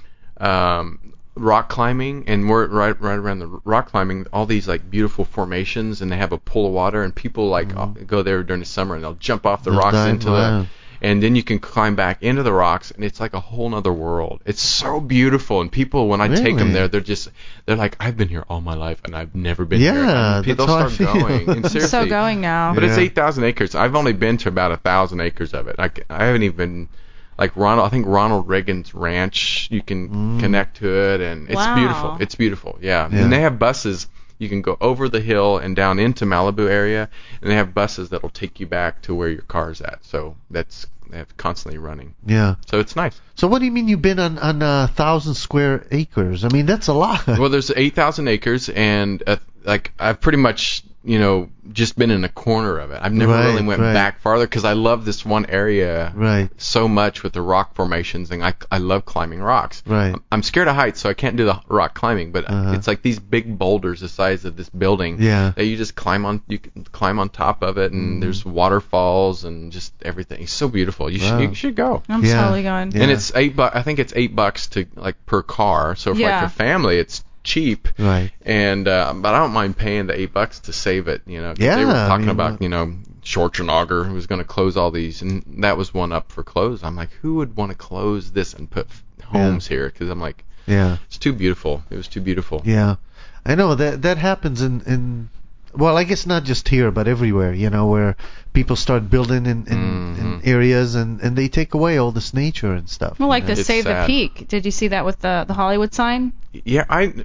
Speaker 13: um, rock climbing, and we're right right around the rock climbing. All these like beautiful formations, and they have a pool of water, and people like uh, go there during the summer, and they'll jump off the
Speaker 11: They'll
Speaker 13: rocks
Speaker 11: dive-
Speaker 13: into
Speaker 11: wow.
Speaker 13: the. And then you can climb back into the rocks, and it's like a whole nother world. It's so beautiful, and people, when I take them
Speaker 11: Really?
Speaker 13: there, they're just, they're like, I've been here all my life, and I've never been
Speaker 11: Yeah,
Speaker 13: here. And
Speaker 11: that's
Speaker 13: they'll
Speaker 11: how I
Speaker 13: start
Speaker 11: feel.
Speaker 13: going. And
Speaker 12: I'm
Speaker 13: seriously,
Speaker 12: so going now.
Speaker 13: but it's
Speaker 11: Yeah.
Speaker 13: eight thousand acres. I've only been to about a thousand acres of it. I, c- I haven't even, like Ronald, I think Ronald Reagan's ranch, you can
Speaker 11: Mm.
Speaker 13: connect to it, and it's
Speaker 12: Wow.
Speaker 13: beautiful. It's beautiful, yeah.
Speaker 11: Yeah.
Speaker 13: And they have buses. You can go over the hill and down into Malibu area, and they have buses that'll take you back to where your car's at. So that's they have constantly running.
Speaker 11: Yeah.
Speaker 13: So it's nice.
Speaker 11: So what do you mean you've been on on a thousand square acres? I mean that's a lot.
Speaker 13: Well, there's eight thousand acres, and uh, like I've pretty much you know just been in a corner of it. I've never
Speaker 11: Right,
Speaker 13: really went
Speaker 11: right.
Speaker 13: back farther because I love this one area
Speaker 11: Right.
Speaker 13: so much with the rock formations, and I I love climbing rocks.
Speaker 11: Right.
Speaker 13: I'm scared of heights, so I can't do the rock climbing. But
Speaker 11: Uh-huh.
Speaker 13: it's like these big boulders the size of this building
Speaker 11: Yeah.
Speaker 13: that you just climb on. You can climb on top of it, and
Speaker 11: Mhm.
Speaker 13: there's waterfalls and just everything. It's so beautiful. You
Speaker 11: Wow.
Speaker 13: should you should go.
Speaker 12: I'm
Speaker 11: Yeah.
Speaker 12: totally going.
Speaker 11: Yeah.
Speaker 13: And it's eight bu- I think it's eight bucks to like per car. So for
Speaker 12: Yeah.
Speaker 13: like a family, it's cheap.
Speaker 11: Right.
Speaker 13: And uh, but I don't mind paying the eight bucks to save it. You know, 'cause they were
Speaker 11: Yeah, I
Speaker 13: talking
Speaker 11: mean,
Speaker 13: about
Speaker 11: uh,
Speaker 13: you know Schwarzenegger who was going to close all these, and that was one up for close. I'm like, who would want to close this and put f- homes here? Because I'm like,
Speaker 11: Yeah.
Speaker 13: it's too beautiful. It was too beautiful.
Speaker 11: Yeah. I know that that happens in in well, I guess not just here but everywhere, you know, where people start building in in,
Speaker 13: Mhm.
Speaker 11: in areas and and they take away all this nature and stuff.
Speaker 12: Well, like
Speaker 11: you know?
Speaker 12: the
Speaker 13: It's
Speaker 12: Save
Speaker 13: sad.
Speaker 12: the Peak. Did you see that with the the Hollywood sign?
Speaker 13: Yeah, I.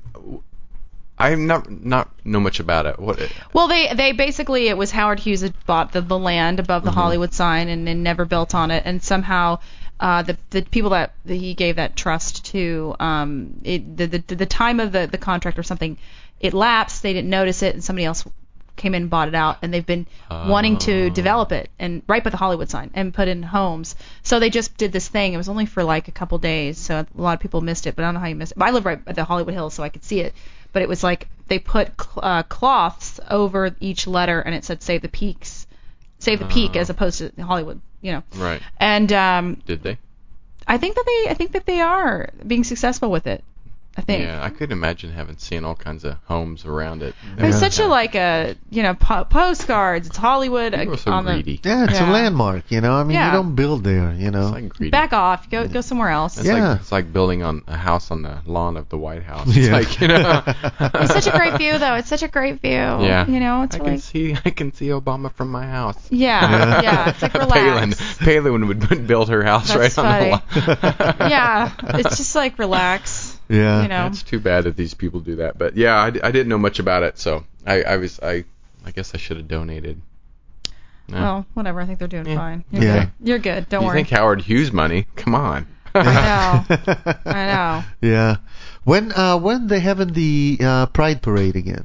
Speaker 13: I'm not not know much about it. What?
Speaker 12: Well, they they basically it was Howard Hughes that bought the, the land above the
Speaker 13: Mm-hmm.
Speaker 12: Hollywood sign and, and never built on it, and somehow uh, the the people that, that he gave that trust to, um, it the the, the time of the, the contract or something, it lapsed. They didn't notice it, and somebody else came in and bought it out, and they've been wanting to develop it and right by the Hollywood sign and put in homes. So they just did this thing. It was only for like a couple days, so a lot of people missed it. But I don't know how you missed it. But I live right at the Hollywood Hills, so I could see it. But it was like they put cl- uh, cloths over each letter, and it said "Save the Peaks," "Save the Peak," as opposed to Hollywood, you know.
Speaker 13: Right.
Speaker 12: And um,
Speaker 13: Did they?
Speaker 12: I think that they, I think that they are being successful with it. I think.
Speaker 13: Yeah, I could imagine having seen all kinds of homes around it.
Speaker 12: It was such a like a you know po- postcards. It's Hollywood.
Speaker 13: People are so
Speaker 12: on
Speaker 13: greedy.
Speaker 12: The,
Speaker 11: Yeah, it's
Speaker 12: yeah.
Speaker 11: a landmark, you know. I mean,
Speaker 12: Yeah.
Speaker 11: you don't build there, you know.
Speaker 13: It's like greedy.
Speaker 12: Back off. Go go somewhere else.
Speaker 13: It's
Speaker 11: Yeah.
Speaker 13: like it's like building on a house on the lawn of the White House. It's
Speaker 11: Yeah.
Speaker 13: like, you know.
Speaker 12: It's such a great view, though. It's such a great view.
Speaker 13: Yeah.
Speaker 12: You know, it's
Speaker 13: I
Speaker 12: really.
Speaker 13: can see I can see Obama from my house.
Speaker 12: Yeah,
Speaker 11: Yeah.
Speaker 12: yeah. It's like
Speaker 13: Palin,
Speaker 12: relax.
Speaker 13: Palin would build her house
Speaker 12: That's
Speaker 13: right
Speaker 12: funny.
Speaker 13: on the lawn.
Speaker 12: Yeah, it's just like relax.
Speaker 11: Yeah.
Speaker 12: You know.
Speaker 13: It's too bad that these people do that. But yeah, I, I didn't know much about it, so I, I was I I guess I should have donated. Yeah.
Speaker 12: Well, whatever. I think they're doing
Speaker 13: Yeah.
Speaker 12: fine. You're
Speaker 11: Yeah.
Speaker 12: good. You're good. Don't
Speaker 13: you
Speaker 12: worry.
Speaker 13: think Howard Hughes money? Come on.
Speaker 12: I know. I know.
Speaker 11: Yeah. When uh when they having the uh, Pride Parade again?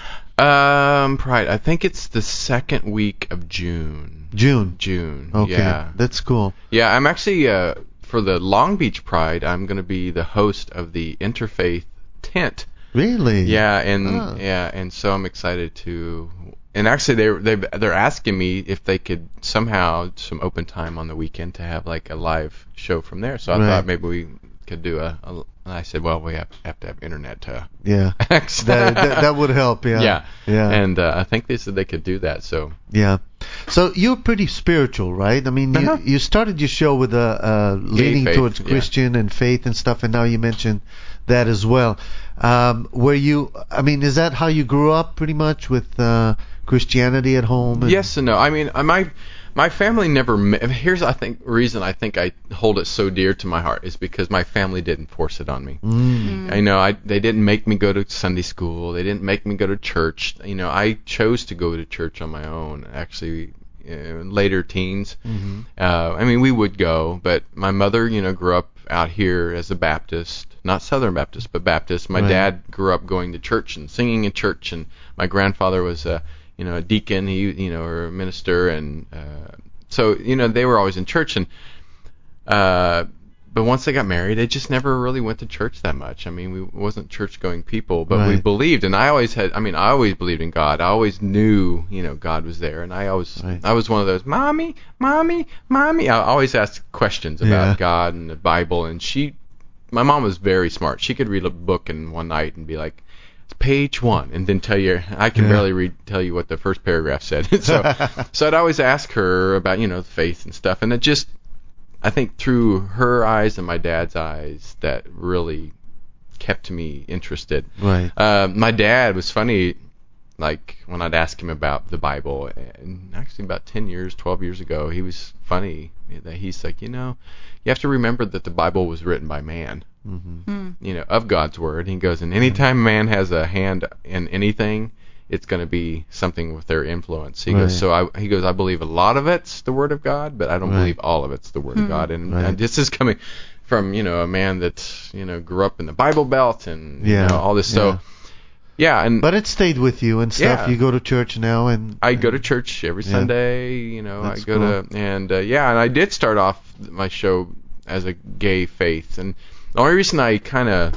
Speaker 13: Um, Pride. I think it's the second week of June.
Speaker 11: June.
Speaker 13: June.
Speaker 11: Okay.
Speaker 13: Yeah.
Speaker 11: That's cool.
Speaker 13: Yeah, I'm actually uh for the Long Beach Pride. I'm going to be the host of the Interfaith Tent.
Speaker 11: Really?
Speaker 13: Yeah, and
Speaker 11: Oh.
Speaker 13: yeah, and so I'm excited to. And actually, they they they're asking me if they could somehow some open time on the weekend to have like a live show from there. So I
Speaker 11: Right.
Speaker 13: thought maybe we could do a. a and I said, well, we have, have to have internet to
Speaker 11: Yeah.
Speaker 13: access.
Speaker 11: that, that that would help. Yeah.
Speaker 13: Yeah.
Speaker 11: Yeah.
Speaker 13: And uh, I think they said they could do that. So
Speaker 11: Yeah. So you're pretty spiritual, right? I mean, you,
Speaker 13: Uh-huh.
Speaker 11: you started your show with a uh, leaning
Speaker 13: faith,
Speaker 11: towards
Speaker 13: yeah.
Speaker 11: Christian and faith and stuff, and now you mentioned that as well. Um, were you? I mean, is that how you grew up, pretty much, with uh, Christianity at home? And,
Speaker 13: yes and no. I mean, uh, my my family never. ma- Here's I think reason I think I hold it so dear to my heart is because my family didn't force it on me.
Speaker 11: Mm.
Speaker 13: You know, I they didn't make me go to Sunday school. They didn't make me go to church. You know, I chose to go to church on my own. Actually, in later teens.
Speaker 11: Mm-hmm.
Speaker 13: Uh, I mean, we would go, but my mother, you know, grew up out here as a Baptist, not Southern Baptist, but Baptist. My
Speaker 11: Right.
Speaker 13: dad grew up going to church and singing in church, and my grandfather was a, you know, a deacon, he, you know, or a minister, and uh, so, you know, they were always in church, and uh, but once they got married, they just never really went to church that much. I mean, we wasn't church-going people, but we
Speaker 11: Right.
Speaker 13: believed, and I always had. I mean, I always believed in God. I always knew, you know, God was there, and I always,
Speaker 11: Right.
Speaker 13: I was one of those, mommy, mommy, mommy. I always asked questions about
Speaker 11: Yeah.
Speaker 13: God and the Bible, and she, my mom was very smart. She could read a book in one night and be like, page one, and then tell you. I can
Speaker 11: Yeah.
Speaker 13: barely read, tell you what the first paragraph said. so, so I'd always ask her about, you know, faith and stuff, and it just. I think through her eyes and my dad's eyes, that really kept me interested.
Speaker 11: Right.
Speaker 13: Uh, my dad was funny, like when I'd ask him about the Bible, and actually about ten years, twelve years ago, he was funny that he's like, you know, you have to remember that the Bible was written by man,
Speaker 11: Mm-hmm.
Speaker 13: you know, of God's word. He goes, and anytime man has a hand in anything, it's going to be something with their influence. He
Speaker 11: Right.
Speaker 13: goes, so I, he goes, I believe a lot of it's the word of God, but I don't
Speaker 11: Right.
Speaker 13: believe all of it's the word of God. And,
Speaker 11: Right.
Speaker 13: and this is coming from, you know, a man that, you know, grew up in the Bible Belt and,
Speaker 11: Yeah.
Speaker 13: you know, all this. So,
Speaker 11: Yeah.
Speaker 13: yeah, and
Speaker 11: But it stayed with you and stuff.
Speaker 13: Yeah.
Speaker 11: You go to church now, and
Speaker 13: I go to church every
Speaker 11: Yeah.
Speaker 13: Sunday, you know,
Speaker 11: That's
Speaker 13: I go to, and uh, yeah, and I did start off my show as a gay faith, and the only reason I kind of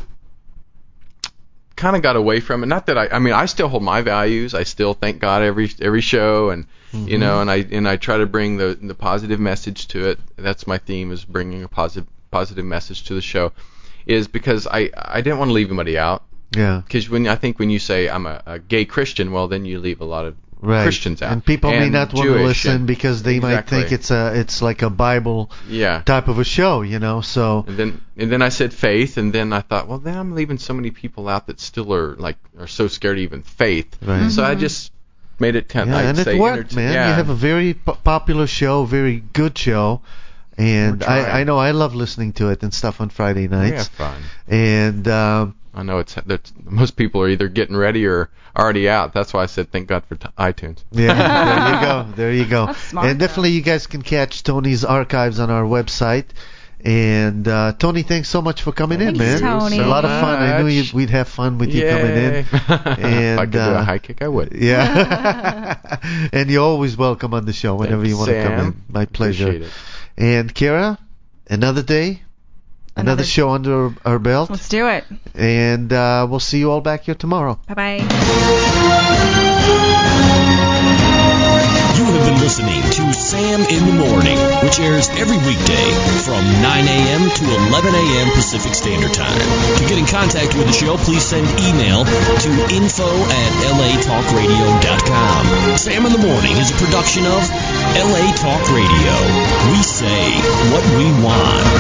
Speaker 13: kind of got away from it, not that I, I mean, I still hold my values, I still thank God every every show, and
Speaker 11: Mm-hmm.
Speaker 13: you know, and I and I try to bring the the positive message to it. That's my theme, is bringing a positive positive message to the show, is because I I didn't want to leave anybody out.
Speaker 11: Yeah.
Speaker 13: Because when I think when you say I'm a, a gay Christian, well, then you leave a lot of
Speaker 11: Right.
Speaker 13: Christians out.
Speaker 11: And people may
Speaker 13: And
Speaker 11: not want to
Speaker 13: Jewish
Speaker 11: listen
Speaker 13: and-
Speaker 11: because they might
Speaker 13: Exactly.
Speaker 11: think it's a it's like a Bible
Speaker 13: Yeah.
Speaker 11: type of a show, you know. So
Speaker 13: And then and then I said faith, and then I thought, well, then I'm leaving so many people out that still are like are so scared of even faith.
Speaker 11: Right.
Speaker 13: So I just made it ten.
Speaker 11: yeah,
Speaker 13: I'd
Speaker 11: and
Speaker 13: say
Speaker 11: it worked,
Speaker 13: entertain-
Speaker 11: man.
Speaker 13: Yeah.
Speaker 11: You have a very po- popular show, very good show, and
Speaker 13: We're trying.
Speaker 11: I I know I love listening to it and stuff on Friday
Speaker 13: We
Speaker 11: nights.
Speaker 13: have fun.
Speaker 11: And um,
Speaker 13: I know it's that most people are either getting ready or already out. That's why I said thank God for t- iTunes.
Speaker 11: yeah, there you go, there you go.
Speaker 12: That's smart,
Speaker 11: And definitely, you guys can catch Tony's archives on our website. And uh, Tony, thanks so much for coming in,
Speaker 12: Thanks,
Speaker 11: man.
Speaker 12: Tony.
Speaker 11: It was a lot of fun. I knew
Speaker 13: much.
Speaker 11: you'd, we'd have fun with you coming in.
Speaker 13: Yay. if I could do
Speaker 11: uh,
Speaker 13: a high kick, I would.
Speaker 11: Yeah. And you're always welcome on the show whenever
Speaker 13: Thanks,
Speaker 11: you want to come
Speaker 13: Sam.
Speaker 11: in. My pleasure.
Speaker 13: Appreciate it.
Speaker 11: And Kara, another day, another,
Speaker 12: Another-
Speaker 11: show under our, our belt.
Speaker 12: Let's do it.
Speaker 11: And uh, we'll see you all back here tomorrow.
Speaker 12: Bye bye.
Speaker 8: You have been listening to Sam in the Morning
Speaker 15: which airs every weekday from nine a.m. to eleven a.m. Pacific Standard Time. To get in contact with the show, please send email to info at l a talk radio dot com. Sam in the Morning is a production of L A Talk Radio. We say what we want.